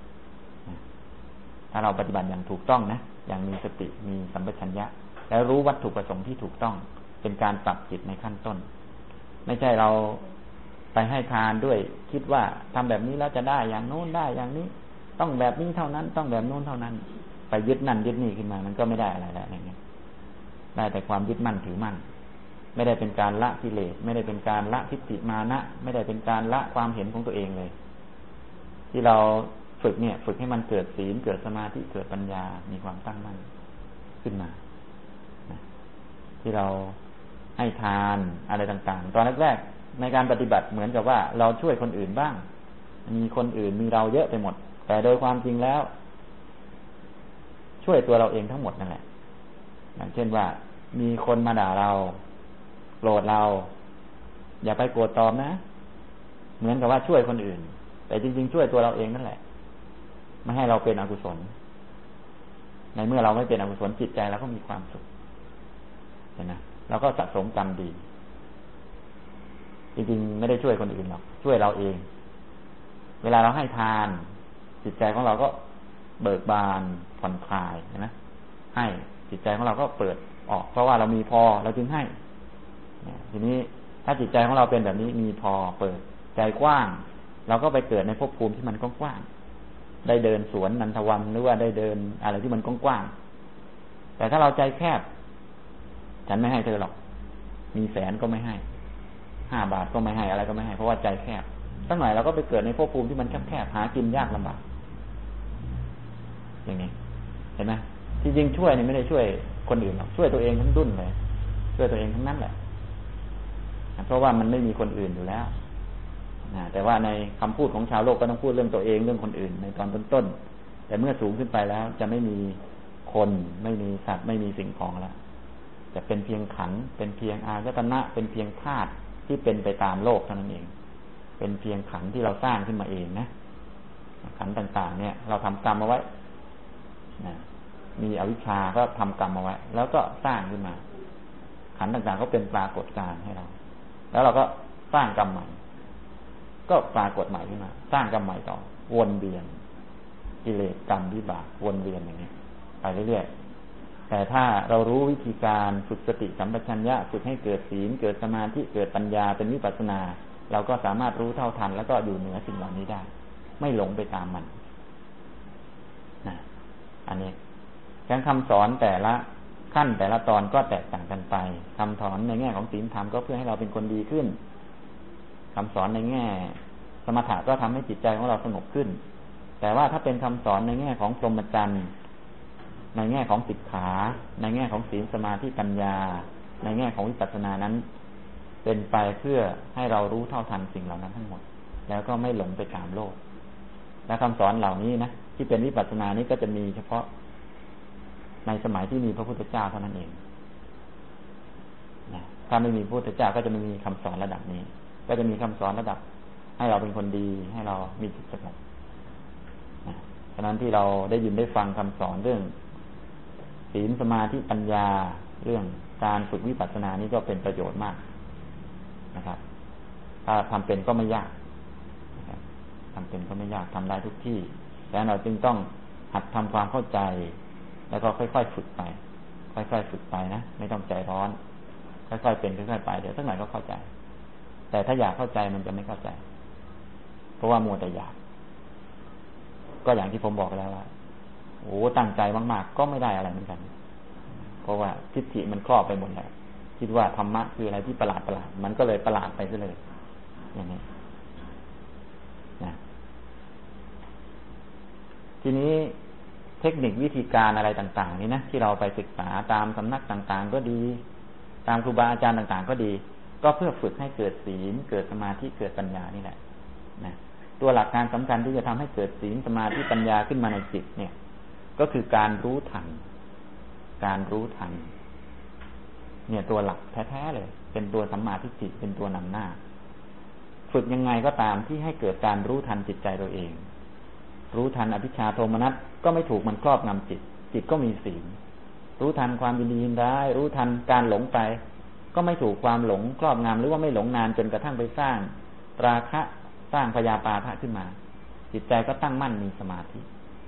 ถ้าเราปฏิบัติอย่างถูกต้องนะอย่างมีสติมีสัมปชัญญะแล้วรู้วัตถุประสงค์ที่ถูกต้องเป็นการปรับจิตในขั้นต้นไม่ใช่เราไปให้ทานด้วยคิดว่าทำแบบนี้แล้วจะได้อย่างโน้นได้อย่างนี้ต้องแบบนี้เท่านั้นต้องแบบโน้นเท่านั้นไปยึดนั่นยึดนี่ขึ้นมามันก็ไม่ได้อะไรแล้วอย่างเงี้ยได้แต่ความยึดมั่นถือมั่นไม่ได้เป็นการละกิเลสไม่ได้เป็นการละทิฏฐิมานะไม่ได้เป็นการละความเห็นของตัวเองเลยที่เราฝึกเนี่ยฝึกให้มันเกิดศีลเกิดสมาธิเกิดปัญญามีความตั้งมั่นขึ้นมาที่เราให้ทานอะไรต่างๆตอนแรกๆในการปฏิบัติเหมือนกับว่าเราช่วยคนอื่นบ้างมีคนอื่นมีเราเยอะไปหมดแต่โดยความจริงแล้วช่วยตัวเราเองทั้งหมดนั่นแหละอย่างเช่นว่ามีคนมาด่าเราโกรธเราอย่าไปโกรธตอบนะเหมือนกับว่าช่วยคนอื่นแต่จริงๆช่วยตัวเราเองนั่นแหละไม่ให้เราเป็นอกุศลในเมื่อเราไม่เป็นอกุศลจิตใจเราก็มีความสุขเห็นไหมเราก็สะสมกรรมดีจริงๆไม่ได้ช่วยคนอื่นหรอกช่วยเราเองเวลาเราให้ทานจิตใจของเราก็เบิกบานผ่อนคลายนะให้จิตใจของเราก็เปิดออกเพราะว่าเรามีพอเราจึงให้ทีนี้ถ้าจิตใจของเราเป็นแบบนี้มีพอเปิดใจกว้างเราก็ไปเกิดในภพภูมิที่มันกว้างๆได้เดินสวนนันทวันหรือว่าได้เดินอะไรที่มันกว้างๆแต่ถ้าเราใจแคบฉันไม่ให้เธอหรอกมีแสนก็ไม่ให้ห้าบาทก็ไม่ให้อะไรก็ไม่ให้เพราะว่าใจแคบสักหน่อยเราก็ไปเกิดในภพภูมิที่มันแคบๆหากินยากลำบากอย่างนี้เห็นไหมที่จริงช่วยเนี่ยไม่ได้ช่วยคนอื่นหรอกช่วยตัวเองทั้งดุ้นเลยช่วยตัวเองทั้งนั้นแหละเพราะว่ามันไม่มีคนอื่นอยู่แล้วนะแต่ว่าในคำพูดของชาวโลกก็ต้องพูดเรื่องตัวเองเรื่องคนอื่นในตอนต้นๆแต่เมื่อสูงขึ้นไปแล้วจะไม่มีคนไม่มีสัตว์ไม่มีสิ่งของแล้วจะเป็นเพียงขันธ์เป็นเพียงอายตนะเป็นเพียงธาตุที่เป็นไปตามโลกเท่านั้นเองเป็นเพียงขันธ์ที่เราสร้างขึ้นมาเองนะขันธ์ต่างๆเนี่ยเราทำกรรมเอาไว้นะมีอวิชชาก็ทำกรรมเอาไว้แล้วก็สร้างขึ้นมาขันธ์ต่างๆก็เป็นปรากฏการณ์ให้เราแล้วเราก็สร้างกรรมใหม่ก็ปรากฏใหม่ขึ้นมาสร้างกรรมใหม่ต่อวนเวียนกิเลสกรรมวิบากวนเวียนอย่างนี้ไปเรื่อยๆแต่ถ้าเรารู้วิธีการฝึกสติสัมปชัญญะฝึกให้เกิดศีลเกิดสมาธิเกิดปัญญาเป็นวิปัสสนาเราก็สามารถรู้เท่าทันแล้วก็อยู่เหนือสิ่งเหล่านี้ได้ไม่หลงไปตามมันนะอันนี้การคำสอนแต่ละขั้นแต่ละตอนก็แตกต่างกันไปคำสอนในแง่ของศีลธรรมก็เพื่อให้เราเป็นคนดีขึ้นคำสอนในแง่สมถะก็ทำให้จิตใจของเราสงบขึ้นแต่ว่าถ้าเป็นคำสอนในแง่ของพรหมจรรย์ในแง่ของสิกขาในแง่ของศีลสมาธิปัญญาในแง่ของวิปัสสนานั้นเป็นไปเพื่อให้เรารู้เท่าทันสิ่งเหล่านั้นทั้งหมดแล้วก็ไม่หลงไปตามโลกและคำสอนเหล่านี้นะที่เป็นวิปัสสนานี้ก็จะมีเฉพาะในสมัยที่มีพระพุทธเจ้าเท่านั้นเองนะถ้าไม่มีพระพุทธเจ้าก็จะไม่มีคำสอนระดับนี้ก็จะมีคำสอนระดับให้เราเป็นคนดีให้เรามีจิตสงบนะฉะนั้นที่เราได้ยินได้ฟังคำสอนเรื่องศีลสมาธิปัญญาเรื่องการฝึกวิปัสสนานี้ก็เป็นประโยชน์มากนะครับถ้าทำเป็นก็ไม่ยากนะครับทำเป็นก็ไม่ยากทำได้ทุกที่แต่เราจึงต้องหัดทำความเข้าใจแล้วก็ค่อยๆฝึกไปค่อยๆฝึกไปนะไม่ต้องใจร้อนค่อยๆเป็นค่อยๆไปเดี๋ยวสักหน่อยก็เข้าใจแต่ถ้าอยากเข้าใจมันจะไม่เข้าใจเพราะว่ามัวแต่อยากก็อย่างที่ผมบอกแล้วว่าโอ้ตั้งใจมากๆก็ไม่ได้อะไรเหมือนกันเพราะว่าทิฏฐิมันครอบไปหมดแล้วคิดว่าธรรมะคืออะไรที่ประหลาดประหลาดมันก็เลยประหลาดไปซะเลยอย่างนี้นะทีนี้เทคนิควิธีการอะไรต่างๆนี่นะที่เราไปศึกษาตามสำนักต่างๆก็ดีตามครูบาอาจารย์ต่างๆก็ดีก็เพื่อฝึกให้เกิดศีลเกิดสมาธิเกิดปัญญานี่แหละนะตัวหลักการสำคัญที่จะทำให้เกิดศีลสมาธิปัญญาขึ้นมาในจิตเนี่ยก็คือการรู้ทันการรู้ทันเนี่ยตัวหลักแท้ๆเลยเป็นตัวสัมมาทิฏฐิเป็นตัวนำหน้าฝึกยังไงก็ตามที่ให้เกิดการรู้ทันจิตใจตัวเองรู้ทันอภิชฌาโทมนัสก็ไม่ถูกมันครอบงำจิตจิตก็มีศีลรู้ทันความยินดียินร้ายรู้ทันการหลงไปก็ไม่ถูกความหลงครอบงำหรือว่าไม่หลงนานจนกระทั่งไปสร้างราคะสร้างพยาปาทะขึ้นมาจิตใจก็ตั้งมั่นมีสมาธิ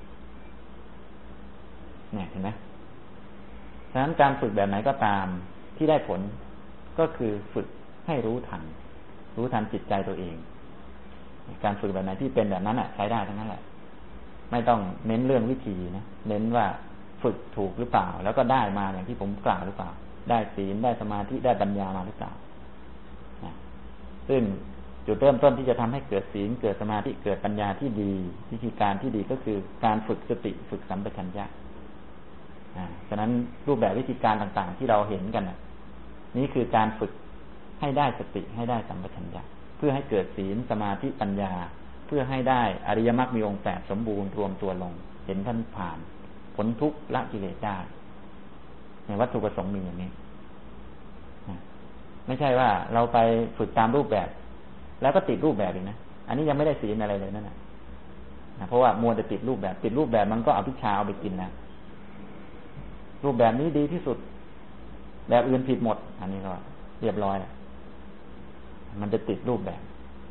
เนี่ยเห็นไหมฉะนั้นการฝึกแบบไหนก็ตามที่ได้ผลก็คือฝึกให้รู้ทันรู้ทันจิตใจตัวเองการฝึกแบบไหนที่เป็นแบบนั้นอ่ะใช้ได้ทั้งนั้นแหละไม่ต้องเน้นเรื่องวิธีนะเน้นว่าฝึกถูกหรือเปล่าแล้วก็ได้มาอย่างที่ผมกล่าวหรือเปล่าได้ศีลได้สมาธิได้ปัญญามาหรือเปล่านะซึ่งจุดเริ่มต้นที่จะทำให้เกิดศีลเกิดสมาธิเกิดปัญญาที่ดีวิธีการที่ดีก็คือการฝึกสติฝึกสัมปชัญญะอ่าฉะนั้นรูปแบบวิธีการต่างๆที่เราเห็นกันน่ะนี่คือการฝึกให้ได้สติให้ได้สัมปชัญญะเพื่อให้เกิดศีลสมาธิปัญญาเพื่อให้ได้อริยมรรคมีองค์แปดสมบูรณ์รวมตัวลงเห็นท่านผ่านพ้นทุกข์ละกิเลสได้ในวัตถุประสงค์มีอย่างนี้ไม่ใช่ว่าเราไปฝึกตามรูปแบบแล้วก็ติดรูปแบบอีกนะอันนี้ยังไม่ได้ศีลอะไรเลยนั่นแหละเพราะว่ามัวแต่ติดรูปแบบติดรูปแบบมันก็เอาวิชาเอาไปกินนะรูปแบบนี้ดีที่สุดแบบอื่นผิดหมดอันนี้ก็เรียบร้อยแล้วมันจะติดรูปแบบ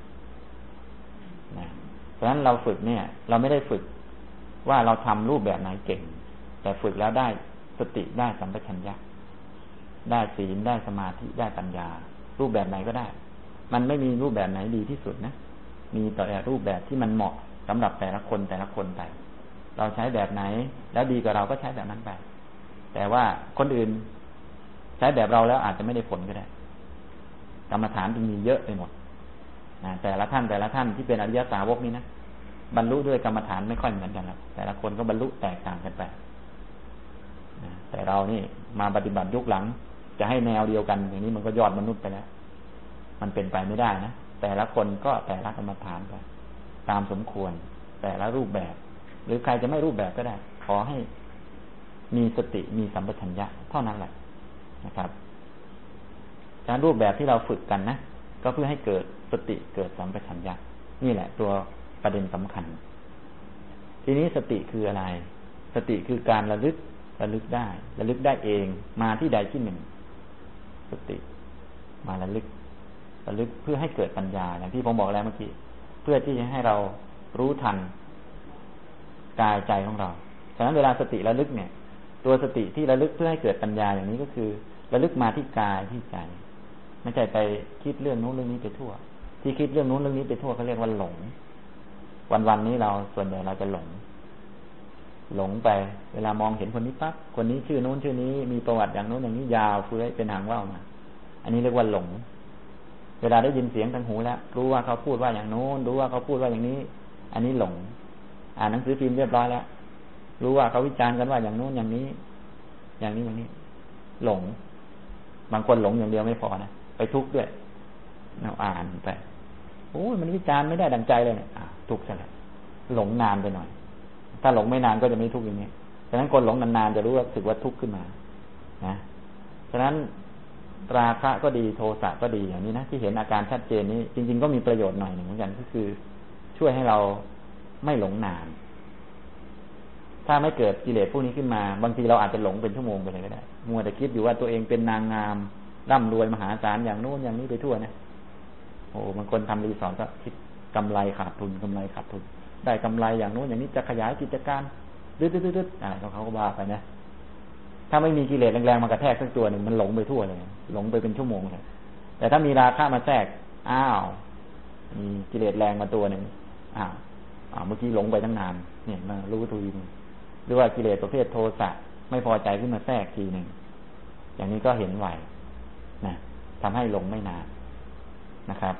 นะเพราะฉะนั้นเราฝึกเนี่ยเราไม่ได้ฝึกว่าเราทำรูปแบบไหนเก่งแต่ฝึกแล้วได้สติได้สัมปชัญญะได้ศีลได้สมาธิได้ปัญญารูปแบบไหนก็ได้มันไม่มีรูปแบบไหนดีที่สุดนะมีแต่รูปแบบที่มันเหมาะสำหรับแต่ละคนแต่ละคนไปเราใช้แบบไหนแล้วดีกับเราก็ใช้แบบนั้นไปแต่ว่าคนอื่นใช้แบบเราแล้วอาจจะไม่ได้ผลก็ได้กรรมฐานจึงมีเยอะไปหมดนะแต่ละท่านแต่ละท่านที่เป็นอริยสาวกนี้นะบรรลุด้วยกรรมฐานไม่ค่อยเหมือนกันแล้วแต่ละคนก็บรรลุแตกต่างกันไปนะแต่เรานี่มาปฏิบัติยุคหลังจะให้แนวเดียวกันอย่างนี้มันก็ยอดมนุษย์ไปแล้วมันเป็นไปไม่ได้นะแต่ละคนก็แต่ละกรรมฐานไปตามสมควรแต่ละรูปแบบหรือใครจะไม่รูปแบบก็ได้ขอให้มีสติมีสัมปชัญญะเท่านั้นแหละนะครับการรูปแบบที่เราฝึกกันนะก็เพื่อให้เกิดสติเกิดสัมปชัญญะนี่แหละตัวประเด็นสำคัญทีนี้สติคืออะไรสติคือการระลึกระลึกได้ระลึกได้เองมาที่ใดที่หนึ่งสติมาระลึกระลึกเพื่อให้เกิดปัญญาอย่างที่ผมบอกแล้วเมื่อกี้เพื่อที่จะให้เรารู้ทันกายใจของเราฉะนั้นเวลาสติระลึกเนี่ยตัวสติที่ระลึกเพื่อให้เกิดปัญญาอย่างนี้ก็คือระลึกมาที่กายที่ใจไม่ใช่ไปคิดเรื่องนู้นเรื่องนี้ไปทั่วที่คิดเรื่องนู้นเรื่องนี้ไปทั่วเขาเรียกว่าหลงวันๆนี้เราส่วนใหญ่เราจะหลงหลงไปเวลามองเห็นคนนี้ปั๊บคนนี้ชื่อนู้นชื่อนี้มีประวัติอย่างนู้นอย่างนี้ยาวเฟื้อยเป็นหางว่าวมาอันนี้เรียกว่าหลงเวลาได้ยินเสียงทางหูแล้วรู้ว่าเขาพูดว่าอย่างโน้นรู้ว่าเขาพูดว่าอย่างนี้อันนี้หลงอ่านหนังสือพิมพ์เรียบร้อยแล้วรู้ว่าเขาวิจารณ์กันว่าอย่างโน้นอย่างนี้อย่างนี้อย่างนี้หลงบางคนหลงอย่างเดียวไม่พอนะไปทุกข์ด้วยเราอ่านไปโอ้ยมันวิจารณ์ไม่ได้ดังใจเลยเนี่ยทุกข์ซะแล้วหลงนานไปหน่อยถ้าหลงไม่นานก็จะไม่ทุกข์อย่างนี้ฉะนั้นคนหลงนานๆจะรู้ว่าสึกว่าทุกข์ขึ้นมานะฉะนั้นราคะก็ดีโทสะก็ดีอย่างนี้นะที่เห็นอาการชัดเจนนี้จริงๆก็มีประโยชน์หน่อยหนึ่งเหมือนกันก็คือช่วยให้เราไม่หลงนานถ้าไม่เกิดกิเลสพวกนี้ขึ้นมาบางทีเราอาจจะหลงเป็นชั่วโมงไปเลยก็ได้มัวแต่คิดอยู่ว่าตัวเองเป็นนางงามร่ำรวยมหาศาลอย่างโน้นอย่างนี้ไปทั่วนะโอ้บางคนทำรีสอร์ทก็คิดกำไรขาดทุนกำไรขาดทุนได้กำไรอย่างโน้นอย่างนี้จะขยายกิจการดืดๆๆอะไรของเขาก็ว่าไปนะถ้าไม่มีกิเลสแรงๆมากระแทกสักตัวหนึ่งมันหลงไปทั่วเลยหลงไปเป็นชั่วโมงเลยแต่ถ้ามีราคะมาแทรกอ้าวมีกิเลสแรงมาตัวหนึ่งอ้าวอ้าวเมื่อกี้หลงไปตั้งนานเนี่ยมารู้ตัวอีกหรือว่ากิเลสประเภทโทสะไม่พอใจขึ้นมาแทรกทีหนึ่งอย่างนี้ก็เห็นไหวนะทำให้หลงไม่นานนะครับ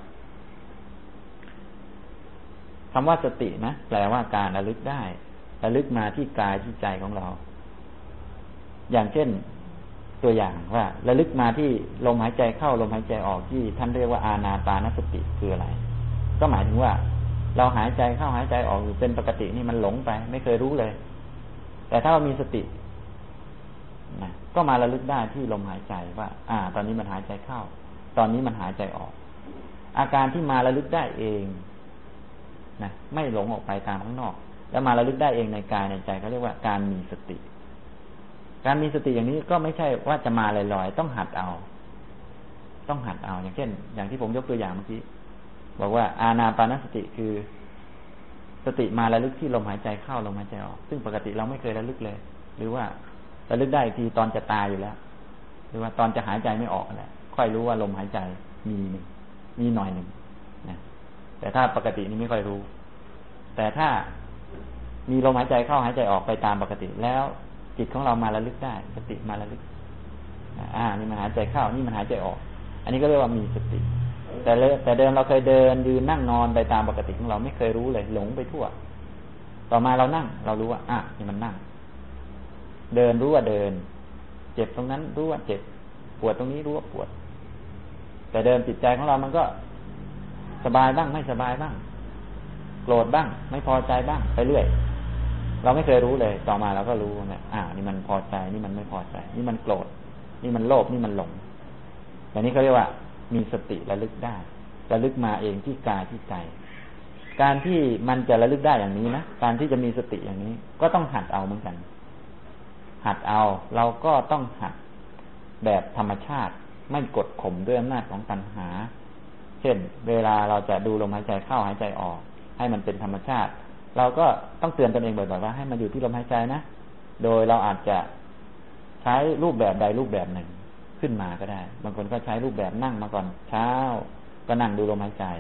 คำว่าสตินะแปลว่าการระลึกได้ระลึกมาที่กายที่ใจของเราอย่างเช่นตัวอย่างว่าระลึกมาที่ลมหายใจเข้าลมหายใจออกที่ท่านเรียกว่าอานาปานสติคืออะไรก็หมายถึงว่าเราหายใจเข้าหายใจออกอยู่เป็นปกตินี่มันหลงไปไม่เคยรู้เลยแต่ถ้าเรามีสตินะก็มาระลึกได้ที่ลมหายใจว่าอ่าตอนนี้มันหายใจเข้าตอนนี้มันหายใจออกอาการที่มาระลึกได้เองนะไม่หลงออกไปตามข้างนอกแล้วมาระลึกได้เองในกายในใจเขาเรียกว่าการมีสติการมีสติอย่างนี้ก็ไม่ใช่ว่าจะมาลอยๆต้องหัดเอาต้องหัดเอาอย่างเช่นอย่างที่ผมยกตัวอย่างเมื่อกี้บอกว่าอานาปานสติคือสติมาระลึกที่ลมหายใจเข้าลมหายใจออกซึ่งปกติเราไม่เคยระลึกเลยหรือว่าระลึกได้อีกทีตอนจะตายอยู่แล้วหรือว่าตอนจะหายใจไม่ออกแหละค่อยรู้ว่าลมหายใจมีหนึ่งมีหน่อยหนึ่งนะแต่ถ้าปกตินี่ไม่ค่อยรู้แต่ถ้ามีลมหายใจเข้าหายใจออกไปตามปกติแล้วจิตของเรามาระลึกได้สติมาระลึกอ่านี่มันหายใจเข้านี่มันหายใจออกอันนี้ก็เรียกว่ามีสติแต่เลยแต่เดิมเราเคยเดินยืนนั่งนอนไปตามปกติของเราไม่เคยรู้เลยหลงไปทั่วต่อมาเรานั่งเรารู้ว่าอ่ะนี่มันนั่งเดินรู้ว่าเดินเจ็บตรงนั้นรู้ว่าเจ็บปวดตรงนี้รู้ว่าปวดแต่เดิมจิตใจของเรามันก็สบายบ้างไม่สบายบ้างโกรธบ้างไม่พอใจบ้างไปเรื่อยเราไม่เคยรู้เลยต่อมาเราก็รู้เนี่ยอ่านี่มันพอใจนี่มันไม่พอใจนี่มันโกรธนี่มันโลภนี่มันหลงอย่างนี้เขาเรียกว่ามีสติระลึกได้ระลึกมาเองที่กายที่ใจการที่มันจะระลึกได้อย่างนี้นะการที่จะมีสติอย่างนี้ก็ต้องหัดเอาเหมือนกันหัดเอาเราก็ต้องหัดแบบธรรมชาติไม่กดข่มด้วยอำนาจของตัณหาเช่นเวลาเราจะดูลมหายใจเข้าหายใจออกให้มันเป็นธรรมชาติเราก็ต้องเตือนตนเองบ่อยๆว่าให้มันอยู่ที่ลมหายใจนะโดยเราอาจจะใช้รูปแบบใดรูปแบบหนึ่งขึ้นมาก็ได้บางคนก็ใช้รูปแบบนั่งมาก่อนเช้าก็นั่งดูลมหายใจ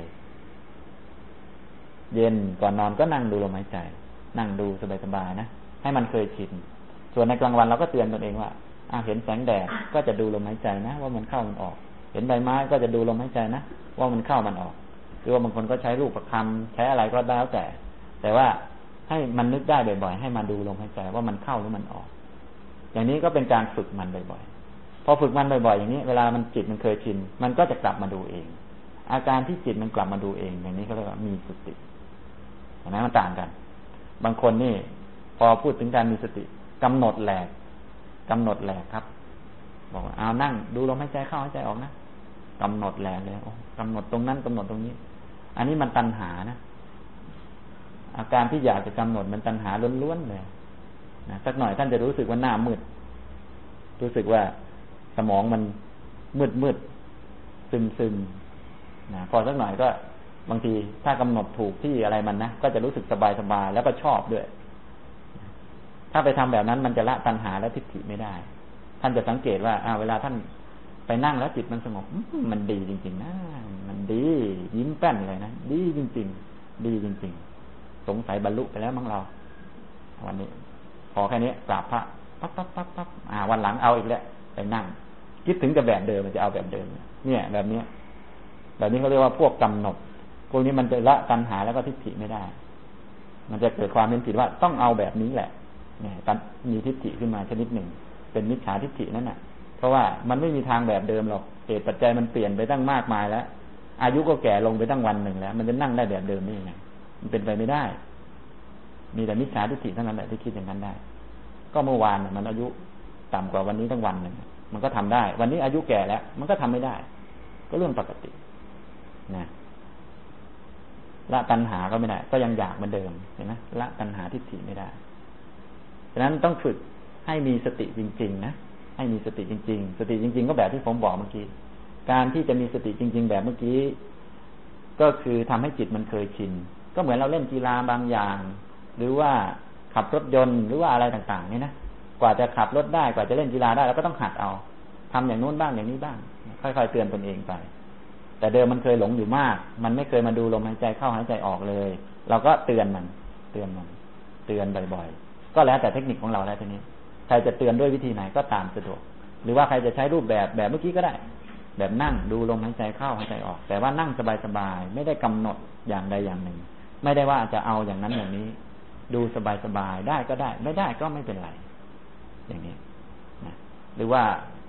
เย็นก่อนนอนก็นั่งดูลมหายใจนั่งดูสบายๆนะให้มันเคยชินส่วนในกลางวันเราก็เตือนตนเองว่าอ่าเห็นแสงแดดก็จะดูลมหายใจนะว่ามันเข้ามันออกเห็นใบไม้ก็จะดูลมหายใจนะว่ามันเข้ามันออกหรือว่าบางคนก็ใช้รูปประคำใช้อะไรก็แล้วแต่แต่ว่าให้มันนึกได้บ่อยๆให้มาดูลมหายใจว่ามันเข้าหรือมันออกอย่างนี้ก็เป็นการฝึกมันบ่อยๆพอฝึกมันบ่อยๆอย่างนี้เวลามันจิตมันเคยชินมันก็จะกลับมาดูเองอาการที่จิตมันกลับมาดูเองอย่างนี้เขาเรียกว่ามีสติเห็นไหมมันต่างกันบางคนนี่พอพูดถึงการมีสติกำหนดแหลกกำหนดแหลกครับบอกว่าเอานั่งดูลมหายใจเข้าหายใจออกนะกำหนดแหลกเลยโอ้กำหนดตรงนั้นกำหนดตรงนี้อันนี้มันตัณหานะอาการที่อยากจะกำหนดมันตัณหาล้วนๆเลยนะสักหน่อยท่านจะรู้สึกว่าหน้ามืดรู้สึกว่าสมองมันมืดมืดซึมซึมนะพอสักหน่อยก็บางทีถ้ากำหนดถูกที่อะไรมันนะก็จะรู้สึกสบายสบายแล้วก็ชอบด้วยถ้าไปทำแบบนั้นมันจะละตัณหาและทิฏฐิไม่ได้ท่านจะสังเกตว่าอ่าเวลาท่านไปนั่งแล้วจิตมันสงบมันดีจริงๆนะมันดียิ้มแป้นเลยนะดีจริงๆดีจริงๆสงสัยบรรลุไปแล้วมั้งเราวันนี้พอแค่นี้กราบพระปั๊บปั๊บปั๊บปั๊บอ่าวันหลังเอาอีกแล้วไปนั่งคิดถึงกับแบบเดิมมันจะเอาแบบเดิมเนี่ยแบบนี้แบบนี้เขาเรียกว่าพวกกำหนดพวกนี้มันจะละตัณหาแล้วก็ทิฏฐิไม่ได้มันจะเกิดความเห็นผิดว่าต้องเอาแบบนี้แหละเนี่ยมีทิฏฐิขึ้นมาชนิดหนึ่งเป็นมิจฉาทิฏฐินั่นน่ะเพราะว่ามันไม่มีทางแบบเดิมหรอกเหตุปัจจัยมันเปลี่ยนไปตั้งมากมายแล้วอายุก็แก่ลงไปตั้งวันหนึ่งแล้วมันจะนั่งได้แบบเดิมได้ยังไงมันเป็นไปไม่ได้มีแต่มิจฉาทิฏฐิเท่านั้นแหละที่คิดอย่างนั้นได้ก็เมื่อวานมันอายุต่ำกว่าวันนี้ตั้งวันหนึ่งมันก็ทำได้วันนี้อายุแก่แล้วมันก็ทำไม่ได้ก็เรื่องปกตินะละตัณหาก็ไม่ได้ก็ยังอยากเหมือนเดิมเห็นไหมละตัณหาทิฏฐิไม่ได้ฉะนั้นต้องฝึกให้มีสติจริงๆนะให้มีสติจริงๆสติจริงๆก็แบบที่ผมบอกเมื่อกี้การที่จะมีสติจริงๆแบบเมื่อกี้ก็คือทำให้จิตมันเคยชินก็เหมือนเราเล่นกีฬาบางอย่างหรือว่าขับรถยนต์หรือว่าอะไรต่างๆนี่นะกว่าจะขับรถได้กว่าจะเล่นกีฬาได้เราก็ต้องหัดเอาทำอย่างโน้นบ้างอย่างนี้บ้างค่อยๆเตือนตนเองไปแต่เดิมมันเคยหลงอยู่มากมันไม่เคยมาดูลมหายใจเข้าหายใจออกเลยเราก็เตือนมันเตือนมันเตือนบ่อยๆก็แล้วแต่เทคนิคของเราแล้วทีนี้ใครจะเตือนด้วยวิธีไหนก็ตามสะดวกหรือว่าใครจะใช้รูปแบบแบบเมื่อกี้ก็ได้แบบนั่งดูลมหายใจเข้าหายใจออกแต่ว่านั่งสบายๆไม่ได้กำหนดอย่างใดอย่างหนึ่งไม่ได้ว่าจะเอาอย่างนั้นอย่างนี้ดูสบายๆได้ก็ได้ไม่ได้ก็ไม่เป็นไรอย่างนี้นะหรือว่า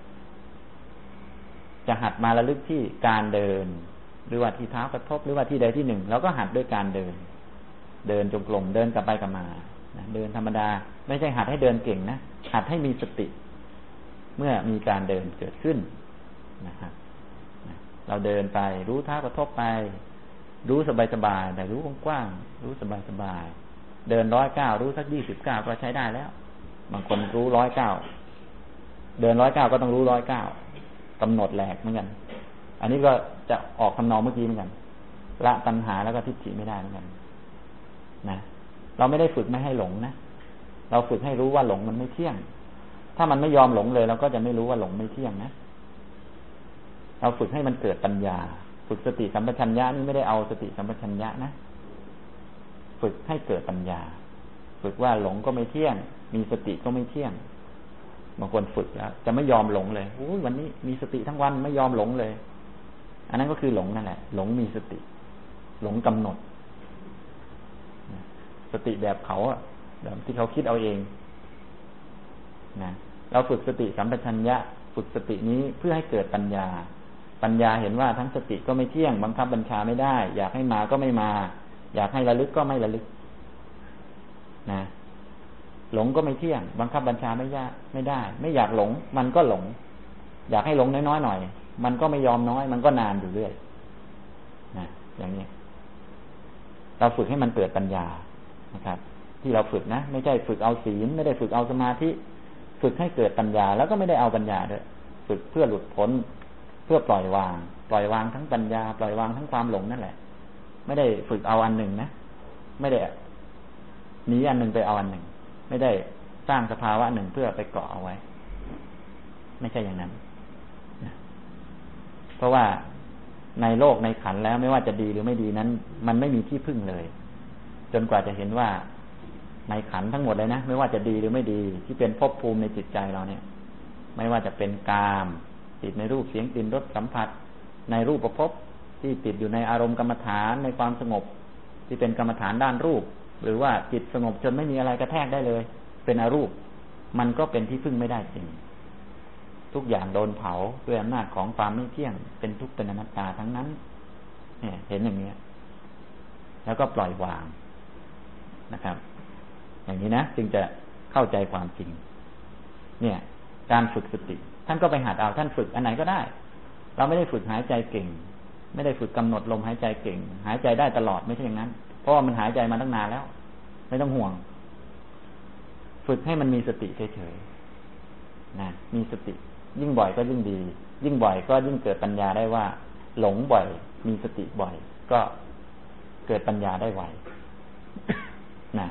จะหัดมาระลึกที่การเดินหรือว่าที่เท้ากระทบหรือว่าที่ใดที่หนึ่งเราก็หัดด้วยการเดินเดินจงกรมเดินกลับไปกลับมานะเดินธรรมดาไม่ใช่หัดให้เดินเก่งนะหัดให้มีสติเมื่อมีการเดินเกิดขึ้นนะครับเราเดินไปรู้เท้ากระทบไปรู้สบายๆแต่รู้กว้างๆรู้สบายๆเดินร้อยเก้ารู้สักยี่สิบเก้าก็ใช้ได้แล้วบางคนรู้ร้อยเก้าเดินร้อยเก้าก็ต้องรู้ร้อยเก้ากำหนดแหลกเหมือนกันอันนี้ก็จะออกคำนองเมื่อกี้เหมือนกันละตัณหาแล้วก็ทิฏฐิไม่ได้เหมือนกันนะเราไม่ได้ฝึกไม่ให้หลงนะเราฝึกให้รู้ว่าหลงมันไม่เที่ยงถ้ามันไม่ยอมหลงเลยเราก็จะไม่รู้ว่าหลงไม่เที่ยงนะเราฝึกให้มันเกิดปัญญาฝึกสติสัมปชัญญะนี่ไม่ได้เอาสติสัมปชัญญะนะฝึกให้เกิดปัญญาฝึกว่าหลงก็ไม่เที่ยงมีสติก็ไม่เที่ยงบางคนฝึกแล้วจะไม่ยอมหลงเลยโอ้ยวันนี้มีสติทั้งวันไม่ยอมหลงเลยอันนั้นก็คือหลงนั่นแหละหลงมีสติหลงกำหนดสติแบบเขาอะแบบที่เขาคิดเอาเองนะเราฝึกสติสัมปชัญญะฝึกสตินี้เพื่อให้เกิดปัญญาปัญญาเห็นว่าทั้งสติก็ไม่เที่ยงบังคับบัญชาไม่ได้อยากให้มาก็ไม่มาอยากให้ระลึกก็ไม่ระลึกนะหลงก็ไม่เที่ยงบังคับบัญชาไม่ยากไม่ได้ไม่อยากหลงมันก็หลงอยากให้หลงน้อยๆหน่อยมันก็ไม่ยอมน้อยมันก็นานอยู่เรื่อยนะอย่างนี้เราฝึกให้มันเกิดปัญญานะครับที่เราฝึกนะไม่ใช่ฝึกเอาศีลไม่ได้ฝึกเอาสมาธิฝึกให้เกิดปัญญาแล้วก็ไม่ได้เอาปัญญาด้วยฝึกเพื่อหลุดพ้นเพื่อปล่อยวางปล่อยวางทั้งปัญญาปล่อยวางทั้งความหลงนั่นแหละไม่ได้ฝึกเอาอันหนึ่งนะไม่ได้หนีอันหนึ่งไปเอาอันหนึ่งไม่ได้สร้างสภาวะหนึ่งเพื่อไปเกาะเอาไว้ไม่ใช่อย่างนั้นเพราะว่าในโลกในขันธ์แล้วไม่ว่าจะดีหรือไม่ดีนั้นมันไม่มีที่พึ่งเลยจนกว่าจะเห็นว่าในขันธ์ทั้งหมดเลยนะไม่ว่าจะดีหรือไม่ดีที่เป็นภพภูมิในจิตใจเราเนี่ยไม่ว่าจะเป็นกามติดในรูปเสียงกลิ่นรสสัมผัสในรูปประพบที่ติดอยู่ในอารมณ์กรรมฐานในความสงบที่เป็นกรรมฐานด้านรูปหรือว่าจิตสงบจนไม่มีอะไรกระแทกได้เลยเป็นอรูปมันก็เป็นที่พึ่งไม่ได้จริงทุกอย่างโดนเผาด้วยอำนาจของความไม่เที่ยงเป็นทุกข์เป็นอนัตตาทั้งนั้นเนี่ยเห็นอย่างนี้แล้วก็ปล่อยวางนะครับอย่างนี้นะจึงจะเข้าใจความจริงเนี่ยการฝึกสติท่านก็ไปหัดเอาท่านฝึกอันไหนก็ได้เราไม่ได้ฝึกหายใจเก่งไม่ได้ฝึกกำหนดลมหายใจเก่งหายใจได้ตลอดไม่ใช่อย่างนั้นเพราะว่ามันหายใจมาตั้งนานแล้วไม่ต้องห่วงฝึกให้มันมีสติเฉยๆนะมีสติยิ่งบ่อยก็ยิ่งดียิ่งบ่อยก็ยิ่งเกิดปัญญาได้ว่าหลงบ่อยมีสติบ่อยก็เกิดปัญญาได้ไว นะ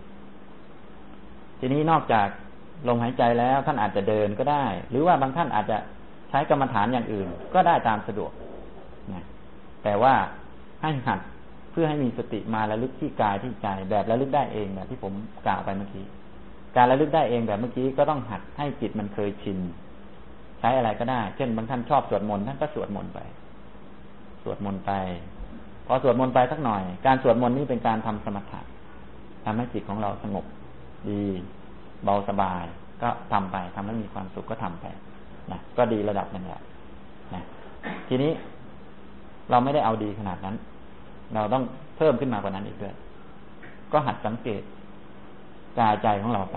ทีนี้นอกจากลมหายใจแล้วท่านอาจจะเดินก็ได้หรือว่าบางท่านอาจจะใช้กรรมฐานอย่างอื่นก็ได้ตามสะดวกนะแต่ว่าให้หัดเพื่อให้มีสติมาระลึกที่กายที่ใจแบบระลึกได้เองแบบที่ผมกล่าวไปเมื่อกี้การระลึกได้เองแบบเมื่อกี้ก็ต้องหัดให้จิตมันเคยชินใช้อะไรก็ได้เช่นบางท่านชอบสวดมนต์ท่านก็สวดมนต์ไปสวดมนต์ไปพอสวดมนต์ไปสักหน่อยการสวดมนต์นี้เป็นการทำสมถะทำให้จิตของเราสงบดีเบาสบายก็ทำไปทำให้มีความสุขก็ทำไปนะก็ดีระดับหนึ่งแหละนะทีนี้เราไม่ได้เอาดีขนาดนั้นเราต้องเพิ่มขึ้นมากว่านั้นอีกด้วยก็หัดสังเกตกายใจของเราไป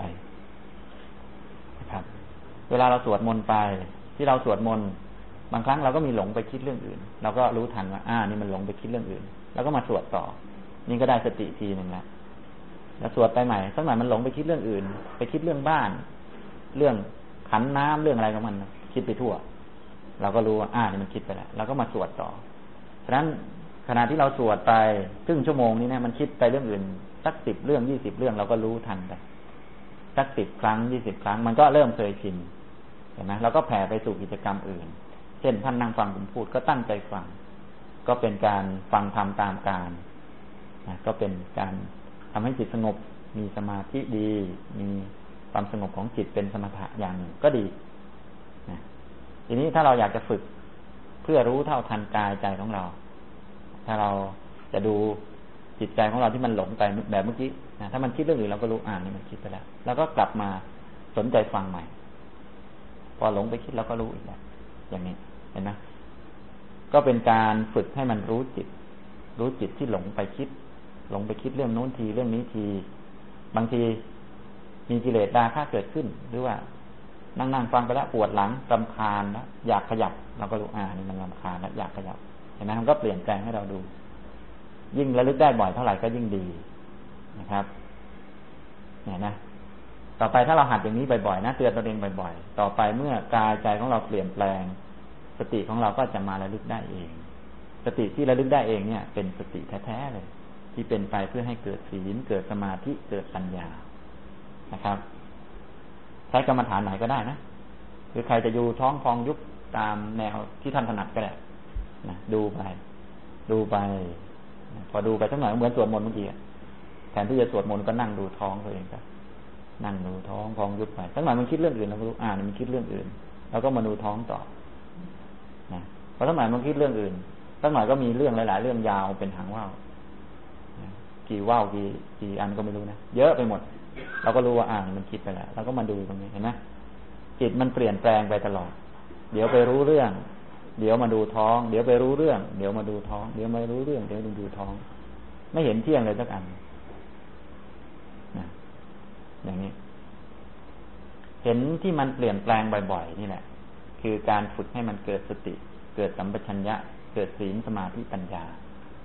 นะครับเวลาเราสวดมนต์ไปที่เราสวดมนต์บางครั้งเราก็มีหลงไปคิดเรื่องอื่นเราก็รู้ทันว่าอ่านี่มันหลงไปคิดเรื่องอื่นแล้วก็มาสวดต่อนี่ก็ได้สติทีหนึ่งแล้วแล้วสวดไปใหม่สักหน่อยมันหลงไปคิดเรื่องอื่นไปคิดเรื่องบ้านเรื่องขันน้ำเรื่องอะไรของมันคิดไปทั่วเราก็รู้ว่าอ่านี่มันคิดไปแล้วเราก็มาสวดต่อฉะนั้นขณะที่เราสวดไปครึ่งชั่วโมงนี้นะมันคิดไปเรื่องอื่นสักสิบเรื่องยี่สิบเรื่องเราก็รู้ทันไปสักสิบครั้งยี่สิบครั้งมันก็เริ่มเคยชินเห็นไหมเราก็แผ่ไปสู่กิจกรรมอื่นเช่นท่านนั่งฟังผมพูดก็ตั้งใจฟังก็เป็นการฟังธรรมตามการนะก็เป็นการทำให้จิตสงบมีสมาธิดีมีความสงบของจิตเป็นสมถะอย่างหนึ่งก็ดีนะทีนี้ถ้าเราอยากจะฝึกเพื่อรู้เท่าทันกายใจของเราถ้าเราจะดูจิตใจของเราที่มันหลงไปแบบเมื่อกี้นะถ้ามันคิดเรื่องอื่นเราก็รู้อ่านี่มันคิดไปแล้วแล้วก็กลับมาสนใจฟังใหม่พอหลงไปคิดเราก็รู้อีกแล้วอย่างนี้เห็นไหมก็เป็นการฝึกให้มันรู้จิตรู้จิตที่หลงไปคิดหลงไปคิดเรื่องโน้นทีเรื่องนี้ทีบางทีมีกิเลสราคะเกิดขึ้นหรือว่านั่งนั่งฟังไปแล้วปวดหลังรำคาญแล้วอยากขยับเราก็รู้อ่านี่มันรำคาญแล้วอยากขยับเห็นไหมมันก็เปลี่ยนแปลงให้เราดูยิ่งระลึกได้บ่อยเท่าไหร่ก็ยิ่งดีนะครับเนี่ยนะต่อไปถ้าเราหัดอย่างนี้บ่อยๆนะเตือนตัวเองบ่อยๆต่อไปเมื่อกายใจของเราเปลี่ยนแปลงสติของเราก็จะมาระลึกได้เองสติที่ระลึกได้เองเนี่ยเป็นสติแท้ๆเลยที่เป็นไปเพื่อให้เกิดศีลเกิดสมาธิเกิดปัญญานะครับใช้กรรมฐานไหนก็ได้นะหรือใครจะอยู่ท้องพองยุบตามแนวที่ท่านถนัดก็ได้นะดูไปดูไปพอดูไปสักหน่อยเหมือนสวดมนต์เมื่อกี้แทนที่จะสวดมนต์ก็นั่งดูท้องตัวเองครับนั่งดูท้องพองยุบไปสักหน่อยมันคิดเรื่องอื่นเราก็รู้อ่ามันคิดเรื่องอื่นเราก็มาดูท้องต่อนะพอสักหน่อยมันคิดเรื่องอื่นสักหน่อยก็มีเรื่องหลายๆเรื่องยาวเป็นหางว่าวกี่ว่าวกี่กี่อันก็ไม่รู้นะเยอะไปหมดเราก็รู้ว่าอ่ามันคิดไปแล้วเราก็มาดูตรงนี้เห็นไหมจิตมันเปลี่ยนแปลงไปตลอดเดี๋ยวไปรู้เรื่องเดี๋ยวมาดูท้องเดี๋ยวไปรู้เรื่องเดี๋ยวมาดูท้องเดี๋ยวมารู้เรื่องเดี๋ยวดูท้องไม่เห็นเที่ยงเลยสักอันนะอย่างนี้เห็นที่มันเปลี่ยนแปลงบ่อยๆนี่แหละคือการฝึกให้มันเกิดสติเกิดสัมปชัญญะเกิดศีลสมาธิปัญญา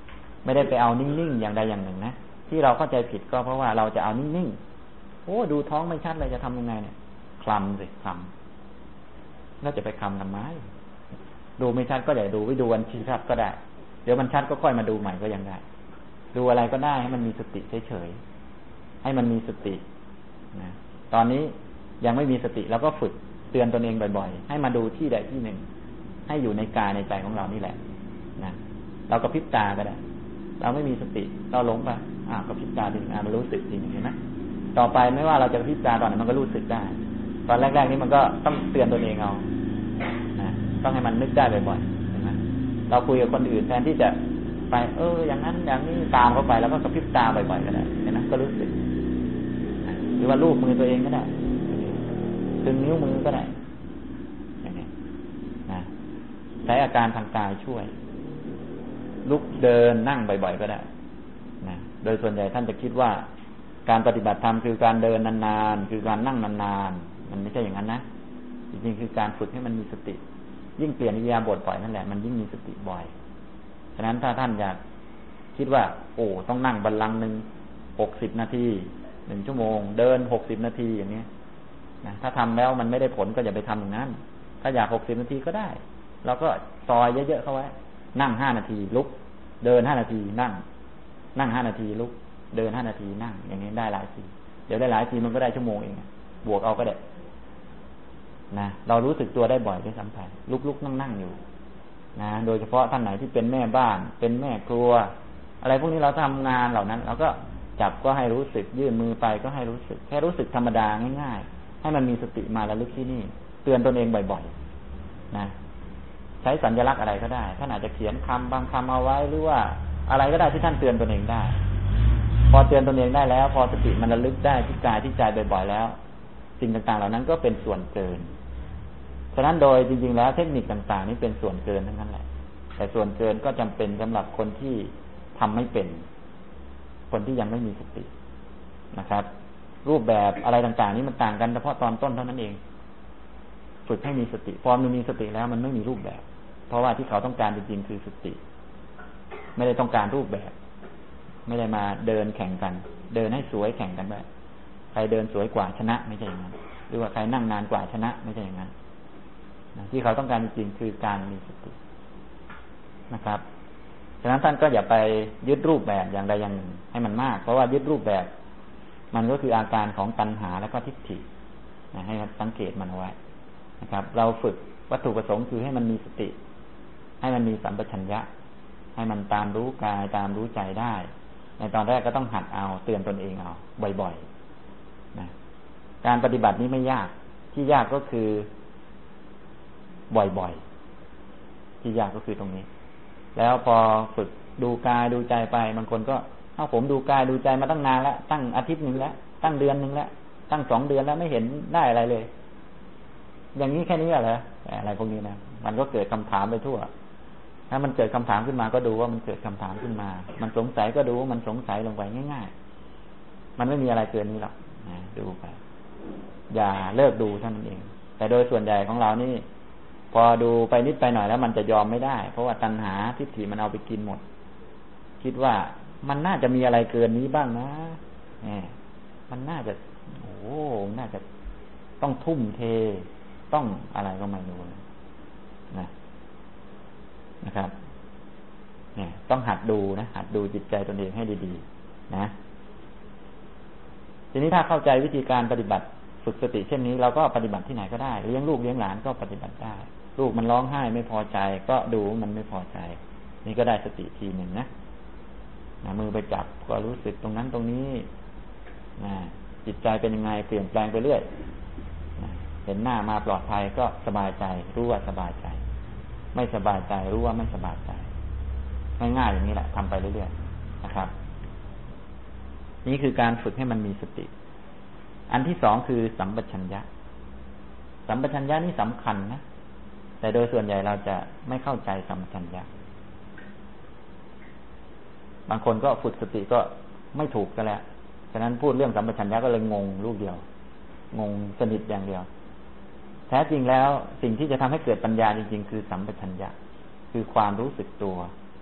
ไม่ได้ไปเอานิ่งๆอย่างใดอย่างหนึ่งนะที่เราเข้าใจผิดก็เพราะว่าเราจะเอานิ่งๆโอ้ดูท้องไม่ชัดเลยจะทำยังไงเนี่ยคลำสิคลำแล้วจะไปคลำทำไมดูไม่ชัดก็อย่าดูไปดูวันชัดก็ได้เดี๋ยวมันชัดก็ค่อยมาดูใหม่ก็ยังได้ดูอะไรก็ได้ให้มันมีสติเฉยๆให้มันมีสตินะตอนนี้ยังไม่มีสติแล้วก็ฝึกเตือนตนเองบ่อยๆให้มาดูที่ใดที่หนึ่งให้อยู่ในกายในใจของเรานี่แหละนะเราก็พริบตาก็ได้เราไม่มีสติเราหลงไปอ่าก็พริบตาดึงอ่ามันรู้สึกจริงเห็นไหมต่อไปไม่ว่าเราจะพริบตาตอนไหนมันก็รู้สึกได้ตอนแรกๆนี้มันก็ต้องเตือนตนเองเอานะต้องให้มันนึกได้บ่อยๆเห็นไหมเราคุยกับคนอื่นแทนที่จะไปเอออย่างนั้นอย่างนี้ตามเข้าไปแล้วก็กระพริบตาบ่อยๆก็ได้เห็นไหมก็รู้สึกหรือว่าลูบมือตัวเองก็ได้ดึงนิ้วมือก็ได้อย่างนี้นะใช้อาการทางกายช่วยลุกเดินนั่งบ่อยๆก็ได้นะโดยส่วนใหญ่ท่านจะคิดว่าการปฏิบัติธรรมคือการเดินนานๆคือการนั่งนานๆมันไม่ใช่อย่างนั้นนะจริงๆคือการฝึกให้มันมีสติยิ่งเปลี่ยนอิริยาบถบ่อยนั่นแหละมันยิ่งมีสติบ่อยฉะนั้นถ้าท่านอยากคิดว่าโอ้ต้องนั่งบัลลังก์นึงหกสิบนาทีหนึ่งชั่วโมงเดินหกสิบนาทีอย่างนี้นะถ้าทำแล้วมันไม่ได้ผลก็อย่าไปทำอย่างนั้นถ้าอยากหกสิบนาทีก็ได้เราก็ซอยเยอะๆเข้าไว้นั่งห้านาทีลุกเดินห้านาทีนั่งนั่งห้านาทีลุกเดินห้านาทีนั่งอย่างนี้ได้หลายทีเดี๋ยวได้หลายทีมันก็ได้ชั่วโมงเองบวกเอาก็ได้นะเรารู้สึกตัวได้บ่อยด้วยซ้ำไปลุกๆนั่งๆอยู่นะโดยเฉพาะท่านไหนที่เป็นแม่บ้านเป็นแม่ครัวอะไรพวกนี้เราทำงานเหล่านั้นเราก็จับก็ให้รู้สึกยื่นมือไปก็ให้รู้สึกแค่รู้สึกธรรมดาง่ายๆให้มันมีสติมาระลึกที่นี่เตือนตนเองบ่อยๆนะใช้สัญลักษณ์อะไรก็ได้ท่านอาจจะเขียนคำบางคำเอาไว้หรือว่าอะไรก็ได้ที่ท่านเตือนตนเองได้พอเตือนตนเองได้แล้วพอสติมันระลึกได้ที่กายที่ใจบ่อยๆแล้วสิ่งต่างๆเหล่านั้นก็เป็นส่วนเกินฉะนั้นโดยจริงๆแล้วเทคนิคต่างๆนี้เป็นส่วนเกินทั้งนั้นแหละแต่ส่วนเกินก็จำเป็นสำหรับคนที่ทำไม่เป็นคนที่ยังไม่มีสตินะครับรูปแบบอะไรต่างๆนี้มันต่างกันเฉพาะตอนต้นเท่านั้นเองฝึกให้มีสติพอมันมีสติแล้วมันไม่มีรูปแบบเพราะว่าที่เขาต้องการจริงๆคือสติไม่ได้ต้องการรูปแบบไม่ได้มาเดินแข่งกันเดินให้สวยแข่งกันแบบใครเดินสวยกว่าชนะไม่ใช่อย่างนั้นหรือว่าใครนั่งนานกว่าชนะไม่ใช่อย่างนั้นที่เขาต้องการจริงๆคือการมีสตินะครับฉะนั้นท่านก็อย่าไปยึดรูปแบบอย่างใดอย่างหนึ่งให้มันมากเพราะว่ายึดรูปแบบมันก็คืออาการของตัณหาและก็ทิฏฐินะให้สังเกตมันเอาไว้นะครับเราฝึกวัตถุประสงค์คือให้มันมีสติให้มันมีสัมปชัญญะให้มันตามรู้กายตามรู้ใจได้ในตอนแรกก็ต้องหัดเอาเตือนตนเองเอาบ่อยๆนะการปฏิบัตินี้ไม่ยากที่ยากก็คือบ่อยๆที่ยากก็คือตรงนี้แล้วพอฝึกดูกายดูใจไปบางคนก็เอ้าผมดูกายดูใจมาตั้งนานแล้วตั้งอาทิตย์นึงแล้วตั้งเดือนนึงแล้วตั้งสองเดือนแล้วไม่เห็นได้อะไรเลยอย่างนี้แค่นี้เหรออะไรพวกนี้นะมันก็เกิดคำถามไปทั่วถ้ามันเกิดคำถามขึ้นมาก็ดูว่ามันเกิดคำถามขึ้นมามันสงสัยก็ดูว่ามันสงสัยลงไปง่ายๆมันไม่มีอะไรเกินนี้หรอกนะดูไปอย่าเลิกดูเท่านั้นเองแต่โดยส่วนใหญ่ของเรานี่พอดูไปนิดไปหน่อยแล้วมันจะยอมไม่ได้เพราะว่าตัณหาทิฏฐิมันเอาไปกินหมดคิดว่ามันน่าจะมีอะไรเกินนี้บ้างนะแหมมันน่าจะโอ้น่าจะต้องทุ่มเทต้องอะไรก็ไม่รู้นะนะครับเนี่ยต้องหัดดูนะหัดดูจิตใจตนเองให้ดีๆนะทีนี้ถ้าเข้าใจวิธีการปฏิบัติฝึกสติเช่นนี้เราก็ปฏิบัติที่ไหนก็ได้เลี้ยงลูกเลี้ยงหลานก็ปฏิบัติได้ลูกมันร้องไห้ไม่พอใจก็ดูมันไม่พอใจนี่ก็ได้สติทีหนึ่งนะนะมือไปจับก็รู้สึกตรงนั้นตรงนี้นะจิตใจเป็นยังไงเปลี่ยนแปลงไปเรื่อยนะเห็นหน้ามาปลอดภัยก็สบายใจรู้ว่าสบายใจไม่สบายใจรู้ว่าไม่สบายใจง่ายๆอย่างนี้แหละทำไปเรื่อยๆนะครับนี่คือการฝึกให้มันมีสติอันที่สองคือสัมปชัญญะสัมปชัญญะนี่สำคัญนะแต่โดยส่วนใหญ่เราจะไม่เข้าใจสัมปชัญญะบางคนก็ฝึกสติก็ไม่ถูกกันแล้วฉะนั้นพูดเรื่องสัมปชัญญะก็เลยงงลูกเดียวงงสนิทอย่างเดียวแท้จริงแล้วสิ่งที่จะทำให้เกิดปัญญาจริงๆคือสัมปชัญญะคือความรู้สึกตัว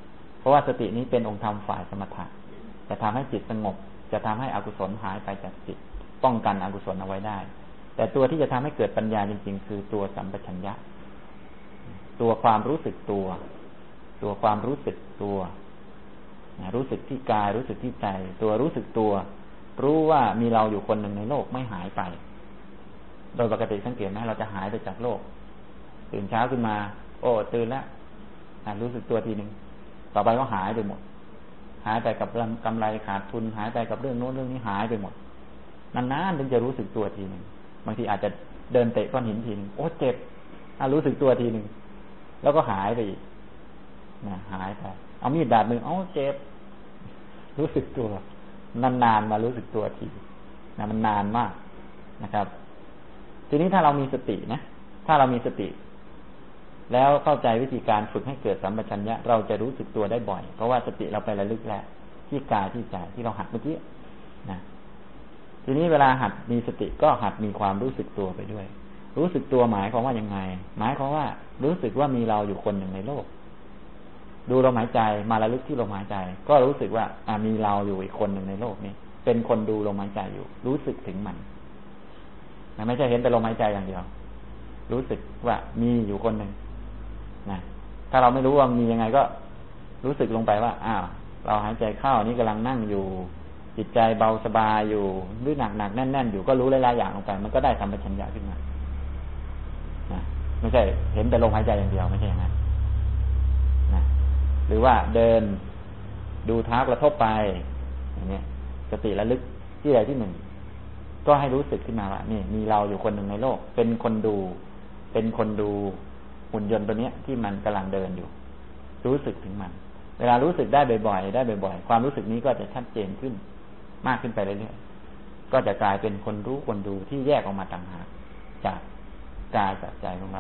ราะว่าสตินี้เป็นองค์ธรรมฝ่ายสมถะจะทำให้จิตสงบจะทำให้อกุศลหายไปจากจิตป้องกันอกุศลเอาไว้ได้แต่ตัวที่จะทำให้เกิดปัญญาจริงๆคือตัวสัมปชัญญะตัวความรู้สึกตัวตัวความรู้สึกตัวรู้สึกที่กายรู้สึกที่ใจตัวรู้สึกตัวรู้ว่ามีเราอยู่คนหนึ่งในโลกไม่หายไปโดยปกติสังเกตไหมเราจะหายไปจากโลกตื่นเช้าขึ้นมาโอ้ตื่นแล้วรู้สึกตัวทีหนึ่งต่อไปก็หายไปหมดหายไปกับกำไรขาดทุนหายไปกับเรื่องโน้นเรื่องนี้หายไปหมดนานๆถึงจะรู้สึกตัวทีหนึ่งบางทีอาจจะเดินเตะก้อนหินทีหนึ่งโอ้เจ็บรู้สึกตัวทีหนึ่งแล้วก็หายไปอีกนะหายไปเอามีดบาดมือเอ้าเจ็บรู้สึกตัวนานๆมารู้สึกตัวทีนะมันนานมากนะครับ ทีนี้ถ้าเรามีสตินะถ้าเรามีสติแล้วเข้าใจวิธีการฝึกให้เกิดสัมปชัญญะเราจะรู้สึกตัวได้บ่อยเพราะว่าสติเราไประลึกแล้วที่กายที่ใจที่เราหัดเมื่อกี้นะทีนี้เวลาหัดมีสติก็หัดมีความรู้สึกตัวไปด้วยรู้สึกตัวหมายความว่ายังไงหมายความว่ารู้สึกว่ามีเราอยู่คนหนึ่งในโลกดูลมหายใจมาระลึกที่ลมหายใจก็รู้สึกว่ามีเราอยู่อีกคนหนึ่งในโลกนี้เป็นคนดูลมหายใจอยู่รู้สึกถึงมันไม่ใช่เห็นแต่ลมหายใจอย่างเดียวรู้สึกว่ามีอยู่คนหนึ่งนะถ้าเราไม่รู้ว่ามียังไงก็รู้สึกลงไปว่าอ้าวเราหายใจเข้านี่กำลังนั่งอยู่จิตใจเบาสบายอยู่หรือหนักหนักแน่นแน่นอยู่ก็รู้หลายๆอย่างลงไปมันก็ได้สัมปชัญญะขึ้นมานะไม่ใช่เห็นแต่ลมหายใจอย่างเดียวไม่ใช่อย่างนั้นนะหรือว่าเดินดูเท้ากระทบไปอย่างนี้สติระลึกที่ใดที่หนึ่งก็ให้รู้สึกขึ้นมาว่านี่มีเราอยู่คนหนึ่งในโลกเป็นคนดูเป็นคนดูหุ่นยนต์ตัวนี้ที่มันกำลังเดินอยู่รู้สึกถึงมันเวลารู้สึกได้บ่อยๆได้บ่อยๆความรู้สึกนี้ก็จะชัดเจนขึ้นมากขึ้นไปเรื่อยๆก็จะกลายเป็นคนรู้คนดูที่แยกออกมาต่างหากจากกายจากใจของเรา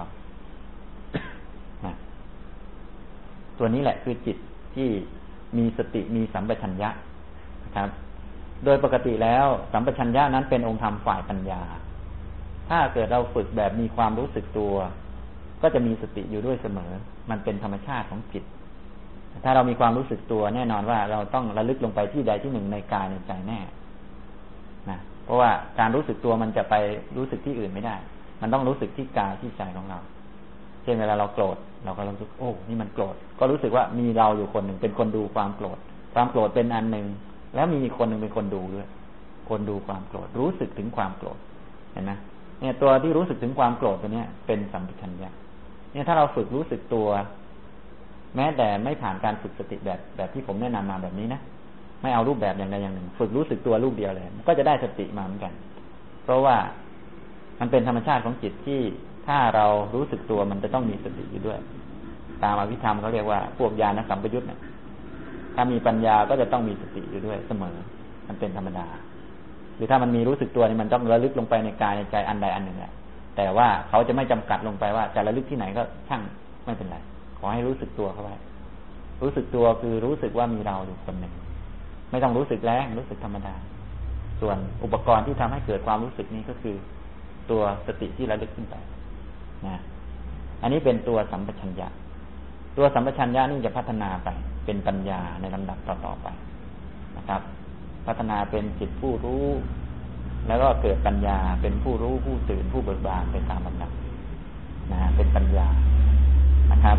ตัวนี้แหละคือจิตที่มีสติมีสัมปชัญญะนะครับโดยปกติแล้วสัมปชัญญะนั้นเป็นองค์ธรรมฝ่ายปัญญาถ้าเกิดเราฝึกแบบมีความรู้สึกตัวก็จะมีสติอยู่ด้วยเสมอมันเป็นธรรมชาติของจิตถ้าเรามีความรู้สึกตัวแน่นอนว่าเราต้องระลึกลงไปที่ใดที่หนึ่งในกายในใจแน่นะเพราะว่าการรู้สึกตัวมันจะไปรู้สึกที่อื่นไม่ได้มันต้องรู้สึกที่กายที่ใจของเราเช่นเวลาเราโกรธเราก็รู้สึกโอ้นี่มันโกรธก็รู้สึกว่ามีเราอยู่คนหนึ่งเป็นคนดูความโกรธความโกรธเป็นอันหนึ่งแล้วมีอีกคนหนึ่งเป็นคนดูด้วยคนดูความโกรธรู้สึกถึงความโกรธเห็นไหมเนี่ยตัวที่รู้สึกถึงความโกรธตัวเนี้ยเป็นสัมปชัญญะเนี่ยถ้าเราฝึกรู้สึกตัวแม้แต่ไม่ผ่านการฝึกสติแบบแบบที่ผมแนะนำมาแบบนี้นะไม่เอารูปแบบอย่างใดอย่างหนึ่งฝึกรู้สึกตัวรูปเดียวเลยก็จะได้สติมาเหมือนกันเพราะว่ามันเป็นธรรมชาติของจิตที่ถ้าเรารู้สึกตัวมันจะต้องมีสติอยู่ด้วยตามอภิธรรมเขาเรียกว่าพวกญาณสัมปยุตเนี่ยถ้ามีปัญญาก็จะต้องมีสติอยู่ด้วยเสมอมันเป็นธรรมดาหรือถ้ามันมีรู้สึกตัวนี่มันต้องระลึกลงไปในกายในใจอันใดอันหนึ่งแหละแต่ว่าเขาจะไม่จำกัดลงไปว่าจะระลึกที่ไหนก็ช่างไม่เป็นไรขอให้รู้สึกตัวเข้าไว้รู้สึกตัวคือรู้สึกว่ามีเราอยู่คนหนึ่งไม่ต้องรู้สึกแรงรู้สึกธรรมดาส่วนอุปกรณ์ที่ทำให้เกิดความรู้สึกนี้ก็คือตัวสติที่ระลึกขึ้นไปนะอันนี้เป็นตัวสัมปชัญญะตัวสัมปชัญญะนี่จะพัฒนาไปเป็นปัญญาในลำดับต่อๆไปนะครับพัฒนาเป็นจิตผู้รู้แล้วก็เกิดปัญญาเป็นผู้รู้ผู้ตื่นผู้เบิกบานไปตามลำดับนะเป็นปัญญานะครับ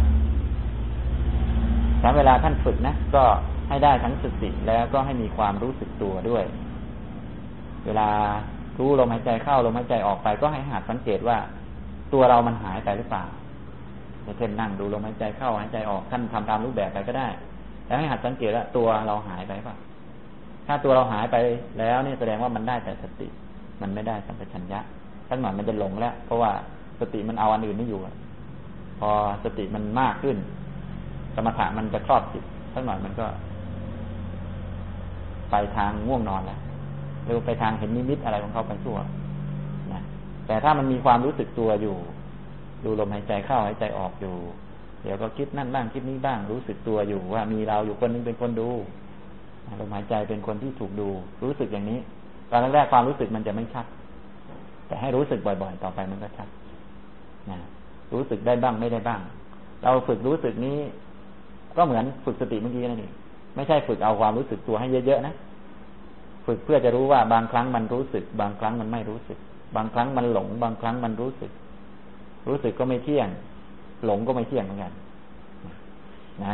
แต่เวลาท่านฝึกนะก็ให้ได้ทั้งสติแล้วก็ให้มีความรู้สึกตัวด้วยเวลารู้ลมหายใจเข้าลมหายใจออกไปก็ให้หัดสังเกตว่าตัวเรามันหายไปหรือเปล่าเช่นนั่งดูลมหายใจเข้าหายใจออกท่านทำตามรูปแบบไปก็ได้แล้วให้หัดสังเกตว่าตัวเราหายไปเปล่าถ้าตัวเราหายไปแล้วนี่แสดงว่ามันได้แต่สติมันไม่ได้สัมปชัญญะสักหน่อยมันจะหลงแล้วเพราะว่าสติมันเอาอันอื่นไม่อยู่พอสติมันมากขึ้นสมถะมันจะครอบจิตสักหน่อยมันก็ไปทางง่วงนอนแล้วหรือไปทางเห็นนิมิตอะไรของเขาไปทั่วนะแต่ถ้ามันมีความรู้สึกตัวอยู่ดูลมหายใจเข้าหายใจออกอยู่เดี๋ยวก็คิดนั่นบ้างคิดนี้บ้างรู้สึกตัวอยู่ว่ามีเราอยู่คนนึงเป็นคนดูลมหายใจเป็นคนที่ถูกดูรู้สึกอย่างนี้ตอนแรกๆความรู้สึกมันจะไม่ชัดแต่ให้รู้สึกบ่อยๆต่อไปมันก็ชัดนะรู้สึกได้บ้างไม่ได้บ้างเราฝึกรู้สึกนี้ก็เหมือนฝึกสติเมื่อกี้นั่นเองไม่ใช่ฝึกเอาความรู้สึกตัวให้เยอะๆนะฝึกเพื่อจะรู้ว่าบางครั้งมันรู้สึกบางครั้งมันไม่รู้สึกบางครั้งมันหลงบางครั้งมันรู้สึกรู้สึกก็ไม่เที่ยงหลงก็ไม่เที่ยงเหมือนกันนะ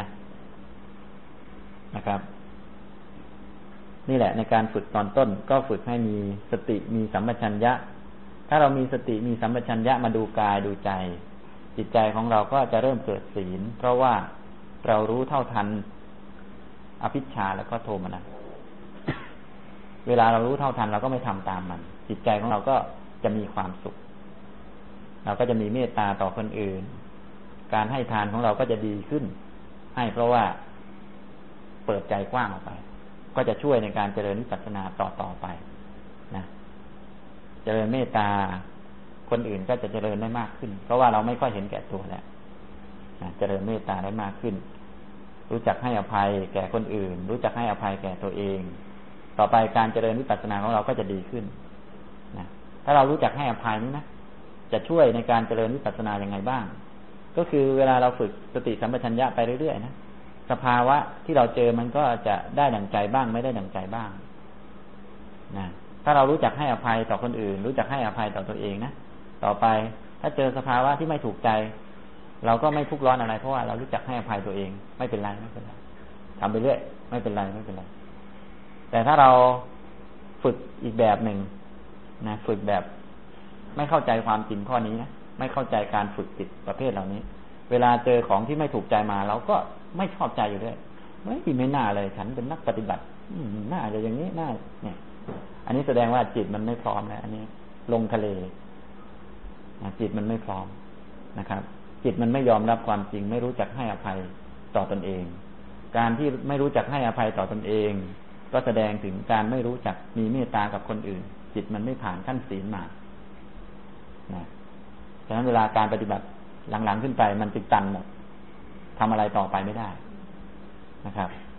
นะครับนี่แหละในการฝึกตอนต้นก็ฝึกให้มีสติมีสัมปชัญญะถ้าเรามีสติมีสัมปชัญญะมาดูกายดูใจจิตใจของเราก็จะเริ่มเกิดศีลเพราะว่าเรารู้เท่าทันอภิชฌาแล้วก็โทมนัสเวลาเรารู้เท่าทันเราก็ไม่ทำตามมันจิตใจของเราก็จะมีความสุขเราก็จะมีเมตตาต่อคนอื่นการให้ทานของเราก็จะดีขึ้นให้เพราะว่าเปิดใจกว้างออกไปก็จะช่วยในการเจริญวิปัสสนาต่อต่อไปนะเจริญเมตตาคนอื่นก็จะเจริญได้มากขึ้นเพราะว่าเราไม่ค่อยเห็นแก่ตัวแล้วนะเจริญเมตตาได้มากขึ้นรู้จักให้อภัยแก่คนอื่นรู้จักให้อภัยแก่ตัวเองต่อไปการเจริญวิปัสสนาของเราก็จะดีขึ้นนะถ้าเรารู้จักให้อภัยนี้นะจะช่วยในการเจริญวิปัสสนาอย่างไงบ้างก็คือเวลาเราฝึกสติสัมปชัญญะไปเรื่อยๆนะสภาวะที่เราเจอมันก็จะได้ดั่งใจบ้างไม่ได้ดั่งใจบ้างนะถ้าเรารู้จักให้อภัยต่อคนอื่นรู้จักให้อภัยต่อตัวเองนะต่อไปถ้าเจอสภาวะที่ไม่ถูกใจเราก็ไม่ทุกข์ร้อนอะไรเพราะว่าเรารู้จักให้อภัยตัวเองไม่เป็นไรไม่เป็นไรทำไปเรื่อยไม่เป็นไรไม่เป็นไรแต่ถ้าเราฝึกอีกแบบหนึ่งนะฝึกแบบไม่เข้าใจความจริงข้อนี้นะไม่เข้าใจการฝึกจิตประเภทเหล่านี้เวลาเจอของที่ไม่ถูกใจมาเราก็ไม่ชอบใจอยู่ด้วยไม่ไม่น่าเลยฉันเป็นนักปฏิบัติน่าจะอย่างนี้น่าเนี่ยอันนี้แสดงว่าจิตมันไม่พร้อมแล้วอันนี้ลงทะเลจิตมันไม่พร้อมนะครับจิตมันไม่ยอมรับความจริงไม่รู้จักให้อภัยต่อตนเองการที่ไม่รู้จักให้อภัยต่อตนเองก็แสดงถึงการไม่รู้จักมีเมตตากับคนอื่นจิตมันไม่ผ่านขั้นศีลมานะฉะนั้นเวลาการปฏิบัติหลังๆขึ้นไปมันจึงตันหมดทำอะไรต่อไปไม่ได้นะครับ